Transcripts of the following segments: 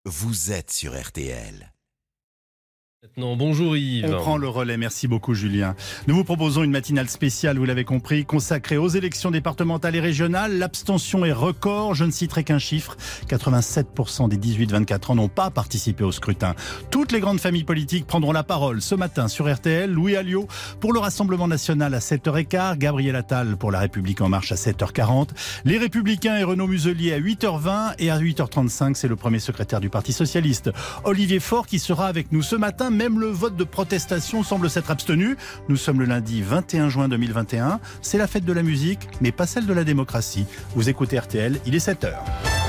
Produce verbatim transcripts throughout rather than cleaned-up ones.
vous êtes sur R T L. Non, bonjour Yves. On prend le relais, merci beaucoup Julien. Nous vous proposons une matinale spéciale, vous l'avez compris, consacrée aux élections départementales et régionales. L'abstention est record, je ne citerai qu'un chiffre, quatre-vingt-sept pour cent des dix-huit vingt-quatre ans n'ont pas participé au scrutin. Toutes les grandes familles politiques prendront la parole ce matin sur R T L. Louis Alliot pour le Rassemblement National à sept heures quinze, Gabriel Attal pour La République En Marche à sept heures quarante, les Républicains et Renaud Muselier à huit heures vingt et à huit heures trente-cinq, c'est le premier secrétaire du Parti Socialiste, Olivier Faure, qui sera avec nous ce matin. Même le vote de protestation semble s'être abstenu. Nous sommes le lundi vingt et un juin deux mille vingt et un. C'est la fête de la musique, mais pas celle de la démocratie. Vous écoutez R T L, il est sept heures.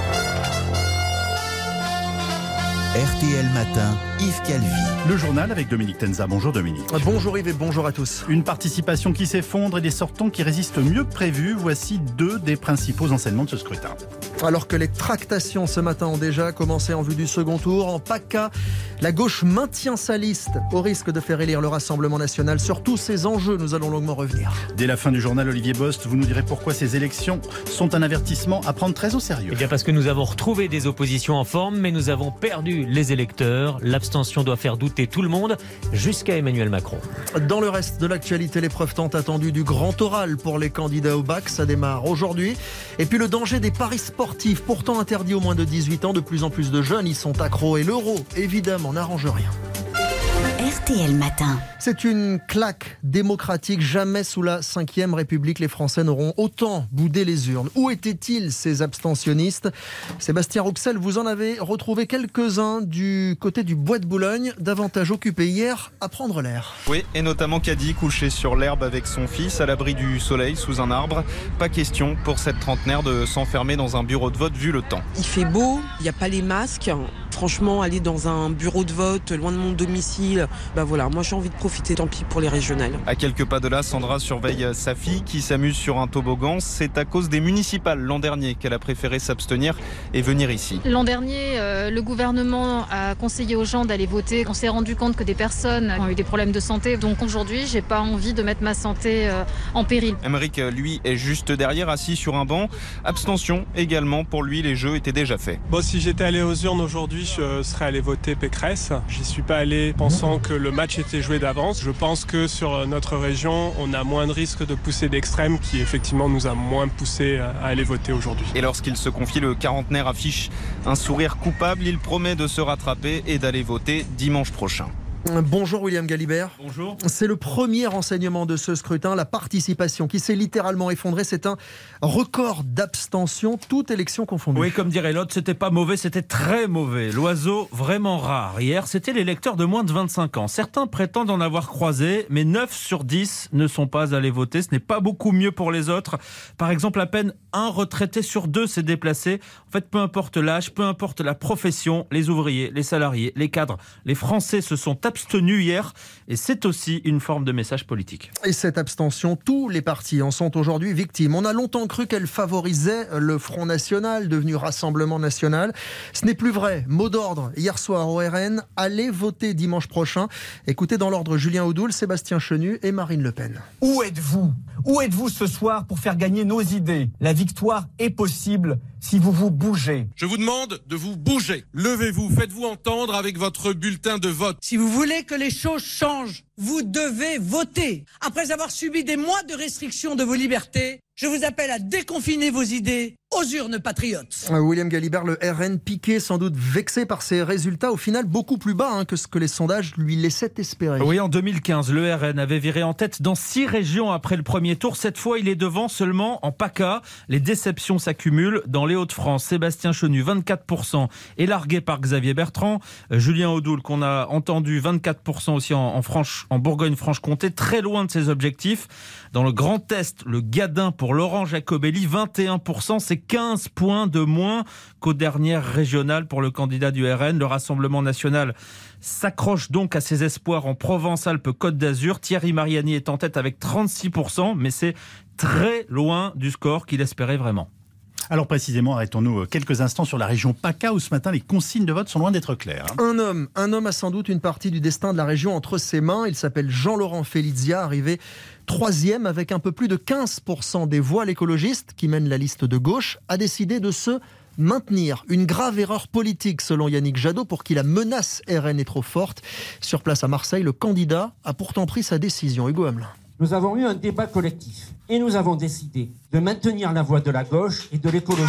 R T L Matin, Yves Calvi. Le journal avec Dominique Tenza. Bonjour Dominique. Bonjour Yves et bonjour à tous. Une participation qui s'effondre et des sortants qui résistent mieux que prévu. Voici deux des principaux enseignements de ce scrutin. Alors que les tractations ce matin ont déjà commencé en vue du second tour, en PACA, la gauche maintient sa liste au risque de faire élire le Rassemblement National. Sur tous ces enjeux, nous allons longuement revenir. Dès la fin du journal, Olivier Bost, vous nous direz pourquoi ces élections sont un avertissement à prendre très au sérieux. Eh bien parce que nous avons retrouvé des oppositions en forme, mais nous avons perdu les électeurs. L'abstention doit faire douter tout le monde, jusqu'à Emmanuel Macron. Dans le reste de l'actualité, l'épreuve tant attendue du grand oral pour les candidats au bac, ça démarre aujourd'hui. Et puis le danger des paris sportifs, pourtant interdits aux moins de dix-huit ans, de plus en plus de jeunes y sont accros. Et l'euro, évidemment, n'arrange rien. R T L Matin. C'est une claque démocratique. Jamais sous la cinquième République, les Français n'auront autant boudé les urnes. Où étaient-ils, ces abstentionnistes ? Sébastien Rouxel, vous en avez retrouvé quelques-uns du côté du Bois de Boulogne, davantage occupés hier à prendre l'air. Oui, et notamment Caddy, couché sur l'herbe avec son fils, à l'abri du soleil, sous un arbre. Pas question pour cette trentenaire de s'enfermer dans un bureau de vote vu le temps. Il fait beau, il n'y a pas les masques. Franchement, aller dans un bureau de vote, loin de mon domicile, bah voilà, moi j'ai envie de profiter, tant pis pour les régionales. À quelques pas de là, Sandra surveille sa fille qui s'amuse sur un toboggan. C'est à cause des municipales l'an dernier qu'elle a préféré s'abstenir et venir ici. L'an dernier, euh, le gouvernement a conseillé aux gens d'aller voter. On s'est rendu compte que des personnes ont eu des problèmes de santé. Donc aujourd'hui, j'ai pas envie de mettre ma santé euh, en péril. Aymeric, lui, est juste derrière, assis sur un banc. Abstention également, pour lui, les jeux étaient déjà faits. Bon, si j'étais allé aux urnes aujourd'hui, je serais allé voter Pécresse. J'y suis pas allé pensant que le match était joué d'avance. Je pense que sur notre région, on a moins de risques de poussée d'extrême qui effectivement nous a moins poussé à aller voter aujourd'hui. Et lorsqu'il se confie, le quarantenaire affiche un sourire coupable. Il promet de se rattraper et d'aller voter dimanche prochain. Bonjour William Galibert. Bonjour. C'est le premier renseignement de ce scrutin, la participation qui s'est littéralement effondrée. C'est un record d'abstention, toute élection confondue. Oui, comme dirait l'autre, c'était pas mauvais, c'était très mauvais. L'oiseau vraiment rare hier, c'était les lecteurs de moins de vingt-cinq ans. Certains prétendent en avoir croisé, mais neuf sur dix ne sont pas allés voter. Ce n'est pas beaucoup mieux pour les autres. Par exemple, à peine un retraité sur deux s'est déplacé. En fait, peu importe l'âge, peu importe la profession, les ouvriers, les salariés, les cadres, les Français se sont abstenus hier, et c'est aussi une forme de message politique. Et cette abstention, tous les partis en sont aujourd'hui victimes. On a longtemps cru qu'elle favorisait le Front National, devenu Rassemblement National. Ce n'est plus vrai. Mot d'ordre hier soir au R N, allez voter dimanche prochain. Écoutez dans l'ordre Julien Audoul, Sébastien Chenu et Marine Le Pen. Où êtes-vous ? Où êtes-vous ce soir pour faire gagner nos idées ? La victoire est possible si vous vous bougez. Je vous demande de vous bouger. Levez-vous, faites-vous entendre avec votre bulletin de vote. Si vous voulez que les choses changent, vous devez voter. Après avoir subi des mois de restriction de vos libertés, je vous appelle à déconfiner vos idées aux urnes patriotes. William Galibert, le R N piqué, sans doute vexé par ces résultats, au final beaucoup plus bas hein, que ce que les sondages lui laissaient espérer. Oui, en deux mille quinze, le R N avait viré en tête dans six régions après le premier tour. Cette fois, il est devant seulement en PACA. Les déceptions s'accumulent dans les Hauts-de-France. Sébastien Chenu, vingt-quatre pour cent, est largué par Xavier Bertrand. Julien Audoul, qu'on a entendu, vingt-quatre pour cent aussi en, en, Franche, en Bourgogne-Franche-Comté, très loin de ses objectifs. Dans le Grand Est, le Gadin pour Laurent Jacobelli, vingt et un pour cent, c'est quinze points de moins qu'aux dernières régionales pour le candidat du R N. Le Rassemblement National s'accroche donc à ses espoirs en Provence-Alpes-Côte d'Azur. Thierry Mariani est en tête avec trente-six pour cent, mais c'est très loin du score qu'il espérait vraiment. Alors précisément, arrêtons-nous quelques instants sur la région PACA où ce matin les consignes de vote sont loin d'être claires. Un homme, un homme a sans doute une partie du destin de la région entre ses mains. Il s'appelle Jean-Laurent Felizia, arrivé troisième avec un peu plus de quinze pour cent des voix. L'écologiste, qui mène la liste de gauche, a décidé de se maintenir. Une grave erreur politique selon Yannick Jadot pour qui la menace R N est trop forte. Sur place à Marseille, le candidat a pourtant pris sa décision. Hugo Hamelin. Nous avons eu un débat collectif et nous avons décidé de maintenir la voix de la gauche et de l'écologie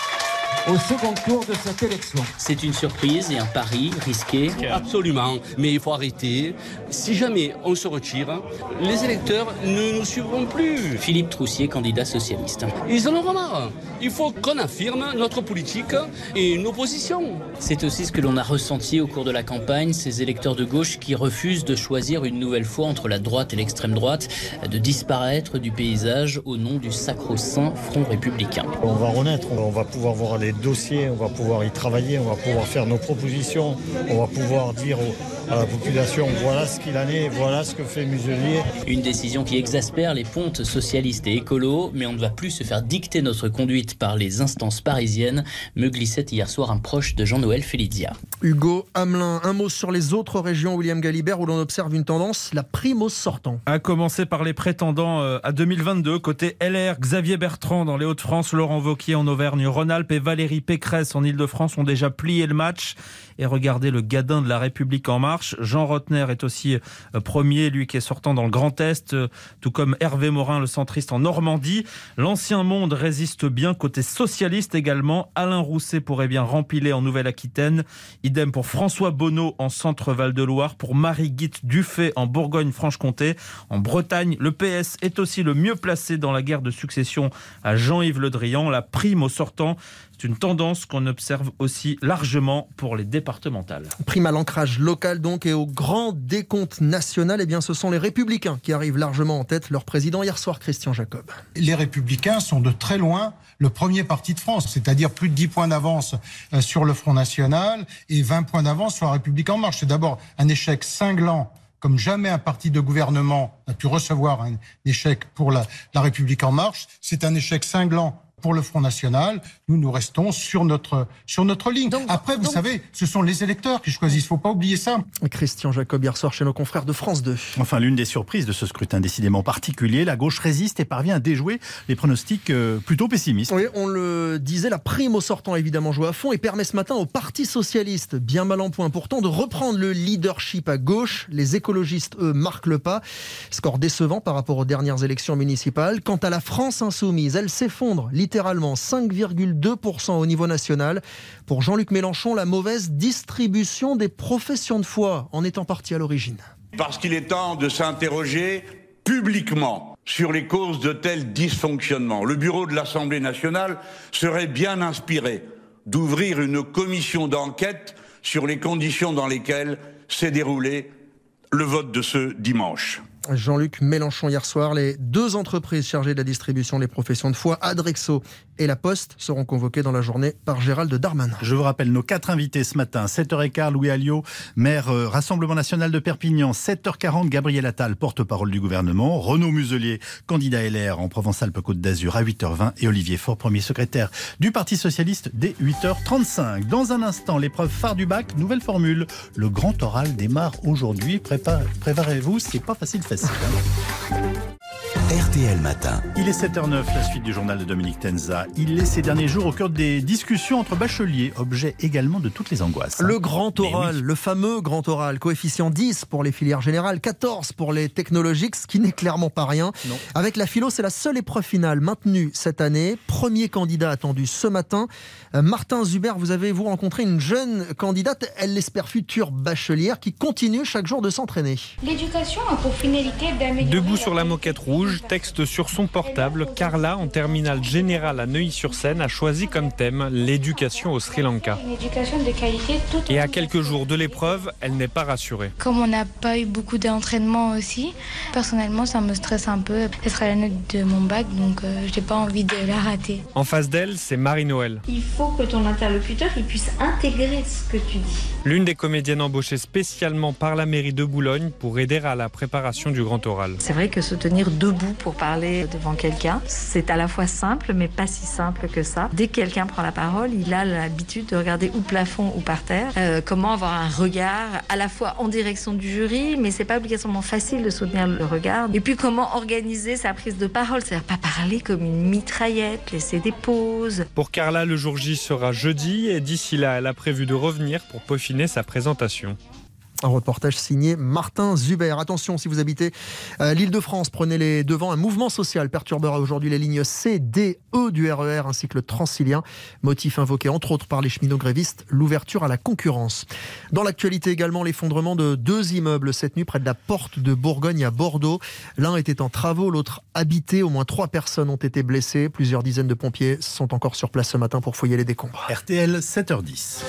au second tour de cette élection. C'est une surprise et un pari risqué. Absolument, mais il faut arrêter. Si jamais on se retire, les électeurs ne nous suivront plus. Philippe Troussier, candidat socialiste. Ils en auront marre. Il faut qu'on affirme notre politique et nos positions. C'est aussi ce que l'on a ressenti au cours de la campagne, ces électeurs de gauche qui refusent de choisir une nouvelle fois entre la droite et l'extrême droite, de disparaître du paysage au nom du sacro-saint Front républicain. On va renaître, on va pouvoir voir les dossiers, on va pouvoir y travailler, on va pouvoir faire nos propositions, on va pouvoir dire à la population voilà ce qu'il en est, voilà ce que fait Muselier. Une décision qui exaspère les pontes socialistes et écolos, mais on ne va plus se faire dicter notre conduite par les instances parisiennes, me glissait hier soir un proche de Jean-Noël Félizia. Hugo Hamelin, un mot sur les autres régions, William Galibert, où l'on observe une tendance, la prime aux sortants. À commencer par les prétendants à deux mille vingt-deux, côté L R, Xavier Bertrand dans les Hauts-de-France, Laurent Wauquiez en Auvergne-Rhône-Alpes et Valérie Pécresse en Ile-de-France ont déjà plié le match. Et regardez le gadin de la République en marche. Jean Rotner est aussi premier, lui qui est sortant dans le Grand Est, tout comme Hervé Morin, le centriste en Normandie. L'ancien monde résiste bien côté socialiste également. Alain Rousset pourrait bien rempiler en Nouvelle-Aquitaine. Idem pour François Bonneau en Centre-Val de Loire, pour Marie-Guite Dufay en Bourgogne-Franche-Comté. En Bretagne, le P S est aussi le mieux placé dans la guerre de succession à Jean-Yves Le Drian. La prime aux sortants, c'est une tendance qu'on observe aussi largement pour les départementales. Prime à l'ancrage local donc et au grand décompte national, eh bien ce sont les Républicains qui arrivent largement en tête. Leur président hier soir, Christian Jacob. Les Républicains sont de très loin le premier parti de France, c'est-à-dire plus de dix points d'avance sur le Front National et vingt points d'avance sur la République En Marche. C'est d'abord un échec cinglant, comme jamais un parti de gouvernement n'a pu recevoir un échec pour la, la République En Marche. C'est un échec cinglant pour le Front National. Nous, nous restons sur notre, sur notre ligne. Donc, Après, vous donc... savez, ce sont les électeurs qui choisissent. Il ne faut pas oublier ça. Christian Jacob, hier soir, chez nos confrères de France deux. Enfin, l'une des surprises de ce scrutin décidément particulier, la gauche résiste et parvient à déjouer les pronostics euh, plutôt pessimistes. Oui, on le disait, la prime au sortant évidemment joue à fond et permet ce matin au Parti Socialiste, bien mal en point pourtant, de reprendre le leadership à gauche. Les écologistes, eux, marquent le pas. Score décevant par rapport aux dernières élections municipales. Quant à la France insoumise, elle s'effondre littéralement. littéralement cinq virgule deux pour cent au niveau national. Pour Jean-Luc Mélenchon, la mauvaise distribution des professions de foi en est en partie à l'origine. Parce qu'il est temps de s'interroger publiquement sur les causes de tels dysfonctionnements. Le bureau de l'Assemblée nationale serait bien inspiré d'ouvrir une commission d'enquête sur les conditions dans lesquelles s'est déroulé le vote de ce dimanche. Jean-Luc Mélenchon hier soir. Les deux entreprises chargées de la distribution des professions de foi, Adrexo et La Poste, seront convoquées dans la journée par Gérald Darmanin. Je vous rappelle nos quatre invités ce matin. sept heures quinze, Louis Alliot, maire euh, Rassemblement National de Perpignan. sept heures quarante, Gabriel Attal, porte-parole du gouvernement. Renaud Muselier, candidat L R en Provence-Alpes-Côte d'Azur à huit heures vingt. Et Olivier Faure, premier secrétaire du Parti Socialiste, dès huit heures trente-cinq. Dans un instant, l'épreuve phare du bac, nouvelle formule. Le grand oral démarre aujourd'hui. Prépa- Préparez-vous, c'est pas facile facile. R T L Matin. Il est sept heures neuf, la suite du journal de Dominique Tenza. Il est ces derniers jours au cœur des discussions entre bacheliers, objet également de toutes les angoisses. Le grand oral, oui. Le fameux grand oral, coefficient dix pour les filières générales, quatorze pour les technologiques, ce qui n'est clairement pas rien. Non. Avec la philo, c'est la seule épreuve finale maintenue cette année. Premier candidat attendu ce matin. Euh, Martin Zuber, vous avez vous rencontré une jeune candidate, elle l'espère future bachelière, qui continue chaque jour de s'entraîner. L'éducation a pour finalité d'améliorer... Debout sur la moquette rouge, texte sur son portable, Carla, en terminale générale à Neuilly-sur-Seine, a choisi comme thème l'éducation au Sri Lanka. Une éducation de qualité tout Et à quelques jours de l'épreuve, elle n'est pas rassurée. Comme on n'a pas eu beaucoup d'entraînement aussi, personnellement ça me stresse un peu. Ce sera la note de mon bac, donc euh, je n'ai pas envie de la rater. En face d'elle, c'est Marie-Noël. Il faut que ton interlocuteur il puisse intégrer ce que tu dis. L'une des comédiennes embauchées spécialement par la mairie de Boulogne pour aider à la préparation du grand oral. C'est vrai que se tenir debout debout pour parler devant quelqu'un. C'est à la fois simple, mais pas si simple que ça. Dès que quelqu'un prend la parole, il a l'habitude de regarder ou plafond ou par terre. Euh, comment avoir un regard à la fois en direction du jury, mais c'est pas obligatoirement facile de soutenir le regard. Et puis comment organiser sa prise de parole, c'est-à-dire pas parler comme une mitraillette, laisser des pauses. Pour Carla, le jour J sera jeudi et d'ici là, elle a prévu de revenir pour peaufiner sa présentation. Un reportage signé Martin Zuber. Attention, si vous habitez euh, l'Île-de-France, prenez les devants. Un mouvement social perturbera aujourd'hui les lignes C, D, E du R E R ainsi que le Transilien. Motif invoqué entre autres par les cheminots grévistes, l'ouverture à la concurrence. Dans l'actualité également, l'effondrement de deux immeubles cette nuit près de la porte de Bourgogne à Bordeaux. L'un était en travaux, l'autre habité. Au moins trois personnes ont été blessées. Plusieurs dizaines de pompiers sont encore sur place ce matin pour fouiller les décombres. R T L, sept heures dix.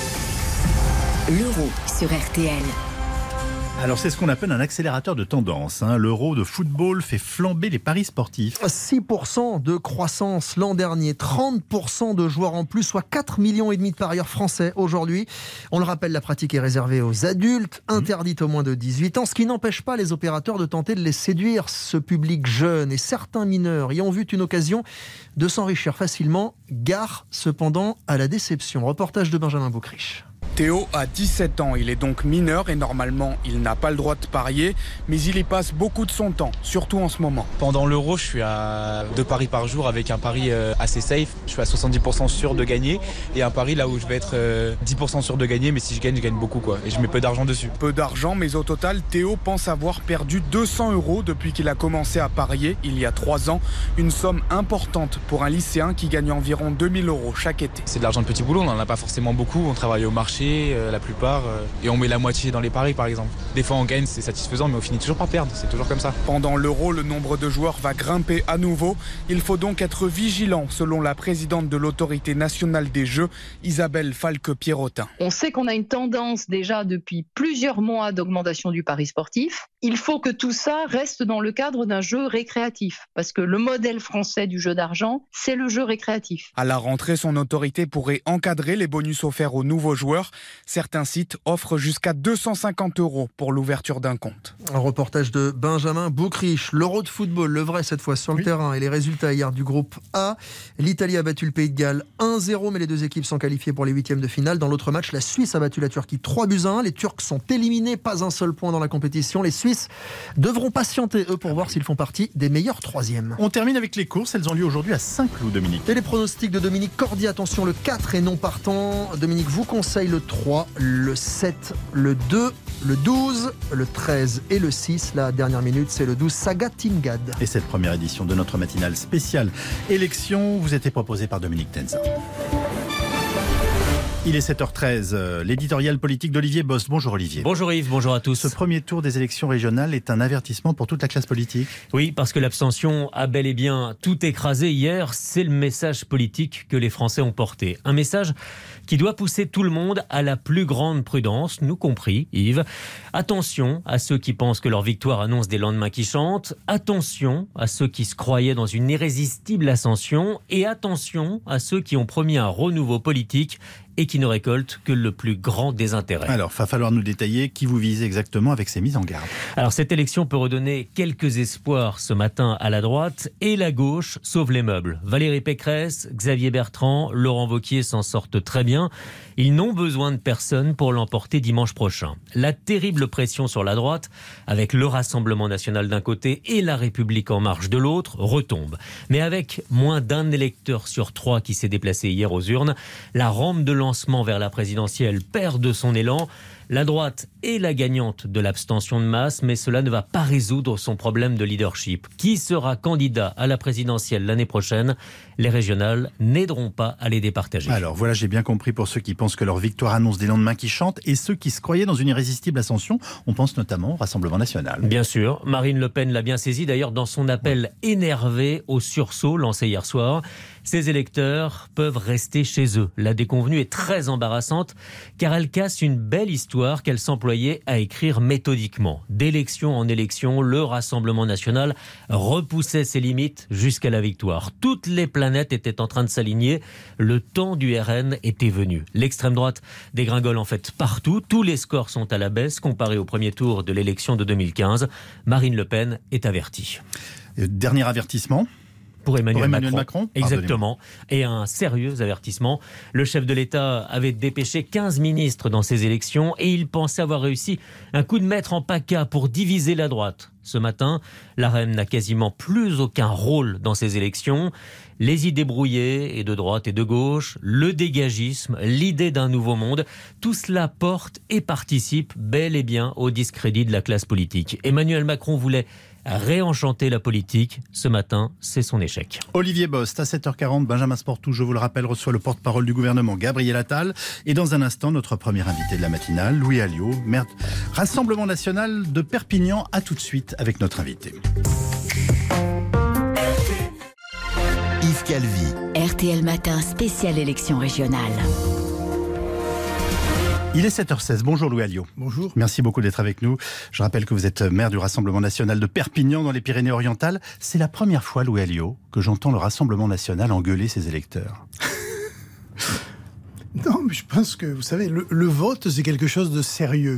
L'Euro sur R T L. Alors c'est ce qu'on appelle un accélérateur de tendance. Hein. L'Euro de football fait flamber les paris sportifs. six pour cent de croissance l'an dernier, trente pour cent de joueurs en plus, soit quatre millions et demi de parieurs français aujourd'hui. On le rappelle, la pratique est réservée aux adultes, interdite aux moins de dix-huit ans, ce qui n'empêche pas les opérateurs de tenter de les séduire, ce public jeune. Et certains mineurs y ont vu une occasion de s'enrichir facilement. Gare cependant à la déception. Reportage de Benjamin Boucriche. Théo a dix-sept ans, il est donc mineur et normalement il n'a pas le droit de parier, mais il y passe beaucoup de son temps, surtout en ce moment. Pendant l'Euro, je suis à deux paris par jour avec un pari assez safe. Je suis à soixante-dix pour cent sûr de gagner et un pari là où je vais être dix pour cent sûr de gagner, mais si je gagne, je gagne beaucoup quoi. Et je mets peu d'argent dessus. Peu d'argent, mais au total, Théo pense avoir perdu deux cents euros depuis qu'il a commencé à parier il y a trois ans. Une somme importante pour un lycéen qui gagne environ deux mille euros chaque été. C'est de l'argent de petit boulot, on n'en a pas forcément beaucoup, on travaille au marché. La plupart et on met la moitié dans les paris par exemple. Des fois on gagne, c'est satisfaisant, mais on finit toujours par perdre, c'est toujours comme ça. Pendant l'Euro, le nombre de joueurs va grimper à nouveau. Il faut donc être vigilant selon la présidente de l'autorité nationale des Jeux, Isabelle Falque-Pierrotin. On sait qu'on a une tendance déjà depuis plusieurs mois d'augmentation du pari sportif. Il faut que tout ça reste dans le cadre d'un jeu récréatif, parce que le modèle français du jeu d'argent, c'est le jeu récréatif. À la rentrée, son autorité pourrait encadrer les bonus offerts aux nouveaux joueurs. Certains sites offrent jusqu'à deux cent cinquante euros pour l'ouverture d'un compte. Un reportage de Benjamin Boucriche. L'Euro de football, le vrai cette fois sur le oui. terrain. Et les résultats hier du groupe A. L'Italie a battu le Pays de Galles un zéro, mais les deux équipes sont qualifiées pour les huitièmes de finale. Dans l'autre match, la Suisse a battu la Turquie trois buts à un. Les Turcs sont éliminés, pas un seul point dans la compétition. Les Suisses devront patienter, eux, pour voir s'ils font partie des meilleurs troisièmes. On termine avec les courses. Elles ont lieu aujourd'hui à Saint-Cloud, Dominique. Et les pronostics de Dominique Cordier. Attention, le quatre est non partant. Dominique vous conseille le trois, le sept, le deux, le douze, le treize et le six. La dernière minute, c'est le douze, Saga Tingad. Et cette première édition de notre matinale spéciale élection vous était proposée par Dominique Tenza. Il est sept heures treize, l'éditorial politique d'Olivier Bost. Bonjour Olivier. Bonjour Yves, bonjour à tous. Ce premier tour des élections régionales est un avertissement pour toute la classe politique. Oui, parce que l'abstention a bel et bien tout écrasé hier. C'est le message politique que les Français ont porté. Un message qui doit pousser tout le monde à la plus grande prudence, nous compris, Yves. Attention à ceux qui pensent que leur victoire annonce des lendemains qui chantent. Attention à ceux qui se croyaient dans une irrésistible ascension. Et attention à ceux qui ont promis un renouveau politique et qui ne récolte que le plus grand désintérêt. Alors, il va falloir nous détailler qui vous visez exactement avec ces mises en garde. Alors, cette élection peut redonner quelques espoirs ce matin à la droite et la gauche sauve les meubles. Valérie Pécresse, Xavier Bertrand, Laurent Wauquiez s'en sortent très bien. Ils n'ont besoin de personne pour l'emporter dimanche prochain. La terrible pression sur la droite, avec le Rassemblement national d'un côté et la République en marche de l'autre, retombe. Mais avec moins d'un électeur sur trois qui s'est déplacé hier aux urnes, la rampe de lancement vers la présidentielle perd de son élan. La droite est la gagnante de l'abstention de masse, mais cela ne va pas résoudre son problème de leadership. Qui sera candidat à la présidentielle l'année prochaine ? Les régionales n'aideront pas à les départager. Alors voilà, j'ai bien compris pour ceux qui pensent que leur victoire annonce des lendemains qui chantent et ceux qui se croyaient dans une irrésistible ascension. On pense notamment au Rassemblement national. Bien sûr, Marine Le Pen l'a bien saisi d'ailleurs dans son appel énervé au sursaut lancé hier soir. Ces électeurs peuvent rester chez eux. La déconvenue est très embarrassante car elle casse une belle histoire qu'elle s'employait à écrire méthodiquement. D'élection en élection, le Rassemblement national repoussait ses limites jusqu'à la victoire. Toutes les planètes étaient en train de s'aligner. Le temps du R N était venu. L'extrême droite dégringole en fait partout. Tous les scores sont à la baisse comparés au premier tour de l'élection de deux mille quinze. Marine Le Pen est avertie. Dernier avertissement pour Emmanuel, pour Emmanuel Macron. Macron. Exactement. Et un sérieux avertissement. Le chef de l'État avait dépêché quinze ministres dans ces élections et il pensait avoir réussi un coup de maître en PACA pour diviser la droite. Ce matin, la reine n'a quasiment plus aucun rôle dans ces élections. Les idées brouillées, et de droite et de gauche, le dégagisme, l'idée d'un nouveau monde, tout cela porte et participe bel et bien au discrédit de la classe politique. Emmanuel Macron voulait réenchanter la politique. Ce matin, c'est son échec. Olivier Bost, à sept heures quarante, Benjamin Sportou, je vous le rappelle, reçoit le porte-parole du gouvernement, Gabriel Attal. Et dans un instant, notre premier invité de la matinale, Louis Alliot, maire Rassemblement national de Perpignan. À tout de suite avec notre invité. Yves Calvi. R T L Matin, spéciale élection régionale. Il est sept heures seize. Bonjour Louis Alliot. Bonjour. Merci beaucoup d'être avec nous. Je rappelle que vous êtes maire du Rassemblement national de Perpignan dans les Pyrénées-Orientales. C'est la première fois, Louis Alliot, que j'entends le Rassemblement national engueuler ses électeurs. Non, mais je pense que, vous savez, le, le vote, c'est quelque chose de sérieux.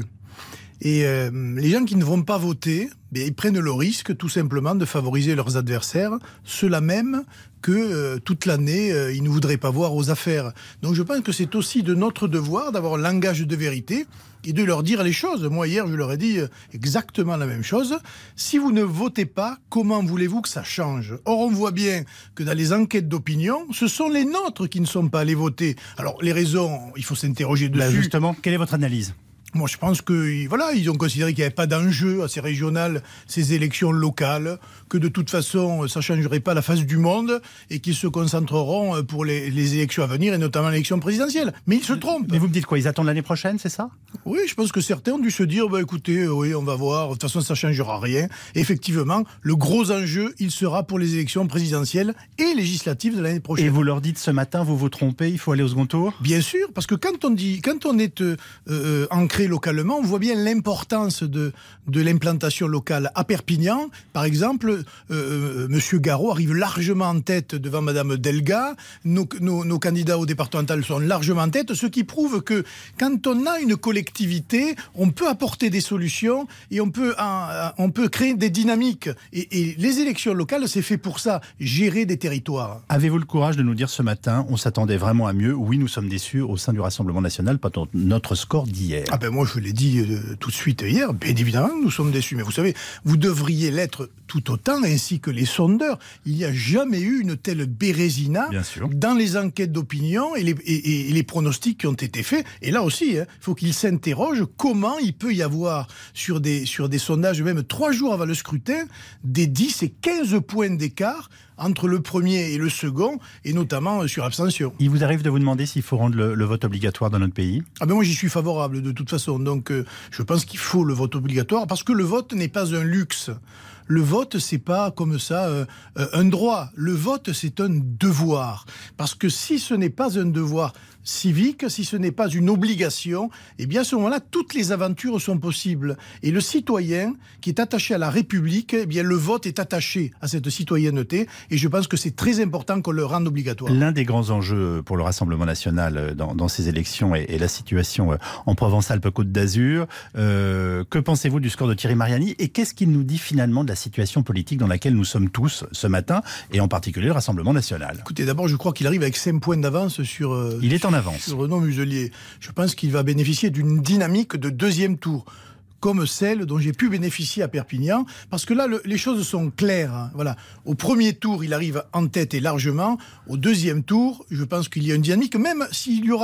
Et euh, les gens qui ne vont pas voter, bien, ils prennent le risque tout simplement de favoriser leurs adversaires, ceux-là même que euh, toute l'année, euh, ils ne voudraient pas voir aux affaires. Donc je pense que c'est aussi de notre devoir d'avoir un langage de vérité et de leur dire les choses. Moi, hier, je leur ai dit exactement la même chose. Si vous ne votez pas, comment voulez-vous que ça change ? Or, on voit bien que dans les enquêtes d'opinion, ce sont les nôtres qui ne sont pas allés voter. Alors, les raisons, il faut s'interroger dessus. Là, justement, quelle est votre analyse ? Moi, je pense que voilà, ils ont considéré qu'il n'y avait pas d'enjeu à ces régionales, ces élections locales, que de toute façon, ça ne changerait pas la face du monde et qu'ils se concentreront pour les, les élections à venir et notamment l'élection présidentielle. Mais ils se trompent. Mais vous me dites quoi ? Ils attendent l'année prochaine, c'est ça ? Oui, je pense que certains ont dû se dire, bah, écoutez, euh, oui, on va voir, de toute façon, ça ne changera rien. Et effectivement, le gros enjeu, il sera pour les élections présidentielles et législatives de l'année prochaine. Et vous leur dites ce matin, vous vous trompez, il faut aller au second tour ? Bien sûr, parce que quand on dit, quand on est euh, euh, ancré localement, on voit bien l'importance de, de l'implantation locale. À Perpignan, par exemple, euh, Monsieur Garot arrive largement en tête devant Madame Delga. Nos, nos, nos candidats au départemental sont largement en tête, ce qui prouve que quand on a une collectivité, on peut apporter des solutions et on peut, un, on peut créer des dynamiques. Et, et les élections locales, c'est fait pour ça, gérer des territoires. Avez-vous le courage de nous dire ce matin, on s'attendait vraiment à mieux ? Oui, nous sommes déçus au sein du Rassemblement national par notre score d'hier. Ah ben moi, je l'ai dit euh, tout de suite hier, bien évidemment, nous sommes déçus. Mais vous savez, vous devriez l'être tout autant, ainsi que les sondeurs. Il n'y a jamais eu une telle bérésina dans les enquêtes d'opinion et les, et, et les pronostics qui ont été faits. Et là aussi, il hein, faut qu'ils s'interrogent comment il peut y avoir, sur des, sur des sondages, même trois jours avant le scrutin, des dix et quinze points d'écart entre le premier et le second, et notamment sur abstention. Il vous arrive de vous demander s'il faut rendre le, le vote obligatoire dans notre pays ? Ah ben moi j'y suis favorable de toute façon, donc euh, je pense qu'il faut le vote obligatoire, parce que le vote n'est pas un luxe. Le vote, c'est pas comme ça euh, un droit. Le vote, c'est un devoir. Parce que si ce n'est pas un devoir civique, si ce n'est pas une obligation, eh bien à ce moment-là, toutes les aventures sont possibles. Et le citoyen qui est attaché à la République, eh bien le vote est attaché à cette citoyenneté. Et je pense que c'est très important qu'on le rende obligatoire. L'un des grands enjeux pour le Rassemblement national dans, dans ces élections est, est la situation en Provence-Alpes-Côte d'Azur. Euh, que pensez-vous du score de Thierry Mariani ? Et qu'est-ce qu'il nous dit finalement de la situation politique dans laquelle nous sommes tous ce matin, et en particulier le Rassemblement national ? Écoutez, d'abord, je crois qu'il arrive avec cinq points d'avance sur... Euh, Il est en avance. Sur Renaud Muselier. Je pense qu'il va bénéficier d'une dynamique de deuxième tour, comme celle dont j'ai pu bénéficier à Perpignan, parce que là, le, les choses sont claires. Hein. Voilà. Au premier tour, il arrive en tête et largement. Au deuxième tour, je pense qu'il y a une dynamique, même s'il y aura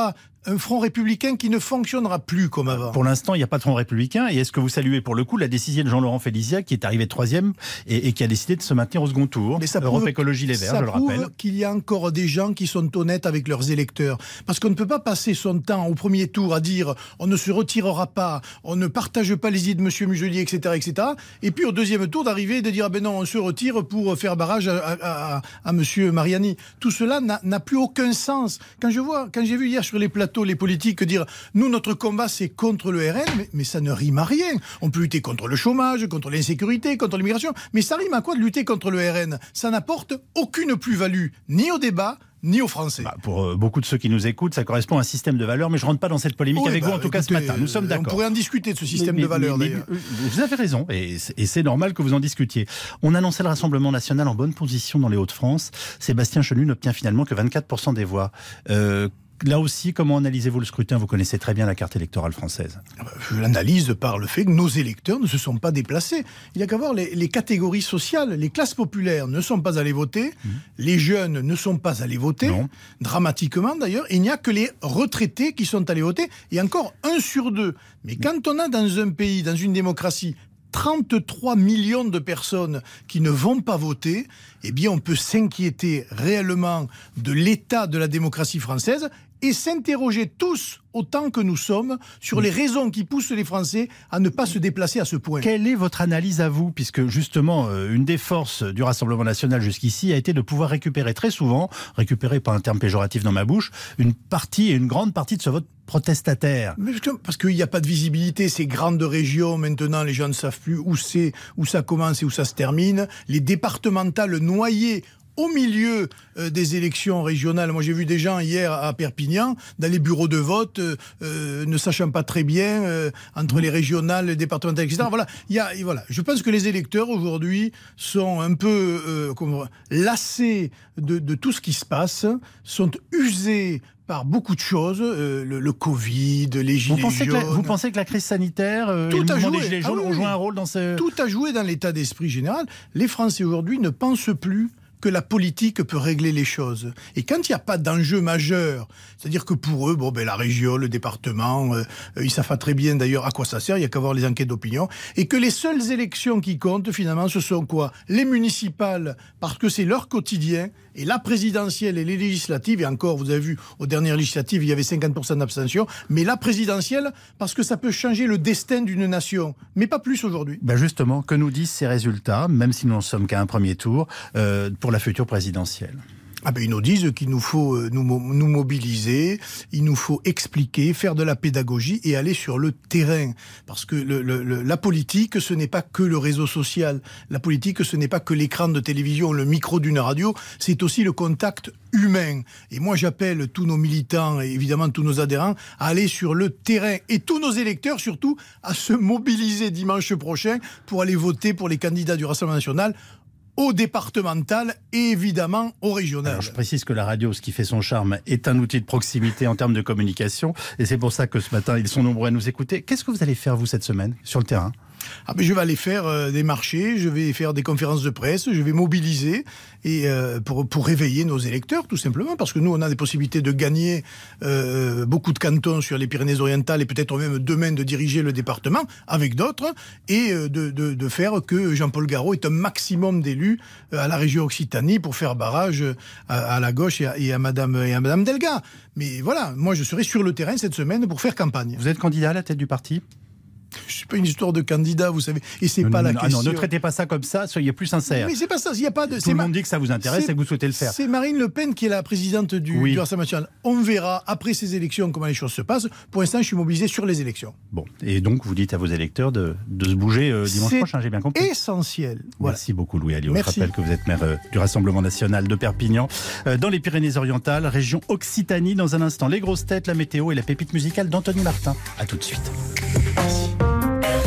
un front républicain qui ne fonctionnera plus comme avant. Pour l'instant, il n'y a pas de front républicain. Et est-ce que vous saluez pour le coup la décision de Jean-Laurent Félicia qui est arrivé troisième et, et qui a décidé de se maintenir au second tour? Mais ça Europe prouve, Écologie Les Verts, ça je le rappelle. prouve qu'il y a encore des gens qui sont honnêtes avec leurs électeurs. Parce qu'on ne peut pas passer son temps au premier tour à dire on ne se retirera pas, on ne partage pas les idées de M. Muselier, et cetera, et cetera. Et puis au deuxième tour d'arriver et de dire ah ben non, on se retire pour faire barrage à, à, à, à M. Mariani. Tout cela n'a, n'a plus aucun sens. Quand je vois, quand j'ai vu hier sur les plateaux les politiques dire nous, notre combat, c'est contre le R N, mais, mais ça ne rime à rien. On peut lutter contre le chômage, contre l'insécurité, contre l'immigration, mais ça rime à quoi de lutter contre le R N? Ça n'apporte aucune plus-value, ni au débat, ni aux Français. Bah, pour euh, beaucoup de ceux qui nous écoutent, ça correspond à un système de valeurs, mais je ne rentre pas dans cette polémique oui, avec bah, vous, en tout écoutez, cas ce matin. Nous sommes d'accord. On pourrait en discuter de ce système mais, de valeurs, mais, d'ailleurs. Mais, vous avez raison, et, et c'est normal que vous en discutiez. On annonçait le Rassemblement national en bonne position dans les Hauts-de-France. Sébastien Chenu n'obtient finalement que vingt-quatre pour cent des voix. Euh, Là aussi, comment analysez-vous le scrutin? Vous connaissez très bien la carte électorale française. Je l'analyse par le fait que nos électeurs ne se sont pas déplacés. Il n'y a qu'à voir les, les catégories sociales. Les classes populaires ne sont pas allées voter. Mmh. Les jeunes ne sont pas allés voter. Non. Dramatiquement d'ailleurs. Il n'y a que les retraités qui sont allés voter. Et encore un sur deux. Mais quand on a dans un pays, dans une démocratie, trente-trois millions de personnes qui ne vont pas voter, eh bien on peut s'inquiéter réellement de l'état de la démocratie française et s'interroger tous, autant que nous sommes, sur les raisons qui poussent les Français à ne pas se déplacer à ce point. Quelle est votre analyse à vous? Puisque justement, une des forces du Rassemblement national jusqu'ici a été de pouvoir récupérer très souvent, récupérer pas un terme péjoratif dans ma bouche, une partie et une grande partie de ce vote protestataire. Mais parce qu'il n'y a pas de visibilité, ces grandes régions, maintenant les gens ne savent plus où c'est, où ça commence et où ça se termine. Les départementales noyées au milieu euh, des élections régionales. Moi, j'ai vu des gens hier à Perpignan, dans les bureaux de vote, euh, euh, ne sachant pas très bien euh, entre les régionales, les départementales, et cetera. Voilà, il y a, et voilà. Je pense que les électeurs, aujourd'hui, sont un peu euh, comment, lassés de, de tout ce qui se passe, sont usés par beaucoup de choses, euh, le, le Covid, les gilets vous pensez jaunes. Que la, vous pensez que la crise sanitaire euh, tout et le a mouvement joué. des gilets jaunes ah, oui, ont joué un rôle dans ce... Tout a joué dans l'état d'esprit général. Les Français aujourd'hui ne pensent plus que la politique peut régler les choses. Et quand il n'y a pas d'enjeu majeur, c'est-à-dire que pour eux, bon, ben, la région, le département, euh, ils savent pas très bien d'ailleurs à quoi ça sert, il n'y a qu'à voir les enquêtes d'opinion, et que les seules élections qui comptent, finalement, ce sont quoi? Les municipales, parce que c'est leur quotidien, et la présidentielle et les législatives, et encore, vous avez vu, aux dernières législatives, il y avait cinquante pour cent d'abstention, mais la présidentielle, parce que ça peut changer le destin d'une nation, mais pas plus aujourd'hui. Ben justement, que nous disent ces résultats, même si nous n'en sommes qu'à un premier tour, euh, pour la future présidentielle? Ah ben, ils nous disent qu'il nous faut nous, nous mobiliser, il nous faut expliquer, faire de la pédagogie et aller sur le terrain. Parce que le, le, la politique, ce n'est pas que le réseau social. La politique, ce n'est pas que l'écran de télévision, le micro d'une radio, c'est aussi le contact humain. Et moi, j'appelle tous nos militants et évidemment tous nos adhérents à aller sur le terrain. Et tous nos électeurs, surtout, à se mobiliser dimanche prochain pour aller voter pour les candidats du Rassemblement national au départemental et évidemment au régional. Alors, je précise que la radio, ce qui fait son charme, est un outil de proximité en termes de communication. Et c'est pour ça que ce matin, ils sont nombreux à nous écouter. Qu'est-ce que vous allez faire, vous, cette semaine, sur le terrain ? Ah ben je vais aller faire euh, des marchés, je vais faire des conférences de presse, je vais mobiliser et euh, pour pour réveiller nos électeurs tout simplement, parce que nous on a des possibilités de gagner euh, beaucoup de cantons sur les Pyrénées-Orientales et peut-être même demain de diriger le département avec d'autres et euh, de, de de faire que Jean-Paul Garot ait un maximum d'élus euh, à la région Occitanie pour faire barrage à, à la gauche et à, et à Madame et à Madame Delga. Mais voilà, moi je serai sur le terrain cette semaine pour faire campagne. Vous êtes candidat à la tête du parti ? C'est pas une histoire de candidat, vous savez, et c'est non, pas non, la non, question. Non, ne traitez pas ça comme ça, soyez plus sincère. Mais c'est pas ça, il y a pas de. Tout le monde dit que ça vous intéresse et que vous souhaitez le faire. C'est Marine Le Pen qui est la présidente du, oui. du Rassemblement national. On verra après ces élections comment les choses se passent. Pour l'instant, je suis mobilisé sur les élections. Bon, et donc vous dites à vos électeurs de, de se bouger euh, dimanche c'est prochain, j'ai bien compris. Essentiel. Voilà. Merci beaucoup Louis Alliot. Merci. Je rappelle que vous êtes maire euh, du Rassemblement national de Perpignan, euh, dans les Pyrénées-Orientales, région Occitanie. Dans un instant, les grosses têtes, la météo et la pépite musicale d'Anthony Martin. À tout de suite. Merci.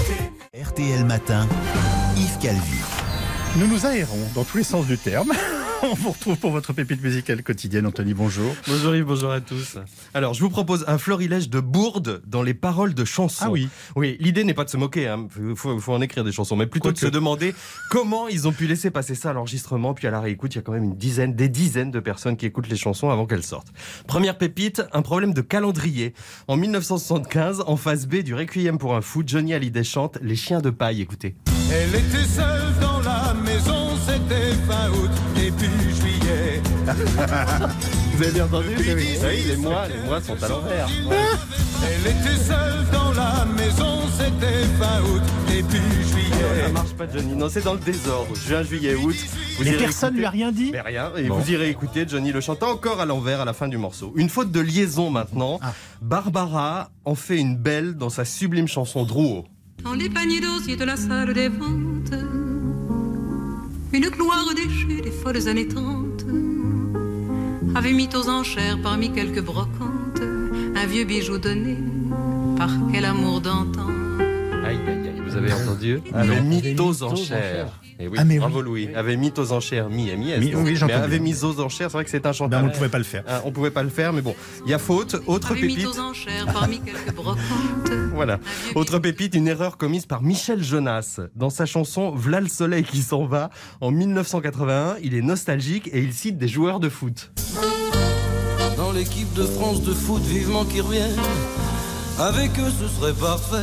R T L Matin, Yves Calvi. Nous nous aérons dans tous les sens du terme. On vous retrouve pour votre pépite musicale quotidienne. Anthony, bonjour. Bonjour Yves, bonjour à tous. Alors, je vous propose un florilège de bourdes dans les paroles de chansons. Ah oui. Oui, l'idée n'est pas de se moquer, il hein. faut, faut en écrire des chansons, mais plutôt Quoique. de se demander comment ils ont pu laisser passer ça à l'enregistrement, puis à la réécoute. Il y a quand même une dizaine, des dizaines de personnes qui écoutent les chansons avant qu'elles sortent. Première pépite, un problème de calendrier. En mille neuf cent soixante-quinze, en phase B du Requiem pour un fou, Johnny Hallyday chante Les chiens de paille. Écoutez. Elle était seule dans la maison, c'était fin août, début juillet. Vous avez bien entendu? Oui, oui, les mois, les mois sont à l'envers. Ouais. Elle était seule dans la maison, c'était fin août, début juillet. Ça marche pas, Johnny. Non, c'est dans le désordre. Juin, juillet, août. Vous Mais personne écouter... lui a rien dit. Mais rien. Et bon. Vous irez écouter Johnny le chante encore à l'envers à la fin du morceau. Une faute de liaison maintenant. Ah. Barbara en fait une belle dans sa sublime chanson Drouot. Dans les paniers d'osier de la salle des ventes, une gloire déchue des folles années trente avait mis aux enchères parmi quelques brocantes un vieux bijou donné par quel amour d'antan. Aïe, aïe, aïe, vous avez entendu? Avait mis aux enchères. Et oui, ah mais bravo oui. Louis. Avait mis aux enchères, mi, mi, mi, oui, mais avait mis aux enchères, c'est vrai que c'est un chanteur. Ben, on ne pouvait pas le faire. Ah, on ne pouvait pas le faire, mais bon, il y a faute. Autre avait pépite. Mis aux enchères parmi quelques brocantes. Voilà. Autre pépite, une erreur commise par Michel Jonas. Dans sa chanson V'là le soleil qui s'en va, en mille neuf cent quatre-vingt-un, il est nostalgique et il cite des joueurs de foot. Dans l'équipe de France de foot, vivement qu'ils reviennent. Avec eux, ce serait parfait.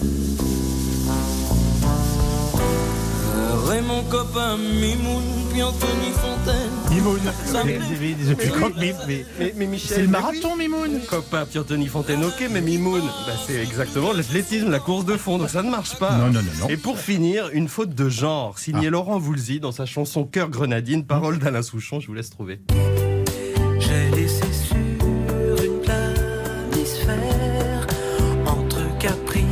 Raymond Copain, Mimoun, puis Anthony Fontaine. Mimoun, mais, mais, mais, mais Michel, c'est le marathon, oui. Mimoun. Copain, puis Anthony Fontaine, ok, mais Mimoun, bah, c'est exactement l'athlétisme, la course de fond, donc ça ne marche pas. Non, non, non, non. Et pour finir, une faute de genre, signée ah. Laurent Voulzy dans sa chanson Cœur Grenadine, paroles d'Alain Souchon, je vous laisse trouver. J'ai laissé sur une planisphère entre Capri.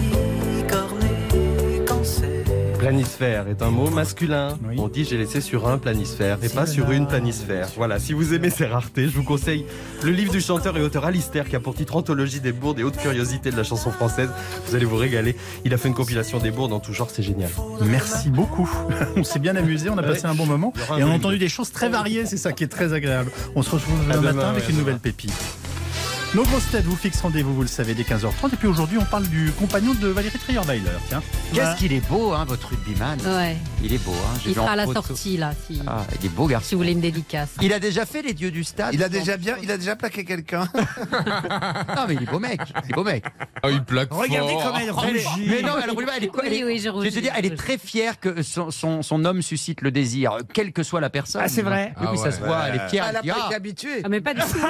Planisphère est un mot masculin. Oui. On dit j'ai laissé sur un planisphère et pas sur une planisphère. Voilà, si vous aimez ces raretés, je vous conseille le livre du chanteur et auteur Alistair qui a pour titre Anthologie des bourdes et hautes curiosités de la chanson française. Vous allez vous régaler. Il a fait une compilation des bourdes en tout genre, c'est génial. Merci beaucoup. On s'est bien amusé, on a passé ouais. un bon moment et on a entendu des choses très variées, c'est ça qui est très agréable. On se retrouve demain matin avec ouais, une nouvelle pépite. Nos grosses têtes vous fixent rendez-vous, vous le savez, dès quinze heures trente. Et puis aujourd'hui, on parle du compagnon de Valérie Trierweiler. Tiens. Qu'est-ce qu'il est beau, hein, votre rugbyman. Ouais. Il est beau. Hein. Il sera à la sortie, là. Si... Ah, il est beau, garçon. Si vous voulez une dédicace. Il a déjà fait les dieux du stade. Il a déjà bien, il a déjà plaqué quelqu'un. Non, mais il est beau mec. Il est beau mec. Ah, il plaque Regardez fort. comme elle rougit. Mais non, elle rougit pas. Elle est, elle est, oui, oui, je, je vais te dire, elle est très fière que son, son, son homme suscite le désir, quelle que soit la personne. Ah, c'est vrai. Oui, ah, oui, ça ouais. se voit. Elle est fière. Elle n'a pas été habituée. Ah, mais pas du tout.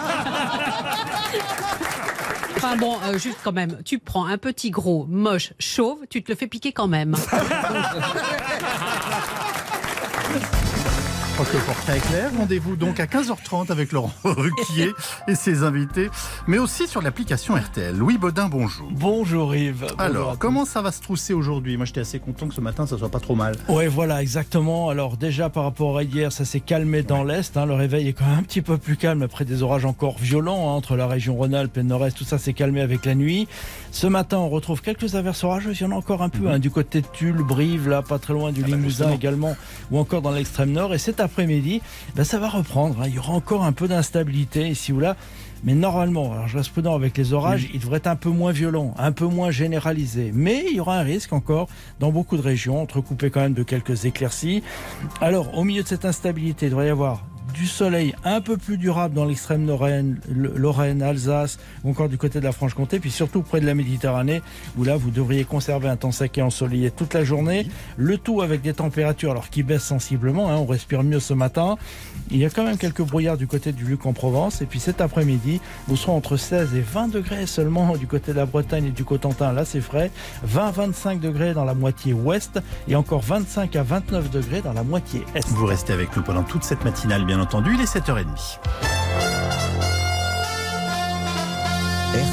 Enfin bon, euh, juste quand même, tu prends un petit gros, moche, chauve, tu te le fais piquer quand même. Je crois que le portrait est clair. Rendez-vous donc à quinze heures trente avec Laurent Ruquier et ses invités, mais aussi sur l'application R T L. Louis Baudin, bonjour. Bonjour Yves. Alors, bonjour comment ça va se trousser aujourd'hui? Moi, j'étais assez content que ce matin, ça soit pas trop mal. Ouais, voilà, exactement. Alors déjà, par rapport à hier, ça s'est calmé dans ouais. l'Est. Hein. Le réveil est quand même un petit peu plus calme après des orages encore violents hein, entre la région Rhône-Alpes et le Nord-Est. Tout ça s'est calmé avec la nuit. Ce matin, on retrouve quelques averses orageuses. Il y en a encore un peu mmh. hein, du côté de Tulle, Brive, là, pas très loin du ah Limousin bah également, ou encore dans l'extrême nord. Et cet après-midi, ben, ça va reprendre. Hein. Il y aura encore un peu d'instabilité ici ou là. Mais normalement, alors je reste prudent avec les orages, mmh. il devrait être un peu moins violent, un peu moins généralisé. Mais il y aura un risque encore dans beaucoup de régions, entrecoupé quand même de quelques éclaircies. Alors, au milieu de cette instabilité, il devrait y avoir du soleil un peu plus durable dans l'extrême Lorraine, Lorraine, Alsace, ou encore du côté de la Franche-Comté, puis surtout près de la Méditerranée, où là vous devriez conserver un temps sec et ensoleillé toute la journée. Le tout avec des températures alors qui baissent sensiblement, hein, on respire mieux ce matin. Il y a quand même quelques brouillards du côté du Luc en Provence, et puis cet après-midi, nous serons entre seize et vingt degrés seulement du côté de la Bretagne et du Cotentin, là c'est frais, vingt à vingt-cinq degrés dans la moitié ouest, et encore vingt-cinq à vingt-neuf degrés dans la moitié est. Vous restez avec nous pendant toute cette matinale, bien entendu, il est sept heures trente. R T L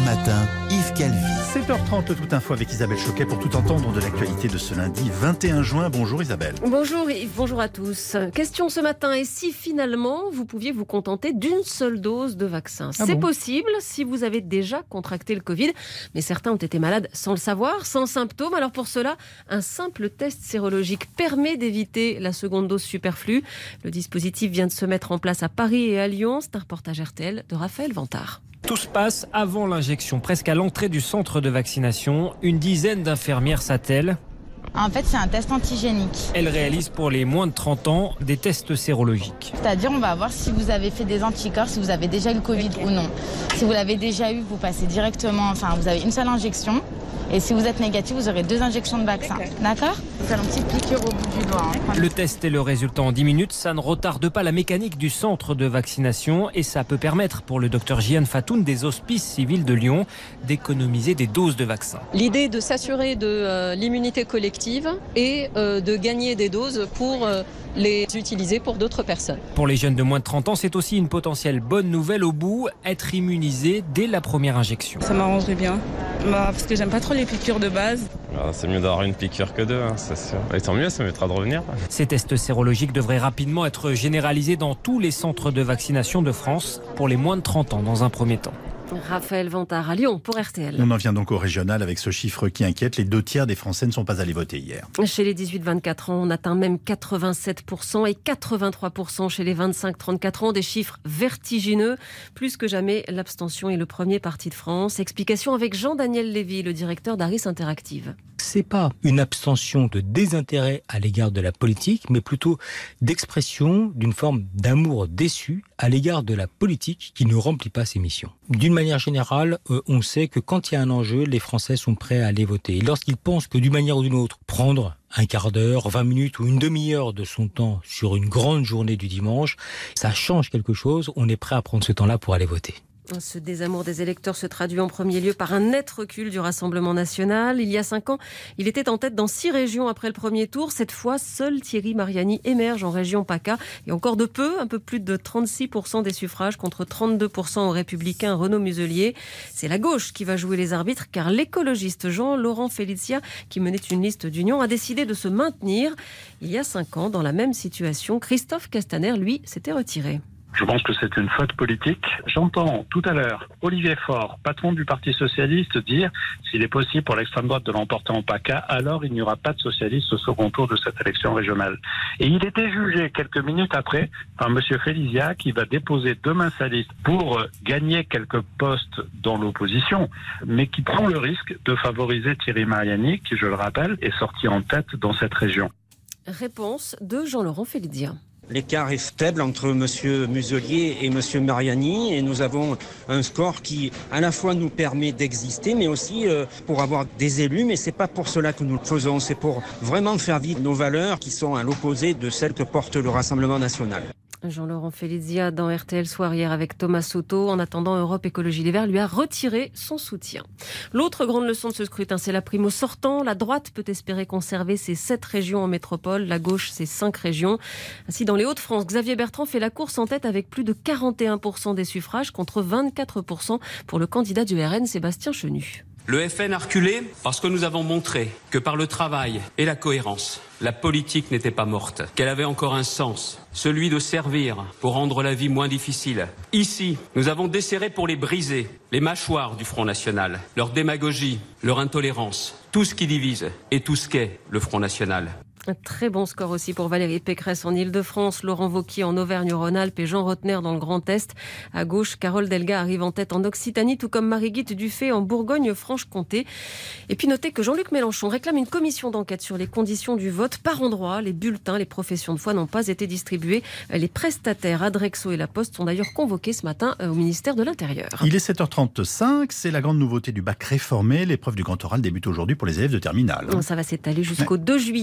Matin, Yves Calvi. sept heures trente, toute info avec Isabelle Choquet pour tout entendre de l'actualité de ce lundi vingt et un juin. Bonjour Isabelle. Bonjour Yves, bonjour à tous. Question ce matin, et si finalement vous pouviez vous contenter d'une seule dose de vaccin? Ah C'est bon possible si vous avez déjà contracté le Covid, mais certains ont été malades sans le savoir, sans symptômes. Alors pour cela, un simple test sérologique permet d'éviter la seconde dose superflue. Le dispositif vient de se mettre en place à Paris et à Lyon. C'est un reportage R T L de Raphaël Vantard. Tout se passe avant l'injection, presque à l'entrée du centre de vaccination. Une dizaine d'infirmières s'attellent. En fait, c'est un test antigénique. Elles réalisent pour les moins de trente ans des tests sérologiques. C'est-à-dire, on va voir si vous avez fait des anticorps, si vous avez déjà eu le Covid ou non. Si vous l'avez déjà eu, vous passez directement, enfin, vous avez une seule injection. Et si vous êtes négatif, vous aurez deux injections de vaccin. D'accord ? Vous faire une petite piqûre au bout du doigt. Hein. Le test et le résultat en dix minutes, ça ne retarde pas la mécanique du centre de vaccination et ça peut permettre pour le docteur Jian Fatoun des Hospices civils de Lyon d'économiser des doses de vaccin. L'idée est de s'assurer de euh, l'immunité collective et euh, de gagner des doses pour euh, les utiliser pour d'autres personnes. Pour les jeunes de moins de trente ans, c'est aussi une potentielle bonne nouvelle au bout, être immunisé dès la première injection. Ça m'arrangerait bien, bah, parce que j'aime pas trop les piqûres de base. Alors, c'est mieux d'avoir une piqûre que deux, hein, c'est sûr. Et tant mieux, ça m'évitera de revenir. Ces tests sérologiques devraient rapidement être généralisés dans tous les centres de vaccination de France pour les moins de trente ans dans un premier temps. Raphaël Vantard à Lyon pour R T L. On en vient donc au régional avec ce chiffre qui inquiète. Les deux tiers des Français ne sont pas allés voter hier. Chez les dix-huit vingt-quatre ans, on atteint même quatre-vingt-sept pour cent et quatre-vingt-trois pour cent chez les vingt-cinq trente-quatre ans. Des chiffres vertigineux. Plus que jamais, l'abstention est le premier parti de France. Explication avec Jean-Daniel Lévy, le directeur d'Aris Interactive. C'est pas une abstention de désintérêt à l'égard de la politique, mais plutôt d'expression d'une forme d'amour déçu à l'égard de la politique qui ne remplit pas ses missions. D'une manière générale, euh, on sait que quand il y a un enjeu, les Français sont prêts à aller voter. Et lorsqu'ils pensent que d'une manière ou d'une autre, prendre un quart d'heure, vingt minutes ou une demi-heure de son temps sur une grande journée du dimanche, ça change quelque chose, on est prêt à prendre ce temps-là pour aller voter. Ce désamour des électeurs se traduit en premier lieu par un net recul du Rassemblement national. Il y a cinq ans, il était en tête dans six régions après le premier tour. Cette fois, seul Thierry Mariani émerge en région PACA. Et encore de peu, un peu plus de trente-six pour cent des suffrages contre trente-deux pour cent aux Républicains Renaud Muselier. C'est la gauche qui va jouer les arbitres car l'écologiste Jean-Laurent Félicia, qui menait une liste d'union, a décidé de se maintenir. Il y a cinq ans, dans la même situation, Christophe Castaner, lui, s'était retiré. Je pense que c'est une faute politique. J'entends tout à l'heure Olivier Faure, patron du Parti Socialiste, dire s'il est possible pour l'extrême droite de l'emporter en PACA, alors il n'y aura pas de socialistes au second tour de cette élection régionale. Et il était jugé quelques minutes après par M. Félicia qui va déposer demain sa liste pour gagner quelques postes dans l'opposition, mais qui prend le risque de favoriser Thierry Mariani, qui, je le rappelle, est sorti en tête dans cette région. Réponse de Jean-Laurent Félicia. L'écart est faible entre M. Muselier et M. Mariani et nous avons un score qui à la fois nous permet d'exister mais aussi euh, pour avoir des élus, mais c'est pas pour cela que nous le faisons, c'est pour vraiment faire vivre nos valeurs qui sont à l'opposé de celles que porte le Rassemblement national. Jean-Laurent Félicia dans R T L Soir hier avec Thomas Soto. En attendant, Europe Écologie Les Verts lui a retiré son soutien. L'autre grande leçon de ce scrutin, c'est la prime au sortant. La droite peut espérer conserver ses sept régions en métropole, la gauche ses cinq régions. Ainsi, dans les Hauts-de-France, Xavier Bertrand fait la course en tête avec plus de quarante et un pour cent des suffrages contre vingt-quatre pour cent pour le candidat du R N, Sébastien Chenu. Le F N a reculé parce que nous avons montré que par le travail et la cohérence, la politique n'était pas morte, qu'elle avait encore un sens, celui de servir pour rendre la vie moins difficile. Ici, nous avons desserré pour les briser, les mâchoires du Front National, leur démagogie, leur intolérance, tout ce qui divise et tout ce qu'est le Front National. Un très bon score aussi pour Valérie Pécresse en Ile-de-France, Laurent Wauquiez en Auvergne-Rhône-Alpes et Jean Rottner dans le Grand Est. À gauche, Carole Delga arrive en tête en Occitanie, tout comme Marie-Guite Dufay en Bourgogne-Franche-Comté. Et puis notez que Jean-Luc Mélenchon réclame une commission d'enquête sur les conditions du vote par endroit. Les bulletins, les professions de foi n'ont pas été distribués. Les prestataires Adrexo et La Poste sont d'ailleurs convoqués ce matin au ministère de l'Intérieur. Il est sept heures trente-cinq, c'est la grande nouveauté du bac réformé. L'épreuve du grand oral débute aujourd'hui pour les élèves de terminale. Ça va s'étaler jusqu'au deux juillet. Les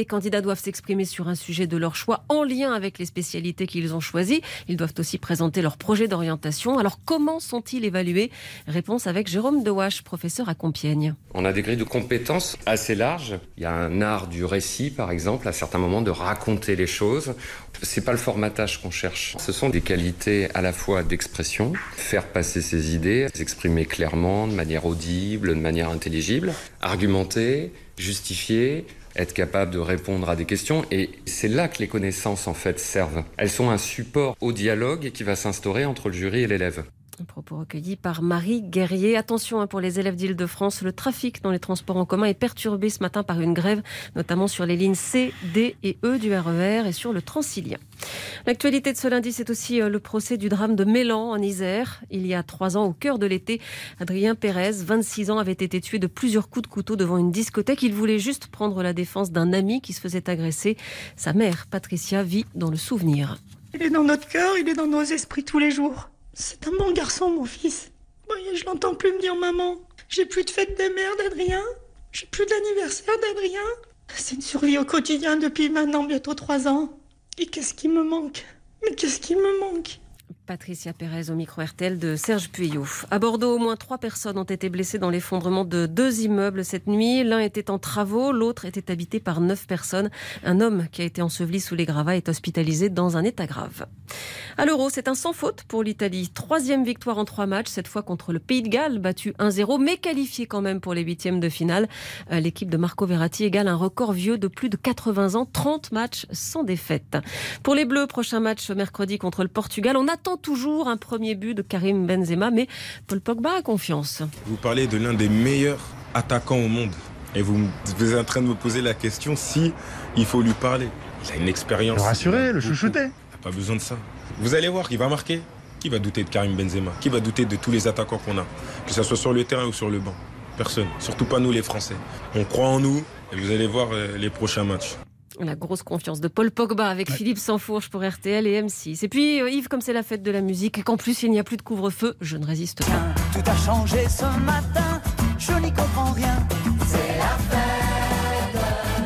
Les candidats doivent s'exprimer sur un sujet de leur choix en lien avec les spécialités qu'ils ont choisies. Ils doivent aussi présenter leur projet d'orientation. Alors comment sont-ils évalués? Réponse avec Jérôme Dewache, professeur à Compiègne. On a des grilles de compétences assez larges. Il y a un art du récit, par exemple, à certains moments de raconter les choses. C'est pas le formatage qu'on cherche. Ce sont des qualités à la fois d'expression, faire passer ses idées, s'exprimer clairement, de manière audible, de manière intelligible, argumenter, justifier, être capable de répondre à des questions. Et c'est là que les connaissances, en fait, servent. Elles sont un support au dialogue qui va s'instaurer entre le jury et l'élève. Un propos recueilli par Marie Guerrier. Attention hein, pour les élèves d'Île-de-France, le trafic dans les transports en commun est perturbé ce matin par une grève, notamment sur les lignes C, D et E du R E R et sur le Transilien. L'actualité de ce lundi, c'est aussi le procès du drame de Mélan en Isère. Il y a trois ans, au cœur de l'été, Adrien Pérez, vingt-six ans, avait été tué de plusieurs coups de couteau devant une discothèque. Il voulait juste prendre la défense d'un ami qui se faisait agresser. Sa mère, Patricia, vit dans le souvenir. Il est dans notre cœur, il est dans nos esprits tous les jours. C'est un bon garçon, mon fils. Bon, je l'entends plus me dire maman. J'ai plus de fête des mères d'Adrien. J'ai plus d'anniversaire d'Adrien. C'est une survie au quotidien depuis maintenant bientôt trois ans. Et qu'est-ce qui me manque? Mais qu'est-ce qui me manque? Patricia Pérez au micro R T L de Serge Puyot. À Bordeaux, au moins trois personnes ont été blessées dans l'effondrement de deux immeubles cette nuit. L'un était en travaux, l'autre était habité par neuf personnes. Un homme qui a été enseveli sous les gravats est hospitalisé dans un état grave. À l'Euro, c'est un sans faute pour l'Italie. Troisième victoire en trois matchs, cette fois contre le Pays de Galles, battu un zéro, mais qualifié quand même pour les huitièmes de finale. L'équipe de Marco Verratti égale un record vieux de plus de quatre-vingts ans, trente matchs sans défaite. Pour les Bleus, prochain match mercredi contre le Portugal. On attend toujours un premier but de Karim Benzema, mais Paul Pogba a confiance. Vous parlez de l'un des meilleurs attaquants au monde. Et vous, vous êtes en train de me poser la question si il faut lui parler. Il a une expérience. Le rassurer, le chouchouter. Il n'a pas besoin de ça. Vous allez voir, il va marquer. Qui va douter de Karim Benzema? Qui va douter de tous les attaquants qu'on a? Que ce soit sur le terrain ou sur le banc. Personne. Surtout pas nous les Français. On croit en nous et vous allez voir les prochains matchs. La grosse confiance de Paul Pogba avec ouais. Philippe Sansfourche pour R T L et M six. Et puis Yves, comme c'est la fête de la musique et qu'en plus il n'y a plus de couvre-feu, je ne résiste pas. Tout a changé ce matin, je n'y comprends rien. C'est la fête,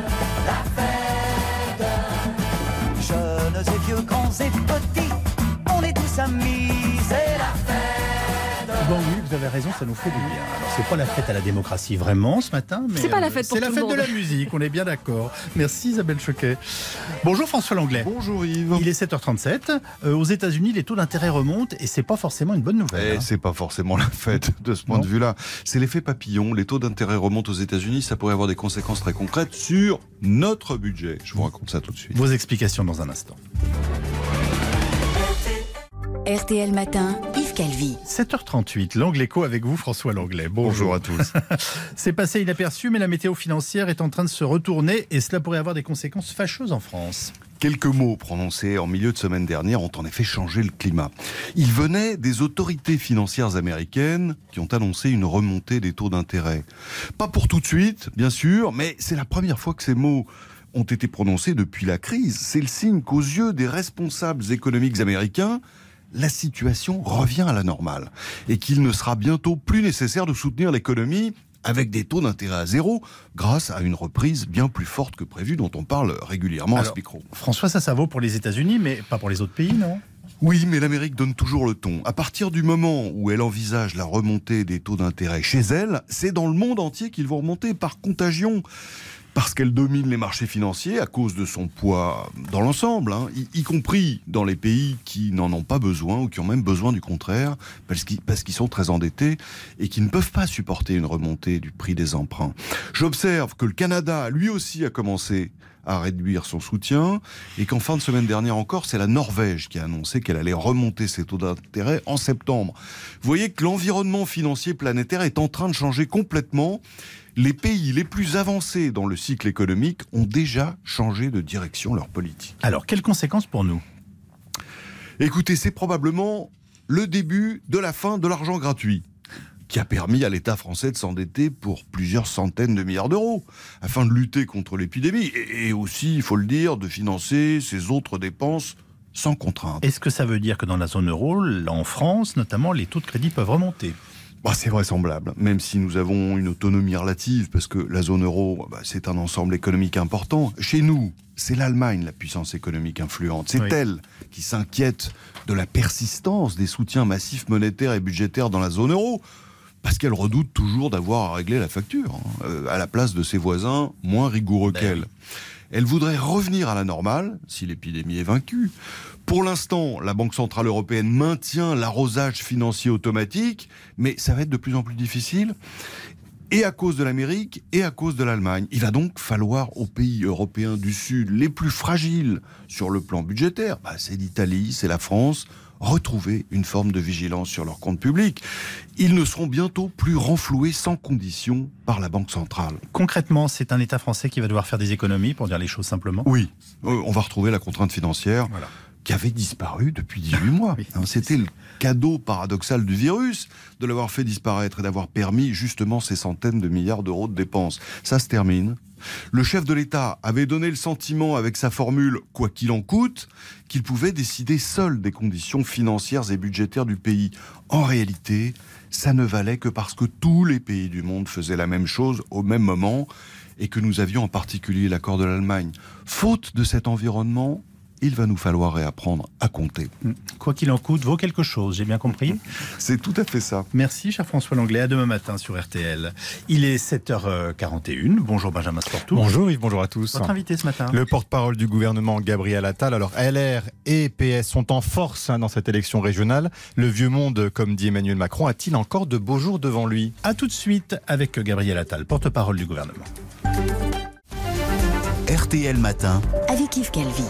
la fête. Jeunes et vieux, grands et petits, on est tous amis. C'est la fête. Bon oui, vous avez raison, ça nous fait du bien. Alors c'est pas la fête à la démocratie vraiment ce matin, mais c'est pas la fête pour c'est tout la le fête monde. de la musique, on est bien d'accord. Merci Isabelle Choquet. Bonjour François Langlais. Bonjour Yves. Il est sept heures trente-sept. Euh, aux États-Unis, les taux d'intérêt remontent et c'est pas forcément une bonne nouvelle. Et hein. c'est pas forcément la fête de ce point non. de vue-là. C'est l'effet papillon. Les taux d'intérêt remontent aux États-Unis, ça pourrait avoir des conséquences très concrètes sur notre budget. Je vous raconte ça tout de suite. Vos explications dans un instant. R T L Matin, Yves Calvi. sept heures trente-huit, l'Angle Écho avec vous, François Langlais. Bonjour, Bonjour à tous. C'est passé inaperçu, mais la météo financière est en train de se retourner et cela pourrait avoir des conséquences fâcheuses en France. Quelques mots prononcés en milieu de semaine dernière ont en effet changé le climat. Ils venaient des autorités financières américaines qui ont annoncé une remontée des taux d'intérêt. Pas pour tout de suite, bien sûr, mais c'est la première fois que ces mots ont été prononcés depuis la crise. C'est le signe qu'aux yeux des responsables économiques américains, la situation revient à la normale et qu'il ne sera bientôt plus nécessaire de soutenir l'économie avec des taux d'intérêt à zéro grâce à une reprise bien plus forte que prévu dont on parle régulièrement Alors, à ce micro. François, ça, ça vaut pour les États-Unis, mais pas pour les autres pays, non ? Oui, mais l'Amérique donne toujours le ton. À partir du moment où elle envisage la remontée des taux d'intérêt chez elle, c'est dans le monde entier qu'ils vont remonter par contagion. Parce qu'elle domine les marchés financiers à cause de son poids dans l'ensemble, hein, y, y compris dans les pays qui n'en ont pas besoin ou qui ont même besoin du contraire, parce qu'ils, parce qu'ils sont très endettés et qui ne peuvent pas supporter une remontée du prix des emprunts. J'observe que le Canada, lui aussi, a commencé à réduire son soutien et qu'en fin de semaine dernière encore, c'est la Norvège qui a annoncé qu'elle allait remonter ses taux d'intérêt en septembre. Vous voyez que l'environnement financier planétaire est en train de changer complètement. Les pays les plus avancés dans le cycle économique ont déjà changé de direction leur politique. Alors, quelles conséquences pour nous ? Écoutez, c'est probablement le début de la fin de l'argent gratuit, qui a permis à l'État français de s'endetter pour plusieurs centaines de milliards d'euros, afin de lutter contre l'épidémie, et aussi, il faut le dire, de financer ses autres dépenses sans contrainte. Est-ce que ça veut dire que dans la zone euro, en France notamment, les taux de crédit peuvent remonter ? Bah, c'est vraisemblable, même si nous avons une autonomie relative, parce que la zone euro, bah, c'est un ensemble économique important. Chez nous, c'est l'Allemagne, la puissance économique influente. C'est oui. elle qui s'inquiète de la persistance des soutiens massifs monétaires et budgétaires dans la zone euro, parce qu'elle redoute toujours d'avoir à régler la facture, hein, euh, à la place de ses voisins moins rigoureux ben qu'elle. Oui. Elle voudrait revenir à la normale, si l'épidémie est vaincue. Pour l'instant, la Banque Centrale Européenne maintient l'arrosage financier automatique, mais ça va être de plus en plus difficile, et à cause de l'Amérique, et à cause de l'Allemagne. Il va donc falloir aux pays européens du Sud, les plus fragiles sur le plan budgétaire, bah c'est l'Italie, c'est la France, retrouver une forme de vigilance sur leurs comptes publics. Ils ne seront bientôt plus renfloués sans condition par la Banque centrale. Concrètement, c'est un État français qui va devoir faire des économies, pour dire les choses simplement ? Oui, on va retrouver la contrainte financière voilà. qui avait disparu depuis dix-huit mois. Oui. C'était le cadeau paradoxal du virus, de l'avoir fait disparaître et d'avoir permis justement ces centaines de milliards d'euros de dépenses. Ça se termine. Le chef de l'État avait donné le sentiment, avec sa formule « quoi qu'il en coûte », qu'il pouvait décider seul des conditions financières et budgétaires du pays. En réalité, ça ne valait que parce que tous les pays du monde faisaient la même chose au même moment et que nous avions en particulier l'accord de l'Allemagne. Faute de cet environnement, il va nous falloir réapprendre à compter. Quoi qu'il en coûte, vaut quelque chose, j'ai bien compris. C'est tout à fait ça. Merci, cher François Langlais. À demain matin sur R T L. Il est sept heures quarante et une. Bonjour Benjamin Sportou. Bonjour Yves, bonjour à tous. Votre invité ce matin. Le porte-parole du gouvernement, Gabriel Attal. Alors L R et P S sont en force hein, dans cette élection régionale. Le vieux monde, comme dit Emmanuel Macron, a-t-il encore de beaux jours devant lui ? A tout de suite avec Gabriel Attal, porte-parole du gouvernement. R T L Matin. Avec Yves Calvi.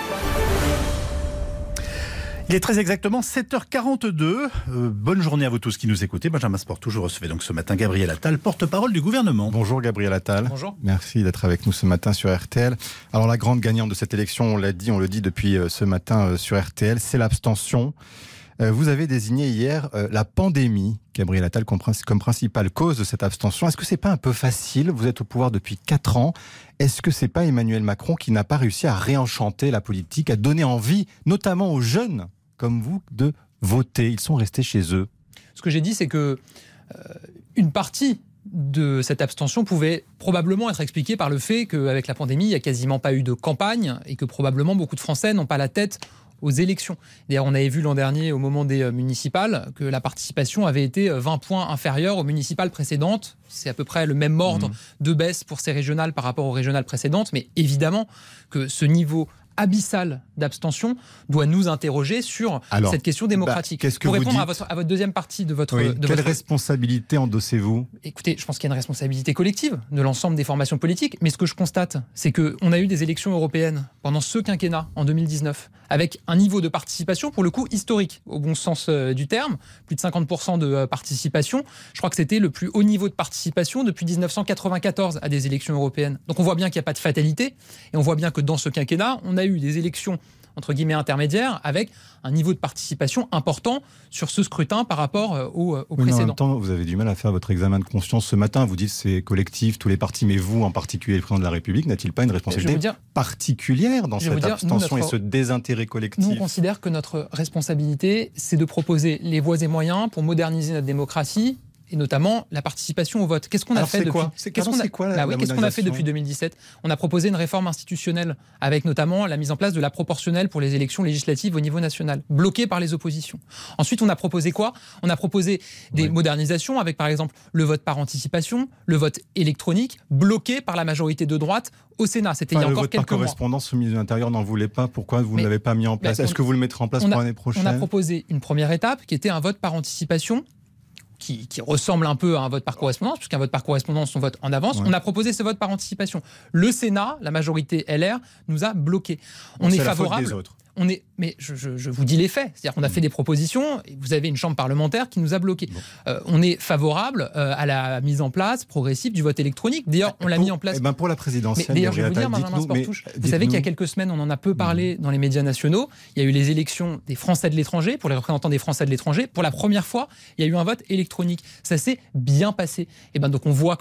Il est très exactement sept heures quarante-deux. Euh, bonne journée à vous tous qui nous écoutez. Benjamin Sportou, je recevais donc ce matin Gabriel Attal, porte-parole du gouvernement. Bonjour Gabriel Attal. Bonjour. Merci d'être avec nous ce matin sur R T L. Alors la grande gagnante de cette élection, on l'a dit, on le dit depuis ce matin sur R T L, c'est l'abstention. Vous avez désigné hier la pandémie, Gabriel Attal, comme principale cause de cette abstention. Est-ce que c'est pas un peu facile ? Vous êtes au pouvoir depuis quatre ans. Est-ce que c'est pas Emmanuel Macron qui n'a pas réussi à réenchanter la politique, à donner envie, notamment aux jeunes comme vous, de voter ? Ils sont restés chez eux. Ce que j'ai dit, c'est que euh, une partie de cette abstention pouvait probablement être expliquée par le fait qu'avec la pandémie, il n'y a quasiment pas eu de campagne et que probablement beaucoup de Français n'ont pas la tête aux élections. D'ailleurs, on avait vu l'an dernier, au moment des municipales, que la participation avait été vingt points inférieure aux municipales précédentes. C'est à peu près le même ordre mmh. de baisse pour ces régionales par rapport aux régionales précédentes. Mais évidemment que ce niveau abyssal d'abstention doit nous interroger sur Alors, cette question démocratique. Bah, qu'est-ce que Pour vous répondre dites... à, votre, à votre deuxième partie de votre... Oui. De Quelle votre... responsabilité endossez-vous ? Écoutez, je pense qu'il y a une responsabilité collective de l'ensemble des formations politiques, mais ce que je constate, c'est qu'on a eu des élections européennes pendant ce quinquennat, en deux mille dix-neuf, avec un niveau de participation, pour le coup, historique, au bon sens euh, du terme, plus de cinquante pour cent de euh, participation. Je crois que c'était le plus haut niveau de participation depuis dix-neuf cent quatre-vingt-quatorze à des élections européennes. Donc on voit bien qu'il n'y a pas de fatalité, et on voit bien que dans ce quinquennat, on a eu des élections entre guillemets intermédiaires, avec un niveau de participation important sur ce scrutin par rapport au, au oui, précédent. En même temps, vous avez du mal à faire votre examen de conscience ce matin. Vous dites c'est collectif, tous les partis, mais vous, en particulier le président de la République, n'a-t-il pas une responsabilité dire, particulière dans cette dire, abstention nous, notre, et ce désintérêt collectif ? Nous, on considère que notre responsabilité, c'est de proposer les voies et moyens pour moderniser notre démocratie, et notamment la participation au vote. Qu'est-ce qu'on a Alors fait c'est depuis quoi, c'est, qu'est-ce qu'on a, quoi, la, bah oui, la qu'est-ce qu'on a fait depuis deux mille dix-sept ? On a proposé une réforme institutionnelle avec notamment la mise en place de la proportionnelle pour les élections législatives au niveau national, bloquée par les oppositions. Ensuite, on a proposé quoi ? On a proposé des oui. modernisations avec par exemple le vote par anticipation, le vote électronique, bloqué par la majorité de droite au Sénat. C'était enfin, il y a encore quelques mois. Le vote par correspondance, le ministre de l'Intérieur n'en voulait pas. Pourquoi vous Mais, ne l'avez pas mis en place ? Est-ce on, que vous le mettrez en place pour l'année prochaine ? On a proposé une première étape qui était un vote par anticipation. Qui, qui ressemble un peu à un vote par correspondance, puisqu'un vote par correspondance, on vote en avance. Ouais. On a proposé ce vote par anticipation. Le Sénat, la majorité L R, nous a bloqués. On bon, est c'est favorable. La faute des autres. On est, mais je, je, je vous dis les faits. C'est-à-dire qu'on a fait des propositions et vous avez une chambre parlementaire qui nous a bloqués. Bon. Euh, on est favorable euh, à la mise en place progressive du vote électronique. D'ailleurs, on l'a pour, mis en place. Eh ben pour la présidentielle. Mais d'ailleurs, je vais vous dire, Benjamin Sportouche, vous savez qu'il y a quelques semaines, on en a peu parlé dans les médias nationaux. Il y a eu les élections des Français de l'étranger, pour les représentants des Français de l'étranger. Pour la première fois, il y a eu un vote électronique. Ça s'est bien passé. Et ben donc on voit que c'est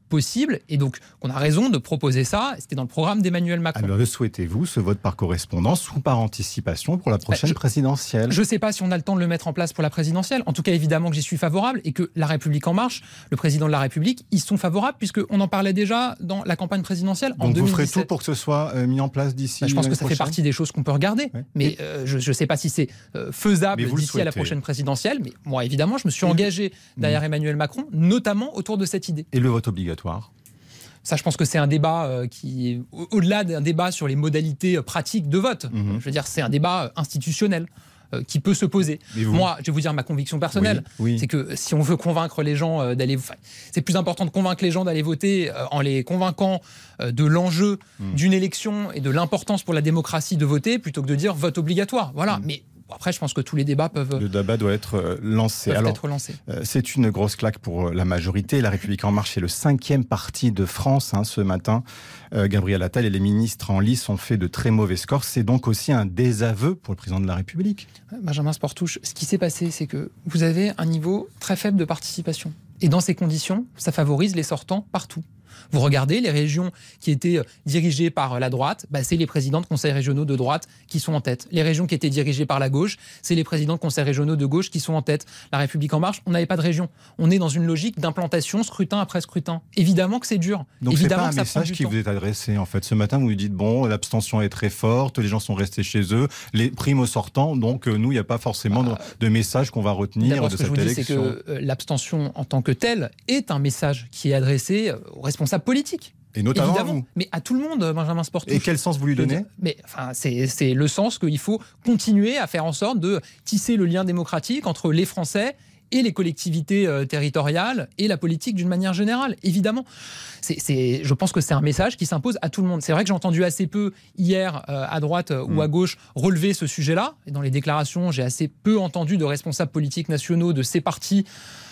possible, et donc on a raison de proposer ça. C'était dans le programme d'Emmanuel Macron. Alors, le souhaitez-vous, ce vote par correspondance ou par anticipation pour la prochaine je, présidentielle? Je ne sais pas si on a le temps de le mettre en place pour la présidentielle. En tout cas, évidemment que j'y suis favorable, et que La République En Marche, le président de la République, ils sont favorables, puisqu'on en parlait déjà dans la campagne présidentielle en donc deux mille dix-sept. Vous ferez tout pour que ce soit euh, mis en place d'ici bah, Je pense que ça prochaine. fait partie des choses qu'on peut regarder, ouais. mais euh, je ne sais pas si c'est euh, faisable d'ici à la prochaine présidentielle. Mais moi, évidemment, je me suis et engagé le... derrière mmh. Emmanuel Macron, notamment autour de cette idée. Et le vote obligatoire? Ça, je pense que c'est un débat euh, qui est au-delà d'un débat sur les modalités euh, pratiques de vote. Mmh. Je veux dire, c'est un débat euh, institutionnel euh, qui peut se poser. Moi, je vais vous dire ma conviction personnelle, oui, oui. c'est que si on veut convaincre les gens euh, d'aller... Enfin, c'est plus important de convaincre les gens d'aller voter euh, en les convainquant euh, de l'enjeu mmh. d'une élection et de l'importance pour la démocratie de voter, plutôt que de dire vote obligatoire. Voilà, mmh. mais... Après, je pense que tous les débats peuvent... Le débat doit être lancé. Alors, être lancé. Euh, c'est une grosse claque pour la majorité. La République En Marche est le cinquième parti de France hein, ce matin. Euh, Gabriel Attal et les ministres en lice ont fait de très mauvais scores. C'est donc aussi un désaveu pour le président de la République. Benjamin Sportouche, ce qui s'est passé, c'est que vous avez un niveau très faible de participation. Et dans ces conditions, ça favorise les sortants partout. Vous regardez les régions qui étaient dirigées par la droite, bah c'est les présidents de conseils régionaux de droite qui sont en tête. Les régions qui étaient dirigées par la gauche, c'est les présidents de conseils régionaux de gauche qui sont en tête. La République En Marche, on n'avait pas de région. On est dans une logique d'implantation, scrutin après scrutin. Évidemment que c'est dur. Donc évidemment c'est pas un message qui vous est adressé en fait. Ce matin, vous nous dites bon, l'abstention est très forte, les gens sont restés chez eux, les primes sortants. Donc euh, nous, il n'y a pas forcément bah, de, de message qu'on va retenir de cette élection. Ce que je vous dis, c'est que euh, l'abstention en tant que telle est un message qui est adressé aux responsables politiques. Et notamment évidemment, à vous. Mais à tout le monde, Benjamin Sportouche. Et quel sens vous lui donnez? Mais enfin, c'est, c'est le sens qu'il faut continuer à faire en sorte de tisser le lien démocratique entre les Français et les collectivités euh, territoriales et la politique d'une manière générale, évidemment. C'est, c'est, je pense que c'est un message qui s'impose à tout le monde. C'est vrai que j'ai entendu assez peu hier, euh, à droite euh, mmh. ou à gauche, relever ce sujet-là. Et dans les déclarations, j'ai assez peu entendu de responsables politiques nationaux de ces partis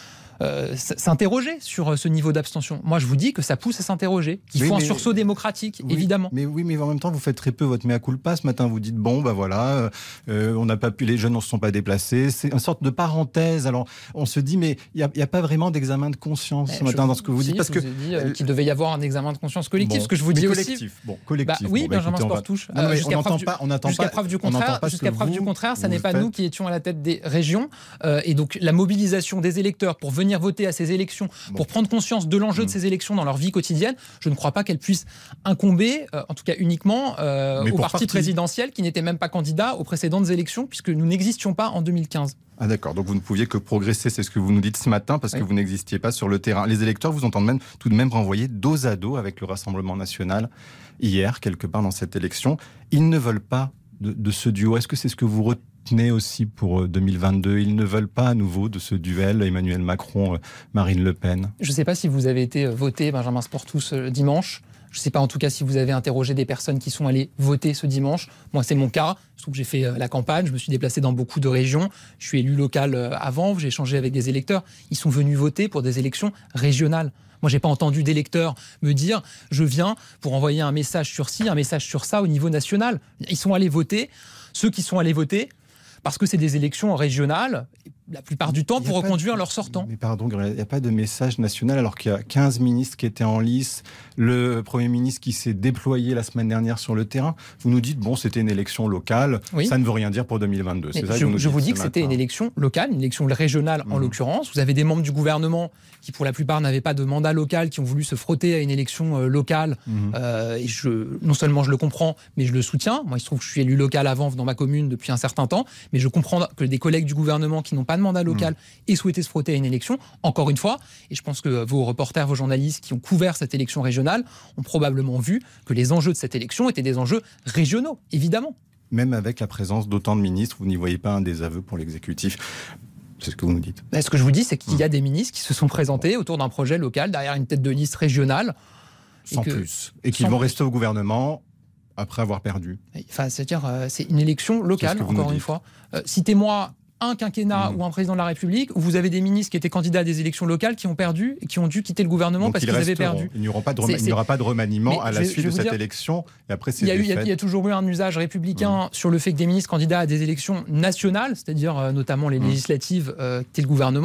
Euh, s'interroger sur ce niveau d'abstention. Moi, je vous dis que ça pousse à s'interroger, qu'il oui, faut mais, un sursaut démocratique, oui, évidemment. Mais oui, mais en même temps, vous faites très peu votre mea culpa. Ce matin, vous dites bon, bah voilà, euh, on n'a pas pu, les jeunes ne se sont pas déplacés. C'est une sorte de parenthèse. Alors, on se dit, mais il n'y a, a pas vraiment d'examen de conscience mais ce matin dans ce que vous si, dites, parce je que vous ai dit euh, qu'il devait y avoir un examen de conscience collectif. Bon, ce que je vous dis collectif, aussi. Bon, collectif. Bah, oui, bon, bah, Benjamin écoutez, Sportouche. Va... Euh, jusqu'à on preuve, pas, on du... jusqu'à preuve du contraire, jusqu'à preuve du contraire, ça n'est pas nous qui étions à la tête des régions. Euh, et donc, la mobilisation des électeurs pour venir voter à ces élections, pour prendre conscience de l'enjeu mmh. de ces élections dans leur vie quotidienne, je ne crois pas qu'elle puisse incomber, euh, en tout cas uniquement, euh, au parti, parti présidentiel qui n'était même pas candidat aux précédentes élections, puisque nous n'existions pas en deux mille quinze. Ah d'accord, donc vous ne pouviez que progresser, c'est ce que vous nous dites ce matin, parce oui. que vous n'existiez pas sur le terrain. Les électeurs vous entendent même, tout de même renvoyer dos à dos avec le Rassemblement national hier, quelque part dans cette élection. Ils ne veulent pas de, de ce duo. Est-ce que c'est ce que vous retenez aussi pour deux mille vingt-deux? Ils ne veulent pas à nouveau de ce duel Emmanuel Macron-Marine Le Pen? Je ne sais pas si vous avez été voté, Benjamin Sportouche, dimanche. Je ne sais pas en tout cas si vous avez interrogé des personnes qui sont allées voter ce dimanche. Moi, c'est mon cas. Je trouve que j'ai fait la campagne, je me suis déplacé dans beaucoup de régions. Je suis élu local avant, j'ai échangé avec des électeurs. Ils sont venus voter pour des élections régionales. Moi, je n'ai pas entendu d'électeurs me dire « je viens pour envoyer un message sur ci, un message sur ça au niveau national ». Ils sont allés voter. Ceux qui sont allés voter, parce que c'est des élections régionales, la plupart du temps, pour reconduire de... leurs sortants. Mais pardon, il n'y a pas de message national alors qu'il y a quinze ministres qui étaient en lice, le Premier ministre qui s'est déployé la semaine dernière sur le terrain. Vous nous dites, bon, c'était une élection locale, oui. ça ne veut rien dire pour deux mille vingt-deux. C'est ça je que vous nous je vous dis que matin. C'était une élection locale, une élection régionale mmh. en l'occurrence. Vous avez des membres du gouvernement qui, pour la plupart, n'avaient pas de mandat local, qui ont voulu se frotter à une élection euh, locale. Mmh. Euh, et je, non seulement je le comprends, mais je le soutiens. Moi, il se trouve que je suis élu local avant dans ma commune depuis un certain temps, mais je comprends que des collègues du gouvernement qui n'ont pas de mandat local mmh. et souhaitaient se frotter à une élection, encore une fois, et je pense que vos reporters, vos journalistes qui ont couvert cette élection régionale ont probablement vu que les enjeux de cette élection étaient des enjeux régionaux, évidemment. Même avec la présence d'autant de ministres, vous n'y voyez pas un désaveu pour l'exécutif? C'est ce que vous nous dites. Ce que je vous dis, c'est qu'il y a des ministres qui se sont présentés autour d'un projet local, derrière une tête de liste régionale. Sans et que, plus. Et qu'ils vont rester au gouvernement après avoir perdu. Enfin, c'est-à-dire, euh, c'est une élection locale, encore une fois. Euh, citez-moi un quinquennat mmh. ou un président de la République où vous avez des ministres qui étaient candidats à des élections locales qui ont perdu et qui ont dû quitter le gouvernement Donc parce qu'ils avaient perdu. Il n'y aura pas de, rem- il n'y aura pas de remaniement Mais à la je, suite je de cette dire, élection et après c'est il y, a eu, il, y a, il y a toujours eu un usage républicain mmh. sur le fait que des ministres candidats à des élections nationales, c'est-à-dire euh, notamment les mmh. législatives, euh, quittaient le gouvernement.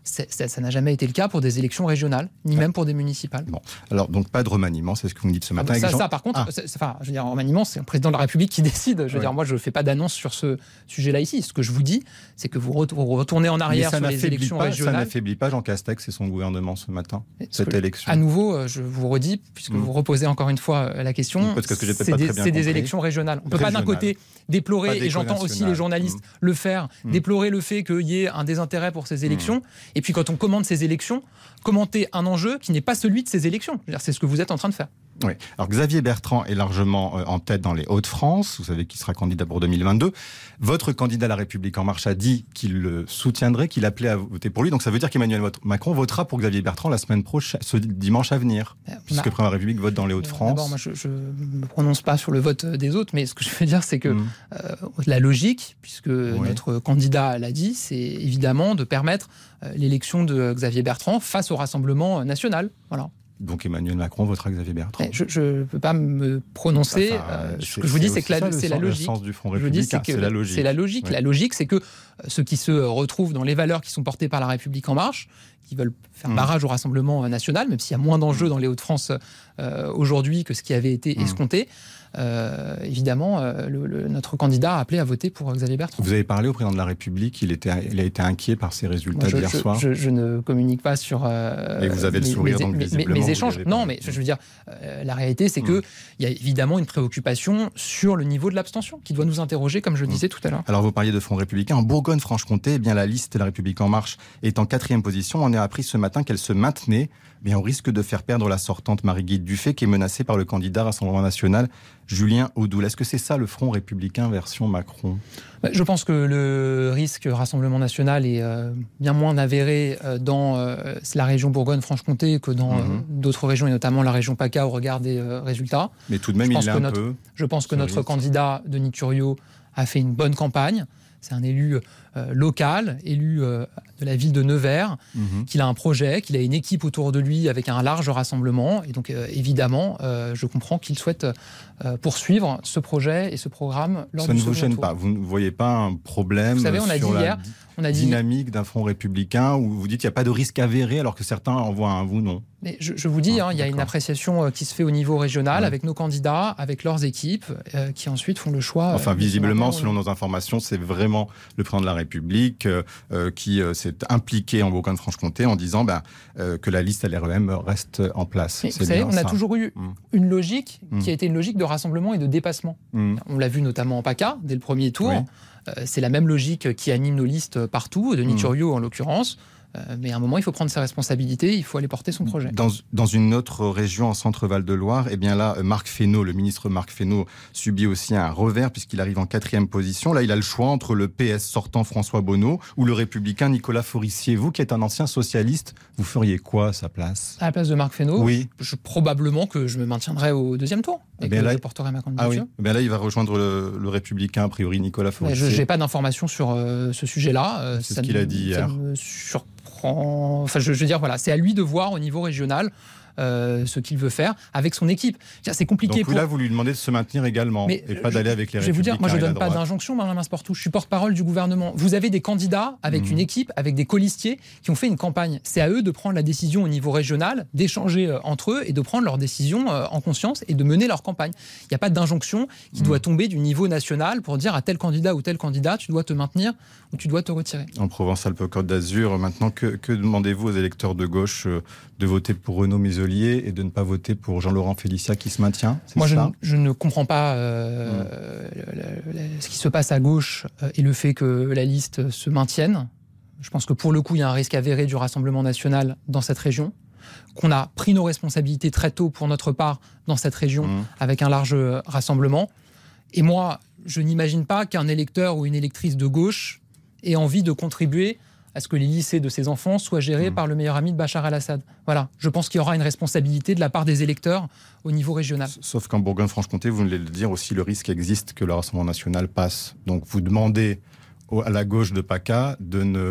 C'est, ça, ça n'a jamais été le cas pour des élections régionales, ni même pour des municipales. Bon, alors donc pas de remaniement, c'est ce que vous me dites ce matin. Ah, ça, Jean... ça, par contre, ah. c'est, c'est, enfin, je veux dire, en remaniement, c'est le président de la République qui décide. Je veux ouais. dire, moi, je ne fais pas d'annonce sur ce sujet-là ici. Ce que je vous dis, c'est que vous retournez en arrière sur les élections pas, régionales. Ça n'affaiblit pas Jean Castex et son gouvernement ce matin, cette que, élection. À nouveau, je vous redis, puisque mmh. vous reposez encore une fois la question, Parce que que c'est, des, c'est des élections régionales. On ne peut pas d'un côté déplorer, et j'entends aussi les journalistes mmh. le faire, mmh. déplorer le fait qu'il y ait un désintérêt pour ces élections, mmh. et puis quand on commande ces élections, commenter un enjeu qui n'est pas celui de ces élections. C'est ce que vous êtes en train de faire. Oui. Alors Xavier Bertrand est largement en tête dans les Hauts-de-France. Vous savez qu'il sera candidat pour deux mille vingt-deux. Votre candidat à La République En Marche a dit qu'il le soutiendrait, qu'il appelait à voter pour lui. Donc ça veut dire qu'Emmanuel Macron votera pour Xavier Bertrand la semaine prochaine, ce dimanche à venir, euh, puisque bah, La République vote dans les Hauts-de-France. D'abord, moi je ne me prononce pas sur le vote des autres, mais ce que je veux dire, c'est que mmh. euh, la logique, puisque oui. notre candidat l'a dit, c'est évidemment de permettre euh, l'élection de Xavier Bertrand face au Rassemblement national. Voilà. Donc Emmanuel Macron votera Xavier Bertrand. Je ne peux pas me prononcer. Enfin, euh, ce que je vous dis, c'est que la, c'est la logique. Le sens du Front républicain, je dis, c'est, que c'est la logique. C'est la logique. Oui. La logique, c'est que euh, ceux qui se retrouvent dans les valeurs qui sont portées par La République En Marche, qui veulent faire mmh. barrage au Rassemblement national, même s'il y a moins d'enjeux dans les Hauts-de-France euh, aujourd'hui que ce qui avait été mmh. escompté, euh, évidemment, euh, le, le, notre candidat a appelé à voter pour Xavier Bertrand. Vous avez parlé au président de la République, il, était, il a été inquiet par ces résultats je, d'hier je, soir. Je, je ne communique pas sur euh, Et vous avez le mes, sourire, mes, donc, mes, visiblement, mes échanges. Non, mais je veux dire, euh, la réalité, c'est mmh. qu'il y a évidemment une préoccupation sur le niveau de l'abstention qui doit nous interroger, comme je le disais mmh. tout à l'heure. Alors, vous parliez de Front républicain. En Bourgogne-Franche-Comté, eh bien, la liste de La République En Marche est en quatrième position. On a appris ce matin qu'elle se maintenait. Mais on risque de faire perdre la sortante Marie-Guilde Dufay, qui est menacée par le candidat Rassemblement National, Julien Audoul. Est-ce que c'est ça le Front républicain version Macron ? Je pense que le risque Rassemblement National est bien moins avéré dans la région Bourgogne-Franche-Comté que dans mmh. d'autres régions, et notamment la région PACA au regard des résultats. Mais tout de même, il est un notre, peu... Je pense que notre risque. candidat, Denis Turriot, a fait une bonne campagne. C'est un élu euh, local, élu euh, de la ville de Nevers, mmh. qu'il a un projet, qu'il a une équipe autour de lui avec un large rassemblement. Et donc, euh, évidemment, euh, je comprends qu'il souhaite euh, poursuivre ce projet et ce programme lors Ça du ne vous gêne tour. pas. Vous ne voyez pas un problème vous savez, on a sur dit la hier, on a dit... dynamique d'un Front républicain où vous dites qu'il n'y a pas de risque avéré alors que certains en voient un, vous non? Mais je, je vous dis, ah, hein, il y a une appréciation qui se fait au niveau régional ouais. avec nos candidats, avec leurs équipes, euh, qui ensuite font le choix. Enfin, euh, visiblement, selon nos informations, c'est vraiment le président de la République euh, euh, qui euh, s'est impliqué en Bourgogne-Franche-Comté en disant ben, euh, que la liste L R E M reste en place. Mais vous savez, on a toujours eu mmh. une logique qui mmh. a été une logique de rassemblement et de dépassement. Mmh. On l'a vu notamment en PACA, dès le premier tour. Oui. Euh, c'est la même logique qui anime nos listes partout, Denis mmh. Turriot en l'occurrence. Euh, mais à un moment, il faut prendre ses responsabilités, il faut aller porter son projet. Dans, dans une autre région, en Centre-Val de Loire, eh bien là, Marc Fesneau, le ministre Marc Fesneau, subit aussi un revers puisqu'il arrive en quatrième position. Là, il a le choix entre le P S sortant François Bonneau ou le républicain Nicolas Forissier. Vous qui êtes un ancien socialiste, vous feriez quoi à sa place? À la place de Marc Fesneau, oui. je, probablement que je me maintiendrai au deuxième tour et eh que là, je porterai ma candidature. Ah oui. eh bien là, il va rejoindre le, le républicain, a priori Nicolas Forissier. Je n'ai pas d'informations sur euh, ce sujet-là. Euh, C'est ce qu'il a dit hier. Ça me surprend. Enfin, je, je veux dire, voilà, c'est à lui de voir au niveau régional euh, ce qu'il veut faire avec son équipe. C'est compliqué. Donc pour... là, vous lui demandez de se maintenir également mais et pas d'aller avec les je vais vous dire, moi, je ne donne pas droite. d'injonction, Benjamin Sportouche. Je suis porte-parole du gouvernement. Vous avez des candidats avec mmh. une équipe, avec des colistiers qui ont fait une campagne. C'est à eux de prendre la décision au niveau régional, d'échanger euh, entre eux et de prendre leurs décisions euh, en conscience et de mener leur campagne. Il n'y a pas d'injonction qui mmh. doit tomber du niveau national pour dire à tel candidat ou tel candidat, tu dois te maintenir ou tu dois te retirer. En Provence-Alpes-Côte d'Azur, maintenant, que, que demandez-vous aux électeurs de gauche euh, de voter pour Renaud Muselier et de ne pas voter pour Jean-Laurent Félicia qui se maintient? Moi, je, je ne comprends pas euh, mmh. le, le, le, ce qui se passe à gauche euh, et le fait que la liste se maintienne. Je pense que pour le coup, il y a un risque avéré du Rassemblement national dans cette région, qu'on a pris nos responsabilités très tôt pour notre part dans cette région mmh. avec un large rassemblement. Et moi, je n'imagine pas qu'un électeur ou une électrice de gauche ait envie de contribuer à ce que les lycées de ses enfants soient gérés mmh. par le meilleur ami de Bachar el-Assad. Voilà, je pense qu'il y aura une responsabilité de la part des électeurs au niveau régional. Sauf qu'en Bourgogne-Franche-Comté, vous venez de le dire aussi, le risque existe que le Rassemblement national passe. Donc vous demandez à la gauche de PACA de ne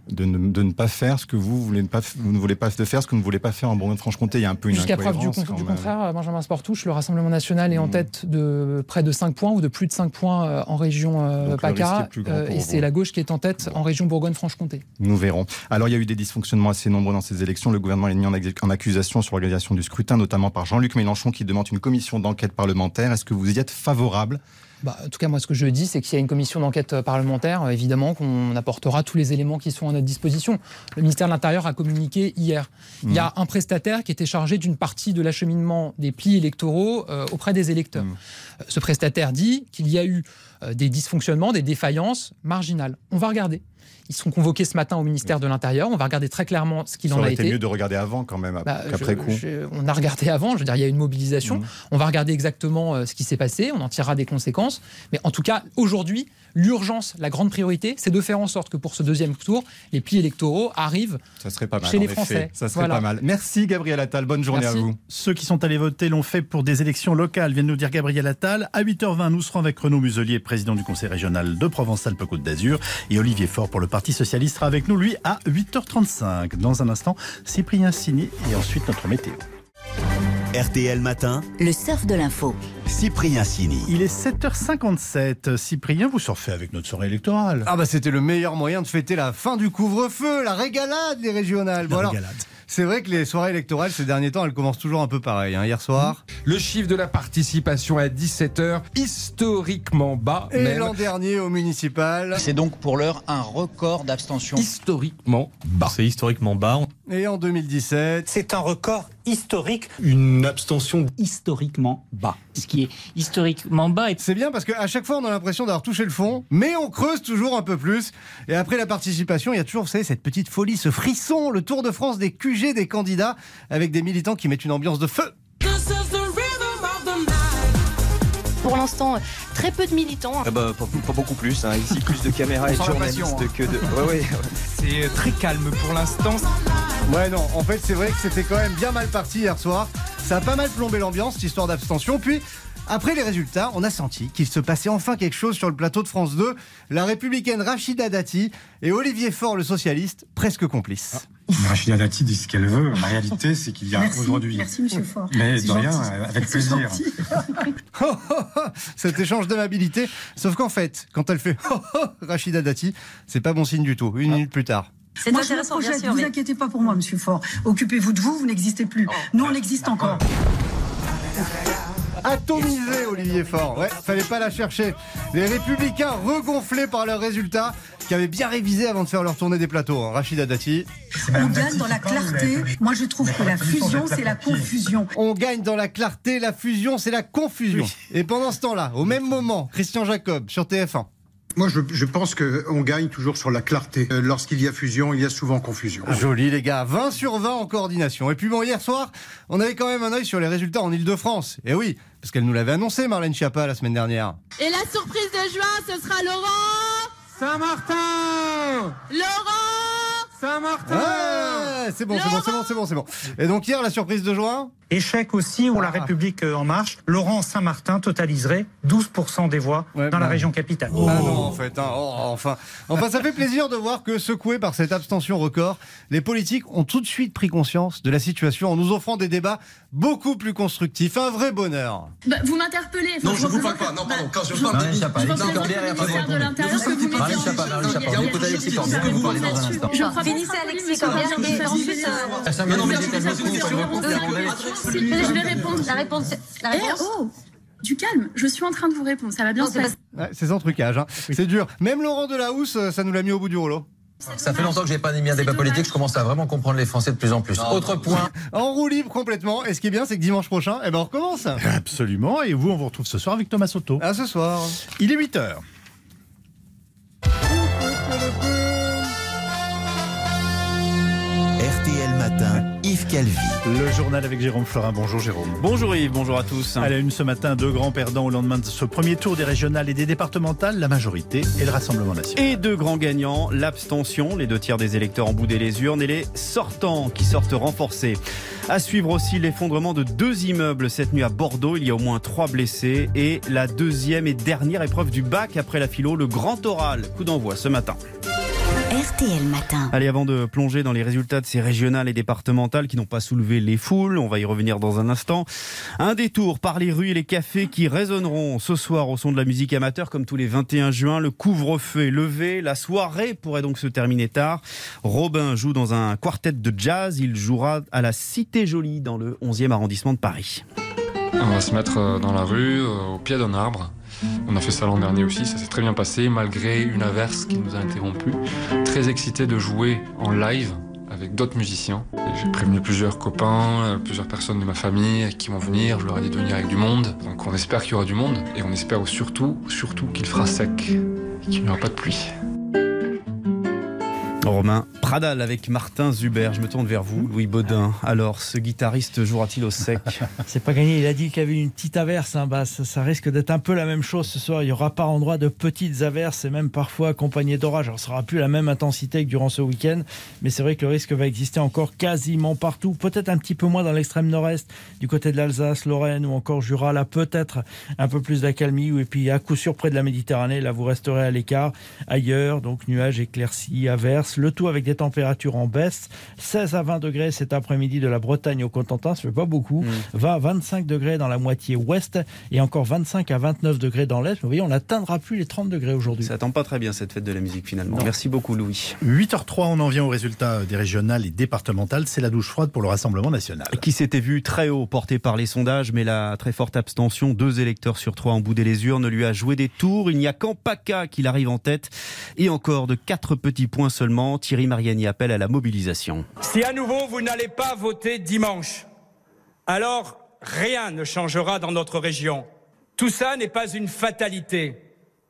de ne, de ne pas faire ce que vous, voulez pas, vous ne voulez pas faire, ce que vous ne voulez pas faire en Bourgogne-Franche-Comté. Il y a un peu une Jusqu'à preuve du, incohérence, du contraire, Benjamin Sportouche, le Rassemblement national est en tête de près de cinq points ou de plus de cinq points en région euh, PACA. Euh, et c'est la gauche qui est en tête en région Bourgogne-Franche-Comté. Nous verrons. Alors, il y a eu des dysfonctionnements assez nombreux dans ces élections. Le gouvernement est mis en, en accusation sur l'organisation du scrutin, notamment par Jean-Luc Mélenchon qui demande une commission d'enquête parlementaire. Est-ce que vous y êtes favorable ? Bah, en tout cas, moi, ce que je dis, c'est qu'il y a une commission d'enquête parlementaire, évidemment, qu'on apportera tous les éléments qui sont à notre disposition. Le ministère de l'Intérieur a communiqué hier. Mmh. Il y a un prestataire qui était chargé d'une partie de l'acheminement des plis électoraux euh, auprès des électeurs. Mmh. Ce prestataire dit qu'il y a eu euh, des dysfonctionnements, des défaillances marginales. On va regarder. Ils sont convoqués ce matin au ministère de l'Intérieur. On va regarder très clairement ce qu'il en a été. Ça aurait été mieux de regarder avant quand même, bah, qu'après je, coup. Je, on a regardé avant, je veux dire, il y a eu une mobilisation. Mmh. On va regarder exactement euh, ce qui s'est passé, on en tirera des conséquences. Mais en tout cas, aujourd'hui, l'urgence, la grande priorité, c'est de faire en sorte que pour ce deuxième tour, les plis électoraux arrivent ça serait pas mal, chez les effet. Français. Ça serait voilà. pas mal. Merci Gabriel Attal, bonne journée Merci. à vous. Ceux qui sont allés voter l'ont fait pour des élections locales, vient de nous dire Gabriel Attal. À huit heures vingt, nous serons avec Renaud Muselier, président du conseil régional de Provence-Alpes-Côte d'Azur. Et Olivier Faure pour le Parti socialiste sera avec nous, lui, à huit heures trente-cinq. Dans un instant, Cyprien Sini et ensuite notre météo. R T L Matin, le surf de l'info. Cyprien Sini. Il est sept heures cinquante-sept. Cyprien, vous surfez avec notre soirée électorale. Ah bah c'était le meilleur moyen de fêter la fin du couvre-feu, la régalade, les régionales. La bon, régalade. Alors, c'est vrai que les soirées électorales ces derniers temps, elles commencent toujours un peu pareil. Hein. Hier soir, le chiffre de la participation à dix-sept heures, historiquement bas. Et même. l'an dernier au municipal. C'est donc pour l'heure un record d'abstention. Historiquement bas. C'est historiquement bas. Et en deux mille dix-sept, c'est un record historique. Une abstention historiquement bas. Ce qui est historiquement bas. C'est bien parce qu'à chaque fois on a l'impression d'avoir touché le fond, mais on creuse toujours un peu plus. Et après la participation, il y a toujours, vous savez, cette petite folie, ce frisson, le Tour de France des Q G des candidats, avec des militants qui mettent une ambiance de feu. Pour l'instant, très peu de militants. Ah bah, pas, pas beaucoup plus. Hein. Ici, plus de caméras et de journalistes passion, hein. que de. Ouais, ouais. C'est très calme pour l'instant. Ouais, non, en fait, c'est vrai que c'était quand même bien mal parti hier soir. Ça a pas mal plombé l'ambiance, cette histoire d'abstention. Puis, après les résultats, on a senti qu'il se passait enfin quelque chose sur le plateau de France deux. La républicaine Rachida Dati et Olivier Faure, le socialiste, presque complices. Ah. Rachida Dati dit ce qu'elle veut. La réalité, c'est qu'il y a merci, aujourd'hui. Merci, monsieur Faure. Mais de rien, avec plaisir. Cet échange d'amabilité. Sauf qu'en fait, quand elle fait Rachida Dati, c'est pas bon signe du tout. Une ah. minute plus tard. C'est moi, intéressant, je me projette, bien sûr. Ne vous mais... inquiétez pas pour moi, monsieur Faure. Occupez-vous de vous, vous n'existez plus. Nous, on existe encore. Atomisé, Olivier Faure. Ouais, fallait pas la chercher. Les Républicains regonflés par leurs résultats, qui avaient bien révisé avant de faire leur tournée des plateaux. Hein. Rachida Dati. On gagne dans la clarté. Moi, je trouve que la fusion, c'est la confusion. On gagne dans la clarté, la fusion, c'est la confusion. Oui. Et pendant ce temps-là, au même moment, Christian Jacob sur T F un. Moi, je, je pense qu'on gagne toujours sur la clarté. Euh, lorsqu'il y a fusion, il y a souvent confusion. Joli, les gars. vingt sur vingt en coordination. Et puis bon, hier soir, on avait quand même un œil sur les résultats en Ile-de-France. Et oui, parce qu'elle nous l'avait annoncé, Marlène Schiappa, la semaine dernière. Et la surprise de juin, ce sera Laurent Saint-Martin Laurent Saint-Martin ouais, c'est bon, c'est bon, c'est bon, c'est bon, c'est bon. Et donc hier, la surprise de juin ? Échec aussi où ah. la République En Marche, Laurent Saint-Martin totaliserait douze pour cent des voix ouais, dans bah. la région capitale. Oh. Ah non, en fait, hein, oh, enfin, enfin, ça fait plaisir de voir que, secoués par cette abstention record, les politiques ont tout de suite pris conscience de la situation en nous offrant des débats beaucoup plus constructifs. Un vrai bonheur. Bah, vous m'interpellez. Non, je ne vous parle pas. Non, pardon. Quand je parle de ministère de l'Intérieur, que vous mettez en Je crois finissez Alexis Corbière et ensuite... Je vais répondre. La réponse. La réponse. Eh, oh, du calme. Je suis en train de vous répondre. Ça va bien se passer. Ouais, c'est sans trucage. Hein. Oui. C'est dur. Même Laurent Delahousse, ça nous l'a mis au bout du rouleau. Ça fait longtemps que j'ai pas animé un débat politique. Je commence à vraiment comprendre les Français de plus en plus. Non. Autre point. En roue libre complètement. Et ce qui est bien, c'est que dimanche prochain, eh ben on recommence. Absolument. Et vous, on vous retrouve ce soir avec Thomas Soto. À ce soir. Il est huit heures. R T L Matin, Yves Calvi. Le journal avec Jérôme Florin. Bonjour Jérôme. Bonjour Yves, bonjour à tous. À la une ce matin, deux grands perdants au lendemain de ce premier tour des régionales et des départementales, la majorité et le Rassemblement national. Et deux grands gagnants, l'abstention, les deux tiers des électeurs ont boudé les urnes, et les sortants qui sortent renforcés. À suivre aussi l'effondrement de deux immeubles cette nuit à Bordeaux. Il y a au moins trois blessés. Et la deuxième et dernière épreuve du bac après la philo, le grand oral. Coup d'envoi ce matin. R T L Matin. Allez, avant de plonger dans les résultats de ces régionales et départementales qui n'ont pas soulevé les foules, on va y revenir dans un instant. Un détour par les rues et les cafés qui résonneront ce soir au son de la musique amateur comme tous les vingt et un juin. Le couvre-feu est levé, la soirée pourrait donc se terminer tard. Robin joue dans un quartet de jazz, il jouera à la Cité Jolie dans le onzième arrondissement de Paris. On va se mettre dans la rue, au pied d'un arbre. On a fait ça l'an dernier aussi, ça s'est très bien passé, malgré une averse qui nous a interrompus. Très excité de jouer en live avec d'autres musiciens. Et j'ai prévenu plusieurs copains, plusieurs personnes de ma famille qui vont venir. Je leur ai dit de venir avec du monde. Donc on espère qu'il y aura du monde. Et on espère surtout, surtout qu'il fera sec et qu'il n'y aura pas de pluie. Romain Pradal avec Martin Zuber. Je me tourne vers vous, Louis Baudin. Alors, ce guitariste jouera-t-il au sec? C'est pas gagné. Il a dit qu'il y avait une petite averse. Hein. Bah, ça, ça risque d'être un peu la même chose ce soir. Il y aura par endroits de petites averses et même parfois accompagnées d'orages. Alors, ça sera plus la même intensité que durant ce week-end, mais c'est vrai que le risque va exister encore quasiment partout. Peut-être un petit peu moins dans l'extrême nord-est, du côté de l'Alsace, Lorraine ou encore Jura. Là, peut-être un peu plus d'accalmie. Et puis, à coup sûr près de la Méditerranée, là, vous resterez à l'écart. Ailleurs, donc nuages, éclaircies, averses. Le tout avec des températures en baisse. seize à vingt degrés cet après-midi de la Bretagne au Cotentin, ça fait pas beaucoup. Mmh. vingt à vingt-cinq degrés dans la moitié ouest et encore vingt-cinq à vingt-neuf degrés dans l'est. Vous voyez, on n'atteindra plus les trente degrés aujourd'hui. Ça tombe pas très bien cette fête de la musique finalement. Non. Merci beaucoup Louis. huit heures trois, on en vient aux résultats des régionales et départementales. C'est la douche froide pour le Rassemblement national. Qui s'était vu très haut porté par les sondages, mais la très forte abstention, deux électeurs sur trois ont boudé les urnes, lui a joué des tours. Il n'y a qu'en PACA qu'il arrive en tête. Et encore de quatre petits points seulement. Thierry Mariani appelle à la mobilisation. Si à nouveau vous n'allez pas voter dimanche, alors rien ne changera dans notre région. Tout ça n'est pas une fatalité.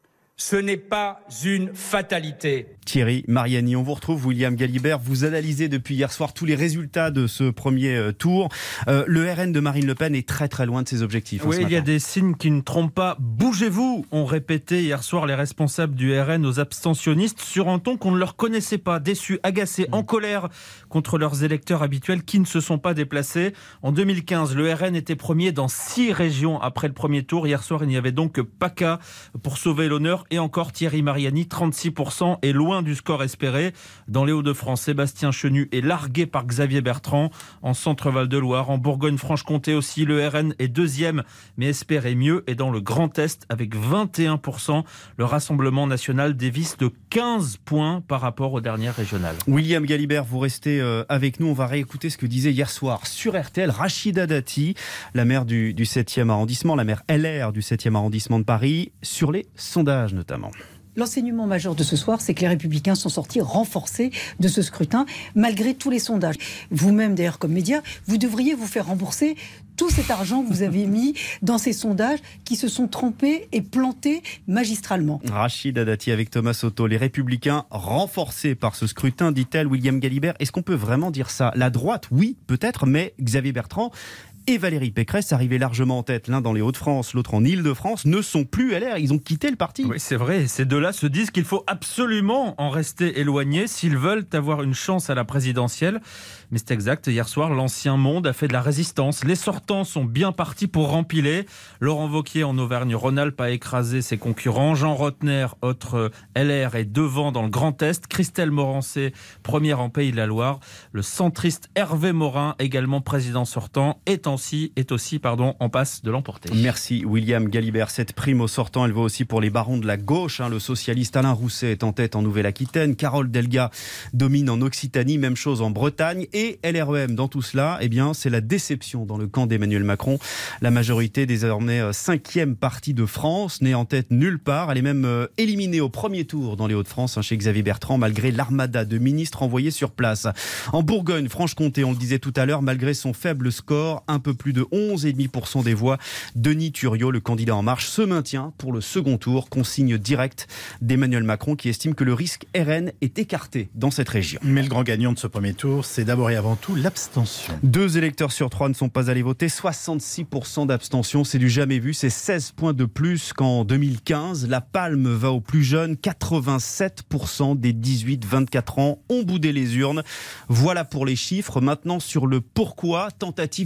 Ce n'est pas une fatalité. Thierry Mariani, on vous retrouve. William Galibert, vous analysez depuis hier soir tous les résultats de ce premier tour. Euh, le R N de Marine Le Pen est très très loin de ses objectifs. Oui, il y a des signes qui ne trompent pas. Bougez-vous, ont répété hier soir les responsables du R N aux abstentionnistes sur un ton qu'on ne leur connaissait pas. Déçus, agacés, mmh. en colère contre leurs électeurs habituels qui ne se sont pas déplacés. En deux mille quinze, le R N était premier dans six régions après le premier tour. Hier soir, il n'y avait donc que PACA pour sauver l'honneur. Et encore Thierry Mariani, trente-six pour cent, est loin du score espéré. Dans les Hauts-de-France, Sébastien Chenu est largué par Xavier Bertrand. En Centre-Val de Loire, en Bourgogne-Franche-Comté aussi, le R N est deuxième, mais espérait mieux. Et dans le Grand Est, avec vingt et un pour cent, le Rassemblement national dévisse de quinze points par rapport aux dernières régionales. William Galibert, vous restez avec nous. On va réécouter ce que disait hier soir sur R T L Rachida Dati, la maire du, du septième arrondissement, la maire L R du septième arrondissement de Paris, sur les sondages notamment. L'enseignement majeur de ce soir, c'est que les Républicains sont sortis renforcés de ce scrutin, malgré tous les sondages. Vous-même, d'ailleurs, comme média, vous devriez vous faire rembourser tout cet argent que vous avez mis dans ces sondages qui se sont trompés et plantés magistralement. Rachida Dati avec Thomas Soto. Les Républicains renforcés par ce scrutin, dit-elle. William Galibert, est-ce qu'on peut vraiment dire ça? La droite, oui, peut-être, mais Xavier Bertrand et Valérie Pécresse, arrivés largement en tête, l'un dans les Hauts-de-France, l'autre en Île-de-France, ne sont plus L R. Ils ont quitté le parti. Oui, c'est vrai. Ces deux-là se disent qu'il faut absolument en rester éloignés s'ils veulent avoir une chance à la présidentielle. Mais c'est exact. Hier soir, l'ancien monde a fait de la résistance. Les sortants sont bien partis pour rempiler. Laurent Wauquiez, en Auvergne-Rhône-Alpes, a écrasé ses concurrents. Jean Rotner, autre L R, est devant dans le Grand Est. Christelle Morancé, première en Pays de la Loire. Le centriste Hervé Morin, également président sortant, est en Aussi, est aussi pardon, en passe de l'emporter. Merci William Galibert. Cette prime au sortant, elle vaut aussi pour les barons de la gauche. Hein. Le socialiste Alain Rousset est en tête en Nouvelle-Aquitaine. Carole Delga domine en Occitanie. Même chose en Bretagne. Et L R E M dans tout cela, eh bien, c'est la déception dans le camp d'Emmanuel Macron. La majorité, désormais cinquième parti de France, n'est en tête nulle part. Elle est même euh, éliminée au premier tour dans les Hauts-de-France hein, chez Xavier Bertrand, malgré l'armada de ministres envoyés sur place. En Bourgogne-Franche-Comté, on le disait tout à l'heure, malgré son faible score, un peu plus de onze virgule cinq pour cent des voix, Denis Thuriot, le candidat En Marche, se maintient pour le second tour. Consigne directe d'Emmanuel Macron qui estime que le risque R N est écarté dans cette région. Mais le grand gagnant de ce premier tour, c'est d'abord et avant tout l'abstention. Deux électeurs sur trois ne sont pas allés voter. soixante-six pour cent d'abstention, c'est du jamais vu. C'est seize points de plus qu'en deux mille quinze. La palme va aux plus jeunes. quatre-vingt-sept pour cent des dix-huit vingt-quatre ans ont boudé les urnes. Voilà pour les chiffres. Maintenant sur le pourquoi. Tentative d'explication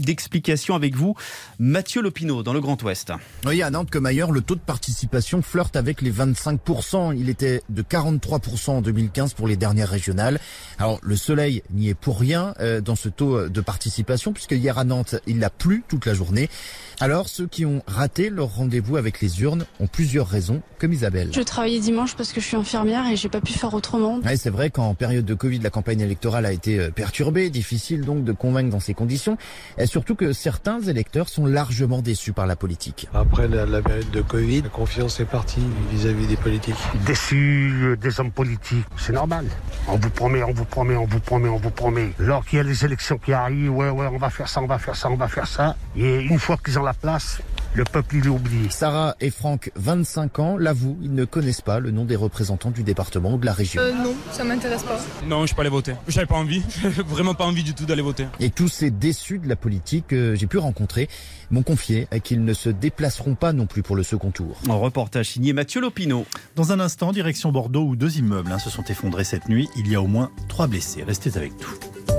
Explication avec vous, Mathieu Lopineau, dans le Grand Ouest. Oui, à Nantes comme ailleurs, le taux de participation flirte avec les vingt-cinq pour cent. Il était de quarante-trois pour cent en deux mille quinze pour les dernières régionales. Alors, le soleil n'y est pour rien euh, dans ce taux de participation, puisque hier à Nantes, il a plu toute la journée. Alors, ceux qui ont raté leur rendez-vous avec les urnes ont plusieurs raisons, comme Isabelle. Je travaillais dimanche parce que je suis infirmière et j'ai pas pu faire autrement. Ouais, c'est vrai qu'en période de Covid, la campagne électorale a été perturbée, difficile donc de convaincre dans ces conditions, et surtout que certains électeurs sont largement déçus par la politique. Après la, la période de Covid, la confiance est partie vis-à-vis des politiques. Déçus des hommes politiques, c'est normal. On vous promet, on vous promet, on vous promet, on vous promet. Lors qu'il y a les élections qui arrivent, ouais, ouais, on va faire ça, on va faire ça, on va faire ça. Et une fois qu'ils ont la place, le peuple, il est oublié. Sarah et Franck, vingt-cinq ans, l'avouent, ils ne connaissent pas le nom des représentants du département ou de la région. Euh, non, ça m'intéresse pas. Non, je suis pas allé voter. J'avais pas envie, vraiment pas envie du tout d'aller voter. Et tous ces déçus de la politique que j'ai pu rencontrer m'ont confié qu'ils ne se déplaceront pas non plus pour le second tour. Un reportage signé Mathieu Lopineau. Dans un instant, direction Bordeaux où deux immeubles hein, se sont effondrés cette nuit. Il y a au moins trois blessés. Restez avec nous.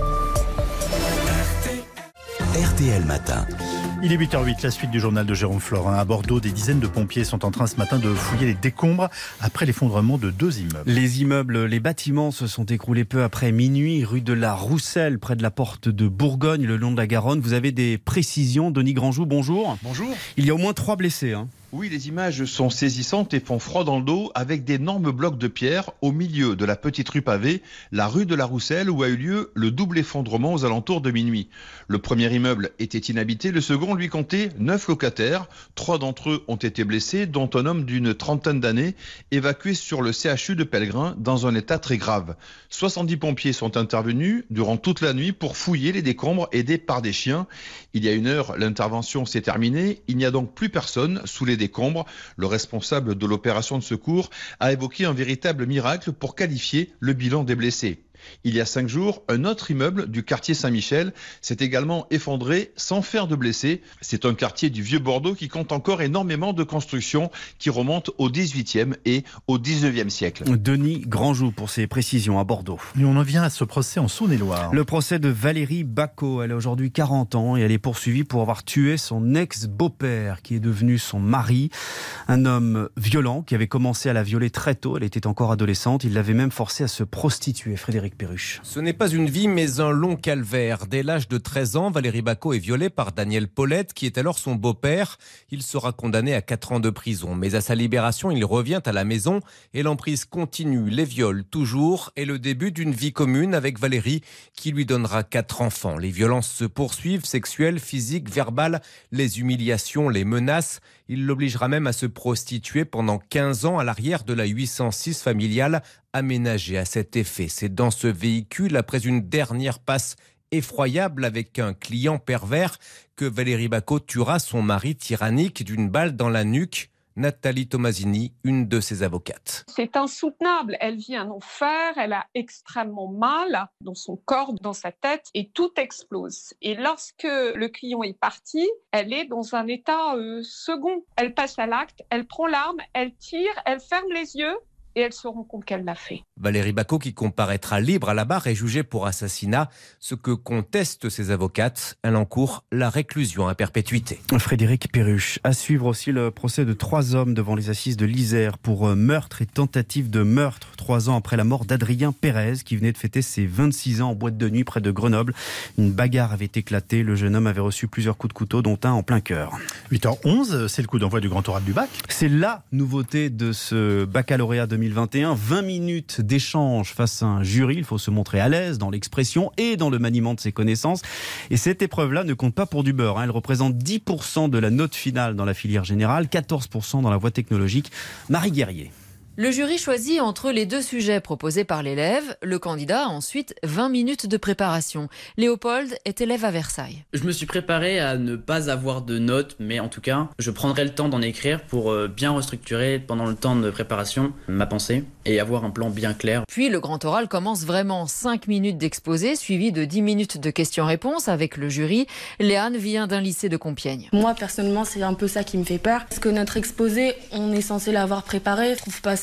R T L Matin. Il est huit heures huit, la suite du journal de Jérôme Florin. À Bordeaux, des dizaines de pompiers sont en train ce matin de fouiller les décombres après l'effondrement de deux immeubles. Les immeubles, les bâtiments se sont écroulés peu après minuit, rue de la Rousselle, près de la porte de Bourgogne, le long de la Garonne. Vous avez des précisions, Denis Grandjou, bonjour. Bonjour. Il y a au moins trois blessés. Hein. Oui, les images sont saisissantes et font froid dans le dos avec d'énormes blocs de pierre au milieu de la petite rue pavée, la rue de la Rousselle, où a eu lieu le double effondrement aux alentours de minuit. Le premier immeuble était inhabité, le second lui comptait neuf locataires. Trois d'entre eux ont été blessés, dont un homme d'une trentaine d'années, évacué sur le C H U de Pellegrin dans un état très grave. soixante-dix pompiers sont intervenus durant toute la nuit pour fouiller les décombres aidés par des chiens. Il y a une heure, l'intervention s'est terminée. Il n'y a donc plus personne sous les décombres. Le responsable de l'opération de secours a évoqué un véritable miracle pour qualifier le bilan des blessés. Il y a cinq jours, un autre immeuble du quartier Saint-Michel s'est également effondré sans faire de blessés. C'est un quartier du Vieux-Bordeaux qui compte encore énormément de constructions qui remontent au dix-huitième et au dix-neuvième siècle. Denis Grandjou pour ses précisions à Bordeaux. Et on en vient à ce procès en Saône-et-Loire. Le procès de Valérie Bacot. Elle a aujourd'hui quarante ans et elle est poursuivie pour avoir tué son ex-beau-père qui est devenu son mari. Un homme violent qui avait commencé à la violer très tôt. Elle était encore adolescente. Il l'avait même forcée à se prostituer. Frédéric Perruche. Ce n'est pas une vie, mais un long calvaire. Dès l'âge de treize ans, Valérie Bacot est violée par Daniel Paulette, qui est alors son beau-père. Il sera condamné à quatre ans de prison. Mais à sa libération, il revient à la maison et l'emprise continue. Les viols toujours et le début d'une vie commune avec Valérie, qui lui donnera quatre enfants. Les violences se poursuivent, sexuelles, physiques, verbales, les humiliations, les menaces. Il l'obligera même à se prostituer pendant quinze ans à l'arrière de la huit cent six familiale aménagée à cet effet. C'est dans ce véhicule, après une dernière passe effroyable avec un client pervers, que Valérie Bacot tuera son mari tyrannique d'une balle dans la nuque. Nathalie Tomasini, une de ses avocates. C'est insoutenable. Elle vit un enfer, elle a extrêmement mal dans son corps, dans sa tête, et tout explose. Et lorsque le client est parti, elle est dans un état euh, second. Elle passe à l'acte, elle prend l'arme, elle tire, elle ferme les yeux, et elle se rend compte qu'elle l'a fait. Valérie Bacot, qui comparaîtra libre à la barre, est jugée pour assassinat, ce que contestent ses avocates. Elle encourt la réclusion à perpétuité. Frédéric Perruche. À suivre aussi le procès de trois hommes devant les assises de l'Isère pour meurtre et tentative de meurtre, trois ans après la mort d'Adrien Pérez, qui venait de fêter ses vingt-six ans en boîte de nuit près de Grenoble. Une bagarre avait éclaté, le jeune homme avait reçu plusieurs coups de couteau, dont un en plein cœur. huit heures onze, c'est le coup d'envoi du grand oral du bac. C'est la nouveauté de ce baccalauréat deux mille vingt et un, vingt minutes d'échange face à un jury. Il faut se montrer à l'aise dans l'expression et dans le maniement de ses connaissances. Et cette épreuve-là ne compte pas pour du beurre. Hein. Elle représente dix pour cent de la note finale dans la filière générale, quatorze pour cent dans la voie technologique. Marie Guerrier. Le jury choisit entre les deux sujets proposés par l'élève. Le candidat a ensuite vingt minutes de préparation. Léopold est élève à Versailles. Je me suis préparé à ne pas avoir de notes, mais en tout cas, je prendrai le temps d'en écrire pour bien restructurer pendant le temps de préparation ma pensée et avoir un plan bien clair. Puis le grand oral commence vraiment. cinq minutes d'exposé, suivi de dix minutes de questions-réponses avec le jury. Léane vient d'un lycée de Compiègne. Moi, personnellement, c'est un peu ça qui me fait peur. Parce que notre exposé, on est censé l'avoir préparé. Je trouve pas ça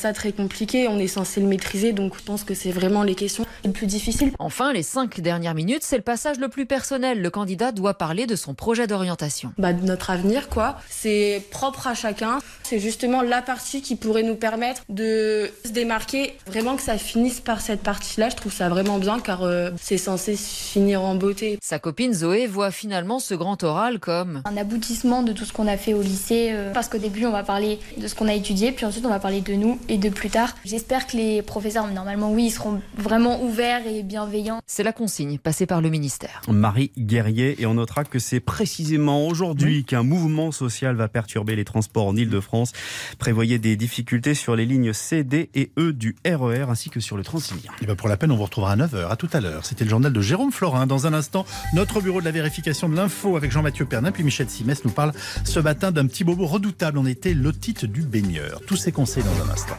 ça très compliqué. On est censé le maîtriser, donc je pense que c'est vraiment les questions les plus difficiles. Enfin, les cinq dernières minutes, c'est le passage le plus personnel. Le candidat doit parler de son projet d'orientation. Bah, de notre avenir, quoi. C'est propre à chacun. C'est justement la partie qui pourrait nous permettre de se démarquer. Vraiment que ça finisse par cette partie-là, je trouve ça vraiment bien, car euh, c'est censé finir en beauté. Sa copine Zoé voit finalement ce grand oral comme un aboutissement de tout ce qu'on a fait au lycée, euh, parce qu'au début on va parler de ce qu'on a étudié, puis ensuite on va parler de nous et de plus tard. J'espère que les professeurs, normalement oui, ils seront vraiment ouverts et bienveillants. C'est la consigne passée par le ministère. Marie Guerrier, et on notera que c'est précisément aujourd'hui oui. qu'un mouvement social va perturber les transports en Ile-de-France. Prévoyez des difficultés sur les lignes C, D et E du R E R ainsi que sur le Transilien. Et ben pour la peine, on vous retrouvera à neuf heures. À tout à l'heure. C'était le journal de Jérôme Florin. Dans un instant, notre bureau de la vérification de l'info avec Jean-Mathieu Pernin. Puis Michel Simès nous parle ce matin d'un petit bobo redoutable. On était l'otite du baigneur. Tous ces conseils dans un instant.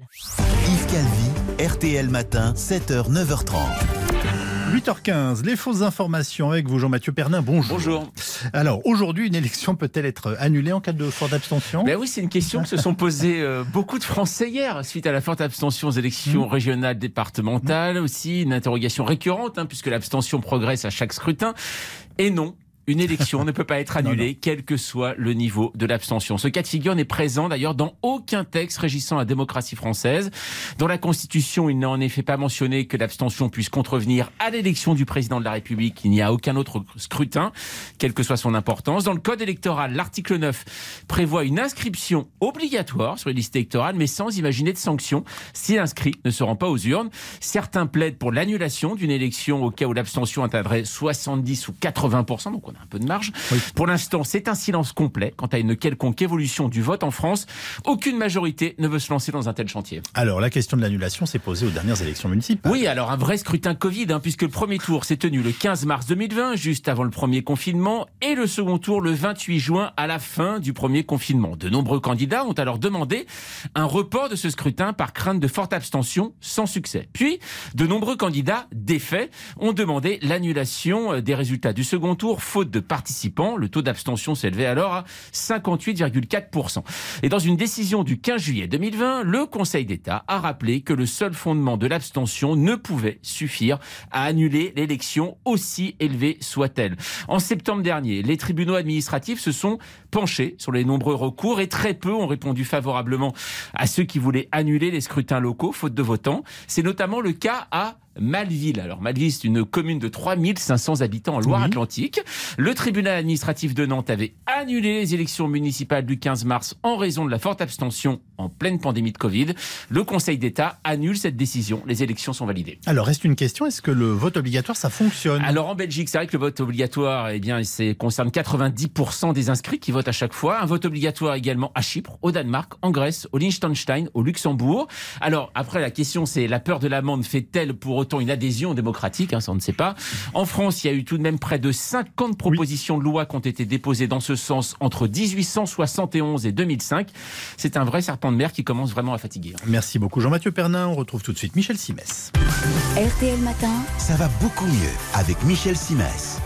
Yves Calvi, R T L Matin, sept heures, neuf heures trente. huit heures quinze, les fausses informations avec vous, Jean-Mathieu Pernin. Bonjour. Bonjour. Alors, aujourd'hui, une élection peut-elle être annulée en cas de forte abstention ? Ben oui, c'est une question que se sont posées euh, beaucoup de Français hier, suite à la forte abstention aux élections mmh. régionales, départementales. Mmh. Aussi, une interrogation récurrente, hein, puisque l'abstention progresse à chaque scrutin. Et non. Une élection ne peut pas être annulée, non, non. quel que soit le niveau de l'abstention. Ce cas de figure n'est présent d'ailleurs dans aucun texte régissant la démocratie française. Dans la Constitution, il n'est en effet pas mentionné que l'abstention puisse contrevenir à l'élection du président de la République. Il n'y a aucun autre scrutin, quelle que soit son importance. Dans le Code électoral, l'article neuf prévoit une inscription obligatoire sur les listes électorales, mais sans imaginer de sanctions si l'inscrit ne se rend pas aux urnes. Certains plaident pour l'annulation d'une élection au cas où l'abstention atteindrait soixante-dix ou quatre-vingts pour cent, donc on a un peu de marge. Oui. Pour l'instant, c'est un silence complet quant à une quelconque évolution du vote en France. Aucune majorité ne veut se lancer dans un tel chantier. Alors, la question de l'annulation s'est posée aux dernières élections municipales. Oui, alors un vrai scrutin Covid, hein, puisque le premier tour s'est tenu le quinze mars deux mille vingt, juste avant le premier confinement, et le second tour le vingt-huit juin, à la fin du premier confinement. De nombreux candidats ont alors demandé un report de ce scrutin par crainte de forte abstention, sans succès. Puis, de nombreux candidats défaits ont demandé l'annulation des résultats du second tour, faute de participants. Le taux d'abstention s'élevait alors à cinquante-huit virgule quatre pour cent. Et dans une décision du quinze juillet deux mille vingt, le Conseil d'État a rappelé que le seul fondement de l'abstention ne pouvait suffire à annuler l'élection, aussi élevée soit-elle. En septembre dernier, les tribunaux administratifs se sont penchés sur les nombreux recours et très peu ont répondu favorablement à ceux qui voulaient annuler les scrutins locaux, faute de votants. C'est notamment le cas à Malville. Alors Malville, c'est une commune de trois mille cinq cents habitants en Loire-Atlantique. Oui. Le tribunal administratif de Nantes avait annulé les élections municipales du quinze mars en raison de la forte abstention en pleine pandémie de Covid. Le Conseil d'État annule cette décision. Les élections sont validées. Alors reste une question, est-ce que le vote obligatoire, ça fonctionne ? Alors en Belgique, c'est vrai que le vote obligatoire, eh bien, c'est concerne quatre-vingt-dix pour cent des inscrits qui votent à chaque fois. Un vote obligatoire également à Chypre, au Danemark, en Grèce, au Liechtenstein, au Luxembourg. Alors après, la question, c'est la peur de l'amende fait-elle pour autant une adhésion démocratique, hein, ça on ne sait pas. En France, il y a eu tout de même près de cinquante propositions oui. de loi qui ont été déposées dans ce sens entre dix-huit cent soixante et onze et deux mille cinq. C'est un vrai serpent de mer qui commence vraiment à fatiguer. Merci beaucoup Jean-Mathieu Pernin. On retrouve tout de suite Michel Simès. R T L Matin. Ça va beaucoup mieux avec Michel Simès.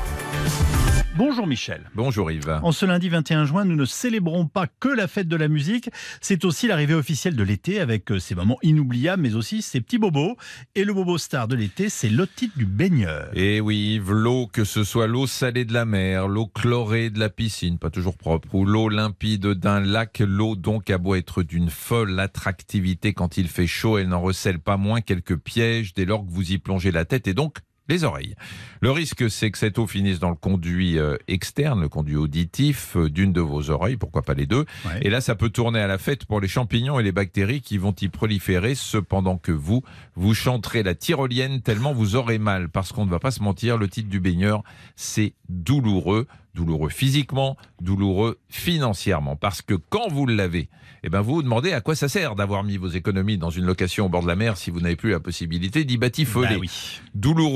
Bonjour Michel. Bonjour Yves. En ce lundi vingt et un juin, nous ne célébrons pas que la fête de la musique, c'est aussi l'arrivée officielle de l'été avec ces moments inoubliables, mais aussi ces petits bobos. Et le bobo star de l'été, c'est l'otite du baigneur. Et oui Yves, l'eau, que ce soit l'eau salée de la mer, l'eau chlorée de la piscine, pas toujours propre, ou l'eau limpide d'un lac, l'eau donc a beau être d'une folle attractivité quand il fait chaud, elle n'en recèle pas moins quelques pièges dès lors que vous y plongez la tête et donc les oreilles. Le risque, c'est que cette eau finisse dans le conduit euh, externe, le conduit auditif euh, d'une de vos oreilles, pourquoi pas les deux. Ouais. Et là, ça peut tourner à la fête pour les champignons et les bactéries qui vont y proliférer, cependant que vous, vous chanterez la tyrolienne tellement vous aurez mal. Parce qu'on ne va pas se mentir, le titre du baigneur, c'est douloureux. Douloureux physiquement, douloureux financièrement. Parce que quand vous l'avez, eh ben vous vous demandez à quoi ça sert d'avoir mis vos économies dans une location au bord de la mer si vous n'avez plus la possibilité d'y batifoler. Bah oui. Douloureux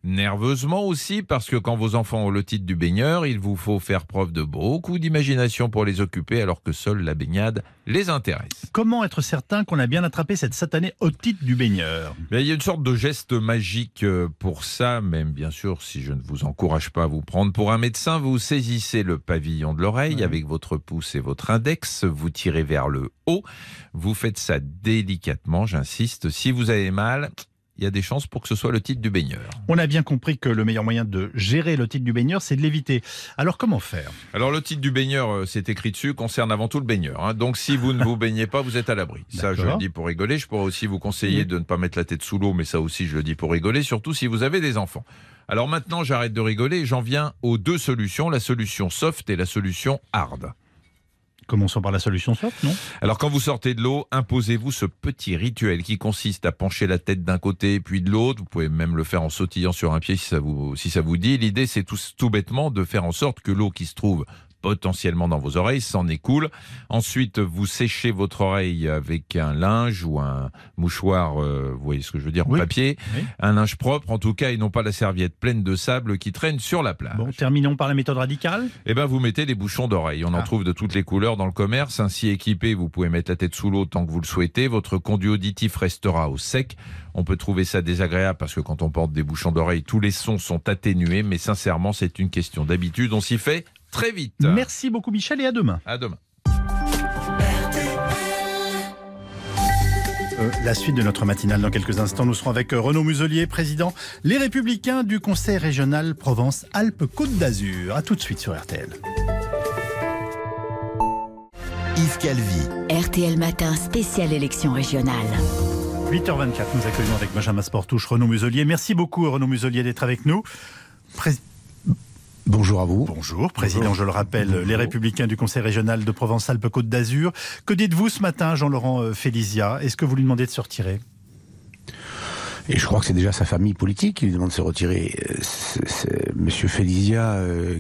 nerveusement aussi, parce que quand vos enfants ont le titre du baigneur, il vous faut faire preuve de beaucoup d'imagination pour les occuper, alors que seule la baignade les intéresse. Comment être certain qu'on a bien attrapé cette satanée otite du baigneur ? Mais il y a une sorte de geste magique pour ça, même bien sûr, si je ne vous encourage pas à vous prendre pour un médecin, vous saisissez le pavillon de l'oreille ouais. avec votre pouce et votre index, vous tirez vers le haut, vous faites ça délicatement, j'insiste. Si vous avez mal, il y a des chances pour que ce soit le titre du baigneur. On a bien compris que le meilleur moyen de gérer le titre du baigneur, c'est de l'éviter. Alors comment faire ? Alors le titre du baigneur, c'est écrit dessus, concerne avant tout le baigneur. Hein. Donc si vous ne vous baignez pas, vous êtes à l'abri. Ça, je le dis pour rigoler. Je pourrais aussi vous conseiller de ne pas mettre la tête sous l'eau, mais ça aussi, je le dis pour rigoler, surtout si vous avez des enfants. Alors maintenant, j'arrête de rigoler et j'en viens aux deux solutions, la solution soft et la solution hard. Commençons par la solution soft, non ? Alors quand vous sortez de l'eau, imposez-vous ce petit rituel qui consiste à pencher la tête d'un côté puis de l'autre. Vous pouvez même le faire en sautillant sur un pied si ça vous, si ça vous dit. L'idée, c'est tout, tout bêtement de faire en sorte que l'eau qui se trouve potentiellement dans vos oreilles s'en écoule. Ensuite, vous séchez votre oreille avec un linge ou un mouchoir, euh, vous voyez ce que je veux dire, en oui. papier. Oui. Un linge propre, en tout cas, et non pas la serviette pleine de sable qui traîne sur la plage. Bon, terminons par la méthode radicale. Eh ben, vous mettez des bouchons d'oreille. On ah. en trouve de toutes les couleurs dans le commerce. Ainsi équipé, vous pouvez mettre la tête sous l'eau tant que vous le souhaitez. Votre conduit auditif restera au sec. On peut trouver ça désagréable parce que quand on porte des bouchons d'oreille, tous les sons sont atténués. Mais sincèrement, c'est une question d'habitude. On s'y fait très vite. Merci beaucoup Michel et à demain. À demain. Euh, la suite de notre matinale dans quelques instants. Nous serons avec Renaud Muselier, président Les Républicains du Conseil régional Provence-Alpes-Côte d'Azur. A tout de suite sur R T L. Yves Calvi. R T L Matin, spéciale élection régionale. huit heures vingt-quatre, nous accueillons avec Benjamin Sportouche Renaud Muselier. Merci beaucoup Renaud Muselier d'être avec nous. Pré- Bonjour à vous. Bonjour, président, Bonjour. Je le rappelle, Bonjour. Les Républicains du Conseil régional de Provence-Alpes-Côte d'Azur. Que dites-vous ce matin, Jean-Laurent Félicia ? Est-ce que vous lui demandez de se retirer ? Et je crois que c'est déjà sa famille politique qui lui demande de se retirer. C'est, c'est, Monsieur Félicia euh,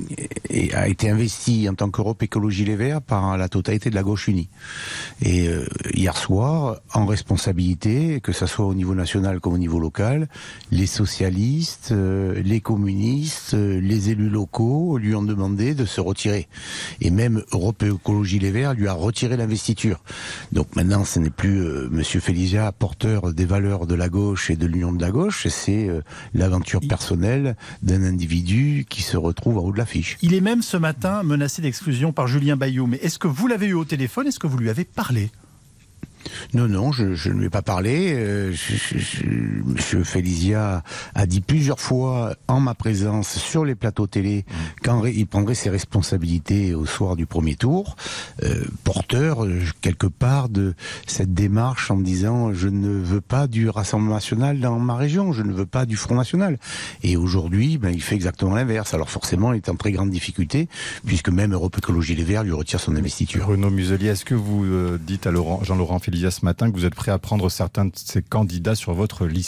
a été investi en tant qu'Europe Écologie Les Verts par la totalité de la gauche unie. Et euh, hier soir, en responsabilité, que ça soit au niveau national comme au niveau local, les socialistes, euh, les communistes, euh, les élus locaux lui ont demandé de se retirer. Et même Europe Écologie Les Verts lui a retiré l'investiture. Donc maintenant, ce n'est plus euh, Monsieur Félicia porteur des valeurs de la gauche et de l'union de la gauche, c'est euh, l'aventure personnelle d'un individu qui se retrouve en haut de l'affiche. Il est même ce matin menacé d'exclusion par Julien Bayou. Mais est-ce que vous l'avez eu au téléphone ? Est-ce que vous lui avez parlé ? Non, non, je, je ne lui ai pas parlé. Euh, je, je, je, Monsieur Félicia a dit plusieurs fois en ma présence sur les plateaux télé quand il prendrait ses responsabilités au soir du premier tour, euh, porteur euh, quelque part de cette démarche en disant je ne veux pas du Rassemblement national dans ma région, je ne veux pas du Front national. Et aujourd'hui, ben, il fait exactement l'inverse. Alors forcément, il est en très grande difficulté puisque même Europe Écologie Les Verts lui retire son investiture. Renaud Muselier, est-ce que vous euh, dites à Laurent, Jean-Laurent Félicia ce matin que vous êtes prêt à prendre certains de ces candidats sur votre liste ?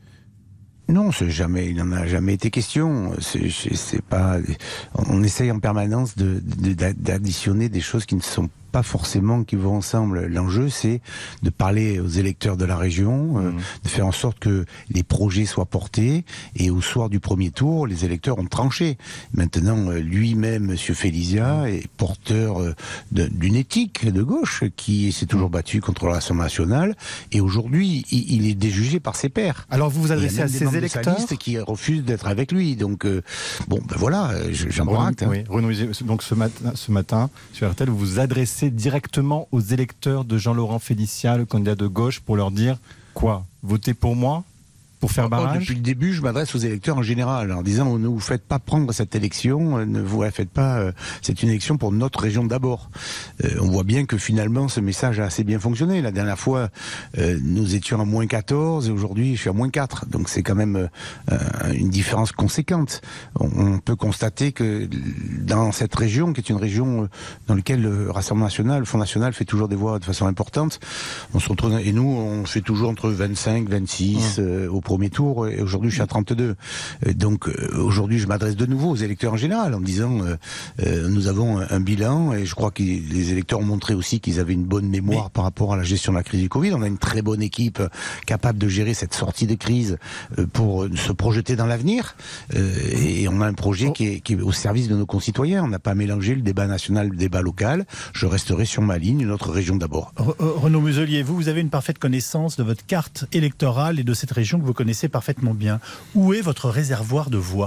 Non, c'est jamais, il n'en a jamais été question. C'est, c'est pas, on essaye en permanence de, de, d'additionner des choses qui ne sont pas forcément qui vont ensemble. L'enjeu, c'est de parler aux électeurs de la région, euh, mmh. de faire en sorte que les projets soient portés. Et au soir du premier tour, les électeurs ont tranché. Maintenant, lui-même, Monsieur Félicia, est porteur euh, de, d'une éthique de gauche qui s'est toujours battu contre le Rassemblement national. Et aujourd'hui, il, il est déjugé par ses pairs. Alors vous vous adressez à ces électeurs de sa liste qui refusent d'être avec lui. Donc euh, bon, ben voilà, j'en prends acte. Hein. Oui, Renaud, donc ce matin, ce matin sur R T L, vous vous adressez directement aux électeurs de Jean-Laurent Félicia, le candidat de gauche, pour leur dire quoi ? Votez pour moi ? Pour faire barrage ? Depuis le début, je m'adresse aux électeurs en général en disant ne vous faites pas prendre cette élection, ne vous la faites pas. Euh, c'est une élection pour notre région d'abord. Euh, on voit bien que finalement ce message a assez bien fonctionné. La dernière fois, euh, nous étions à moins quatorze et aujourd'hui je suis à moins quatre. Donc c'est quand même euh, une différence conséquente. On, on peut constater que dans cette région, qui est une région dans laquelle le Rassemblement national, le Front national fait toujours des voix de façon importante, on se retrouve et nous on fait toujours entre vingt-cinq, vingt-six mmh. euh, au premier tour et aujourd'hui je suis à trente-deux. Donc aujourd'hui je m'adresse de nouveau aux électeurs en général en disant euh, euh, nous avons un, un bilan et je crois que les électeurs ont montré aussi qu'ils avaient une bonne mémoire Mais... par rapport à la gestion de la crise du Covid. On a une très bonne équipe capable de gérer cette sortie de crise pour se projeter dans l'avenir euh, et on a un projet qui est, qui est au service de nos concitoyens. On n'a pas mélangé le débat national, le débat local. Je resterai sur ma ligne, notre région d'abord. Renaud Muselier, vous, vous avez une parfaite connaissance de votre carte électorale et de cette région que vous connaissez parfaitement bien. Où est votre réservoir de voix ?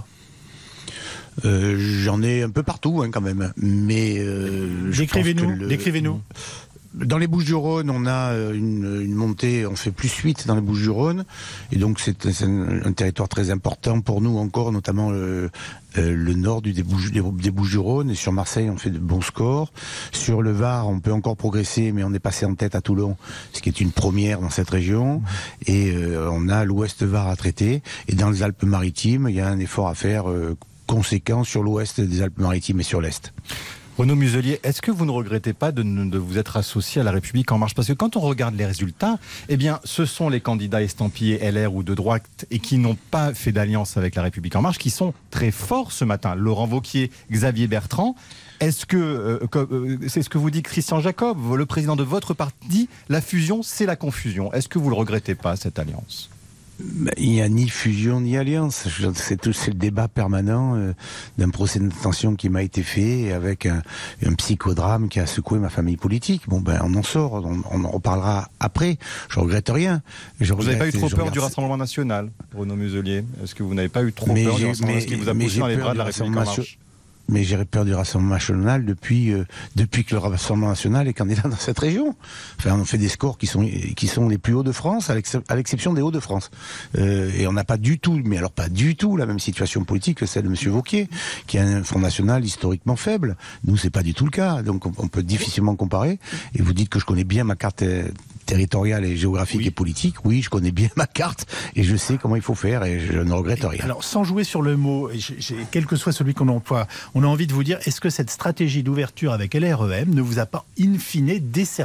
Euh, j'en ai un peu partout hein, quand même, mais euh, décrivez-nous. Le... Décrivez-nous. Dans les Bouches-du-Rhône, on a une, une montée, on fait plus huit dans les Bouches-du-Rhône, et donc c'est un, un territoire très important pour nous encore, notamment le, euh, le nord du, des, Bouches, des, des Bouches-du-Rhône, et sur Marseille on fait de bons scores. Sur le Var, on peut encore progresser, mais on est passé en tête à Toulon, ce qui est une première dans cette région, et euh, on a l'Ouest Var à traiter, et dans les Alpes-Maritimes, il y a un effort à faire euh, conséquent sur l'Ouest des Alpes-Maritimes et sur l'Est. Renaud Muselier, est-ce que vous ne regrettez pas de, de vous être associé à La République En Marche? Parce que quand on regarde les résultats, eh bien, ce sont les candidats estampillés L R ou de droite et qui n'ont pas fait d'alliance avec La République En Marche qui sont très forts ce matin. Laurent Wauquiez, Xavier Bertrand. Est-ce que, euh, euh, c'est ce que vous dit Christian Jacob, le président de votre parti, la fusion, c'est la confusion. Est-ce que vous ne le regrettez pas, cette alliance ? Il n'y a ni fusion ni alliance. C'est tout, c'est le débat permanent euh, d'un procès d'intention qui m'a été fait avec un, un psychodrame qui a secoué ma famille politique. Bon ben on en sort, on, on en reparlera après. Je regrette rien. Je vous n'avez pas eu trop peur regarde... du Rassemblement National, Renaud Muselier? Est-ce que vous n'avez pas eu trop mais peur du Rassemblement National qui vous a poussé dans les bras de La République En Marche? Mais j'ai peur du Rassemblement National depuis euh, depuis que le Rassemblement National est candidat dans cette région. Enfin, on fait des scores qui sont qui sont les plus hauts de France, à l'exception des Hauts-de-France. Euh, et on n'a pas du tout, mais alors pas du tout la même situation politique que celle de Monsieur Wauquiez, qui a un Front National historiquement faible. Nous, c'est pas du tout le cas. Donc, on, on peut difficilement comparer. Et vous dites que je connais bien ma carte territoriale et géographique oui. et politique. Oui, je connais bien ma carte et je sais comment il faut faire et je ne regrette rien. Alors, sans jouer sur le mot, j'ai, quel que soit celui qu'on emploie, on a envie de vous dire, est-ce que cette stratégie d'ouverture avec L R E M ne vous a pas in fine desservi ?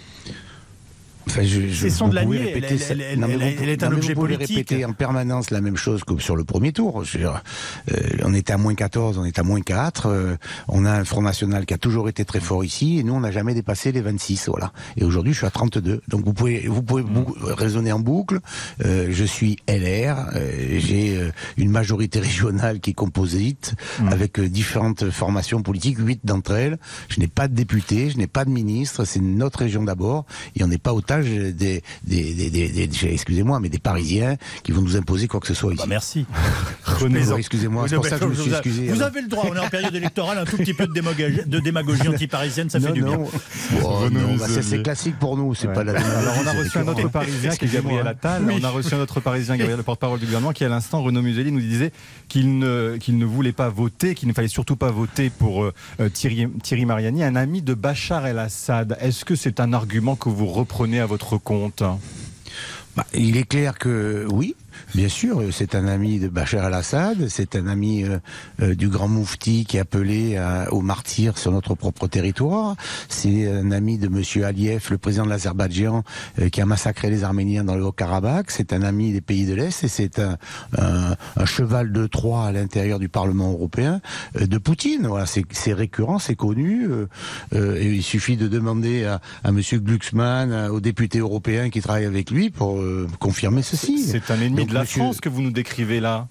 Enfin, je, je, c'est son de la nier, elle, elle, elle, elle, elle, elle est un objet vous politique. Répéter en permanence la même chose que sur le premier tour. Je veux dire, euh, on était à moins quatorze, on est à moins quatre. Euh, on a un Front National qui a toujours été très fort ici, et nous on n'a jamais dépassé les vingt-six. Voilà. Et aujourd'hui je suis à trente-deux. Donc vous pouvez, vous pouvez mmh. raisonner en boucle. Euh, je suis L R. Euh, j'ai euh, une majorité régionale qui est composite mmh. avec euh, différentes formations politiques, huit d'entre elles. Je n'ai pas de député, je n'ai pas de ministre. C'est notre région d'abord, et on n'est pas otage Des, des, des, des, des, des excusez-moi, mais des Parisiens qui vont nous imposer quoi que ce soit ici. Bah merci. Excusez-moi, oui, c'est pour ça que je me suis excusé. Vous avez le droit, on est en période électorale, un tout petit peu de démagogie, de démagogie anti-parisienne, ça non, fait du non. bien. Oh, non, bah, c'est, c'est classique pour nous, c'est ouais. pas la démagogie. Alors on a reçu un autre Parisien qui est Gabriel Attal, oui. on a reçu un autre Parisien, Gabriel, le porte-parole du gouvernement, qui à l'instant, Renaud Muselier, nous disait qu'il ne, qu'il ne voulait pas voter, qu'il ne fallait surtout pas voter pour euh, Thierry, Thierry Mariani, un ami de Bachar el-Assad. Est-ce que c'est un argument que vous reprenez à votre compte ? Bah, il est clair que oui. Bien sûr, c'est un ami de Bachar el-Assad, c'est un ami euh, euh, du grand moufti qui est appelé à, au martyr sur notre propre territoire, c'est un ami de Monsieur Aliyev, le président de l'Azerbaïdjan, euh, qui a massacré les Arméniens dans le Haut-Karabakh, c'est un ami des pays de l'Est et c'est un, un, un cheval de Troie à l'intérieur du Parlement européen euh, de Poutine. Voilà, c'est, c'est récurrent, c'est connu, euh, euh, et il suffit de demander à, à Monsieur Glucksmann, à, aux députés européens qui travaillent avec lui pour euh, confirmer ceci. C'est, c'est un ennemi Donc, de la monsieur... France que vous nous décrivez là.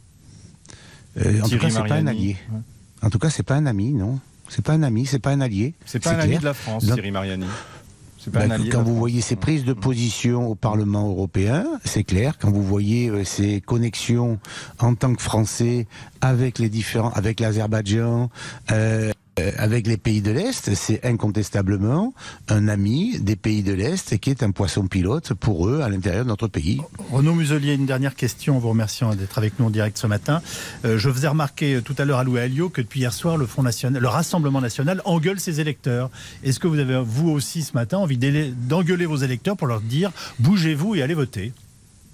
Euh, en tout cas, c'est Mariani. pas un allié. Ouais. En tout cas, c'est pas un ami, non. C'est pas un ami, c'est pas un allié. C'est pas c'est un clair. ami de la France, Donc, Thierry Mariani. C'est pas ben, un allié quand de la vous France. voyez ses prises de position au Parlement européen, c'est clair. Quand vous voyez euh, ses connexions en tant que Français avec les différents, avec l'Azerbaïdjan. Euh, Avec les pays de l'Est, c'est incontestablement un ami des pays de l'Est qui est un poisson pilote pour eux à l'intérieur de notre pays. Renaud Muselier, une dernière question en vous remerciant d'être avec nous en direct ce matin. Euh, je faisais remarquer tout à l'heure à Louis Alliot que depuis hier soir, le Front National, le Rassemblement National engueule ses électeurs. Est-ce que vous avez, vous aussi ce matin, envie d'engueuler vos électeurs pour leur dire « bougez-vous et allez voter » ?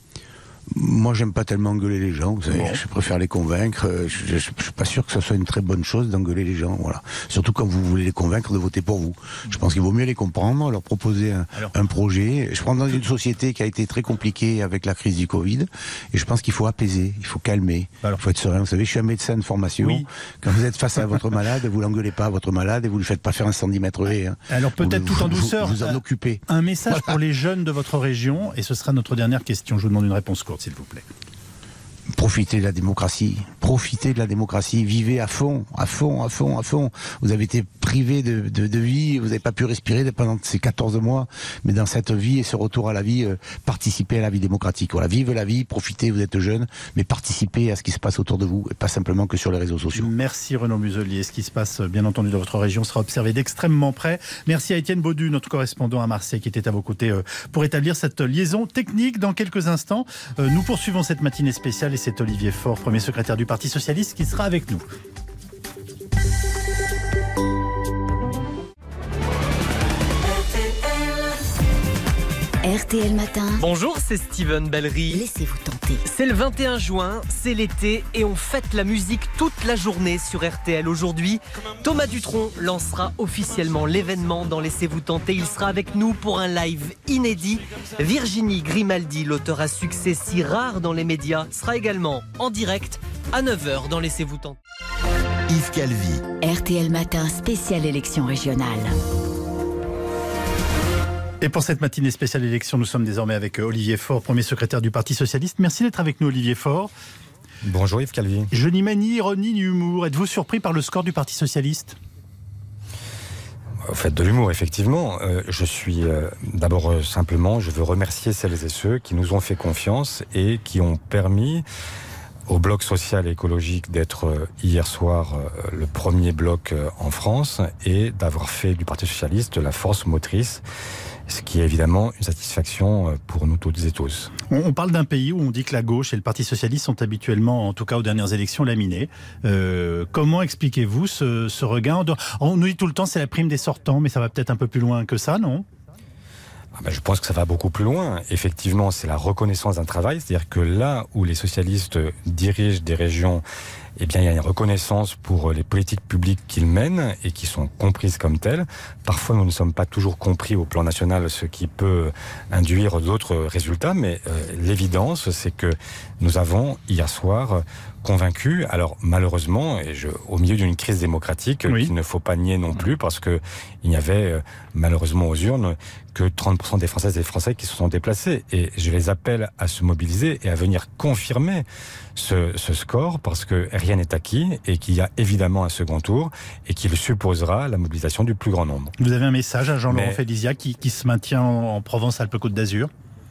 Moi, j'aime pas tellement engueuler les gens, vous savez, bon. je préfère les convaincre. Je, je, je suis pas sûr que ce soit une très bonne chose d'engueuler les gens, voilà. Surtout quand vous voulez les convaincre de voter pour vous. Je pense qu'il vaut mieux les comprendre, leur proposer un, un projet. Je pense dans une société qui a été très compliquée avec la crise du Covid, et je pense qu'il faut apaiser, il faut calmer, il faut être serein. Vous savez, je suis un médecin de formation. Oui. Quand vous êtes face à votre malade, vous l'engueulez pas, votre malade, et vous ne le faites pas faire un centimètre V. Hein. Alors peut-être tout en douceur, vous, vous en occupez. Un message voilà. pour les jeunes de votre région, et ce sera notre dernière question. Je vous demande une réponse courte, s'il vous plaît. Profitez de la démocratie, profitez de la démocratie, vivez à fond, à fond, à fond, à fond. Vous avez été privé de, de, de vie, vous n'avez pas pu respirer pendant ces quatorze mois, mais dans cette vie et ce retour à la vie, euh, participez à la vie démocratique. Voilà, vivez la vie, profitez, vous êtes jeune, mais participez à ce qui se passe autour de vous, et pas simplement que sur les réseaux sociaux. Merci Renaud Muselier. Ce qui se passe, bien entendu, dans votre région sera observé d'extrêmement près. Merci à Étienne Baudu, notre correspondant à Marseille, qui était à vos côtés euh, pour établir cette liaison technique. Dans quelques instants, euh, nous poursuivons cette matinée spéciale, et c'est Olivier Faure, premier secrétaire du Parti Socialiste, qui sera avec nous. R T L Matin. Bonjour, c'est Steven Bellery. Laissez-vous tenter. C'est le vingt et un juin, c'est l'été et on fête la musique toute la journée sur R T L. Aujourd'hui, Thomas Dutronc lancera officiellement l'événement dans Laissez-vous tenter. Il sera avec nous pour un live inédit. Virginie Grimaldi, l'auteur à succès si rare dans les médias, sera également en direct à neuf heures dans Laissez-vous tenter. Yves Calvi. R T L Matin, spéciale élection régionale. Et pour cette matinée spéciale élection, nous sommes désormais avec Olivier Faure, premier secrétaire du Parti Socialiste. Merci d'être avec nous, Olivier Faure. Bonjour Yves Calvi. Je n'y manie ironie ni humour. Êtes-vous surpris par le score du Parti Socialiste ? Vous faites de l'humour, effectivement. Euh, je suis euh, d'abord euh, simplement, je veux remercier celles et ceux qui nous ont fait confiance et qui ont permis au bloc social et écologique d'être euh, hier soir euh, le premier bloc euh, en France et d'avoir fait du Parti Socialiste la force motrice, ce qui est évidemment une satisfaction pour nous toutes et tous. On parle d'un pays où on dit que la gauche et le Parti Socialiste sont habituellement, en tout cas aux dernières élections, laminés. Euh, comment expliquez-vous ce, ce regain ? On nous dit tout le temps c'est la prime des sortants, mais ça va peut-être un peu plus loin que ça, non ? Ah ben je pense que ça va beaucoup plus loin. Effectivement, c'est la reconnaissance d'un travail. C'est-à-dire que là où les socialistes dirigent des régions, eh bien, il y a une reconnaissance pour les politiques publiques qu'ils mènent et qui sont comprises comme telles. Parfois, nous ne sommes pas toujours compris au plan national, ce qui peut induire d'autres résultats. Mais euh, l'évidence, c'est que nous avons, hier soir, convaincu, alors malheureusement, et je, au milieu d'une crise démocratique, oui. qu'il ne faut pas nier non plus, parce que il n'y avait euh, malheureusement aux urnes que trente pour cent des Françaises et des Français qui se sont déplacés. Et je les appelle à se mobiliser et à venir confirmer ce, ce score, parce que rien n'est acquis et qu'il y a évidemment un second tour et qu'il supposera la mobilisation du plus grand nombre. Vous avez un message à Jean-Laurent Mais... Félicia qui, qui se maintient en, en Provence-Alpes-Côte d'Azur ?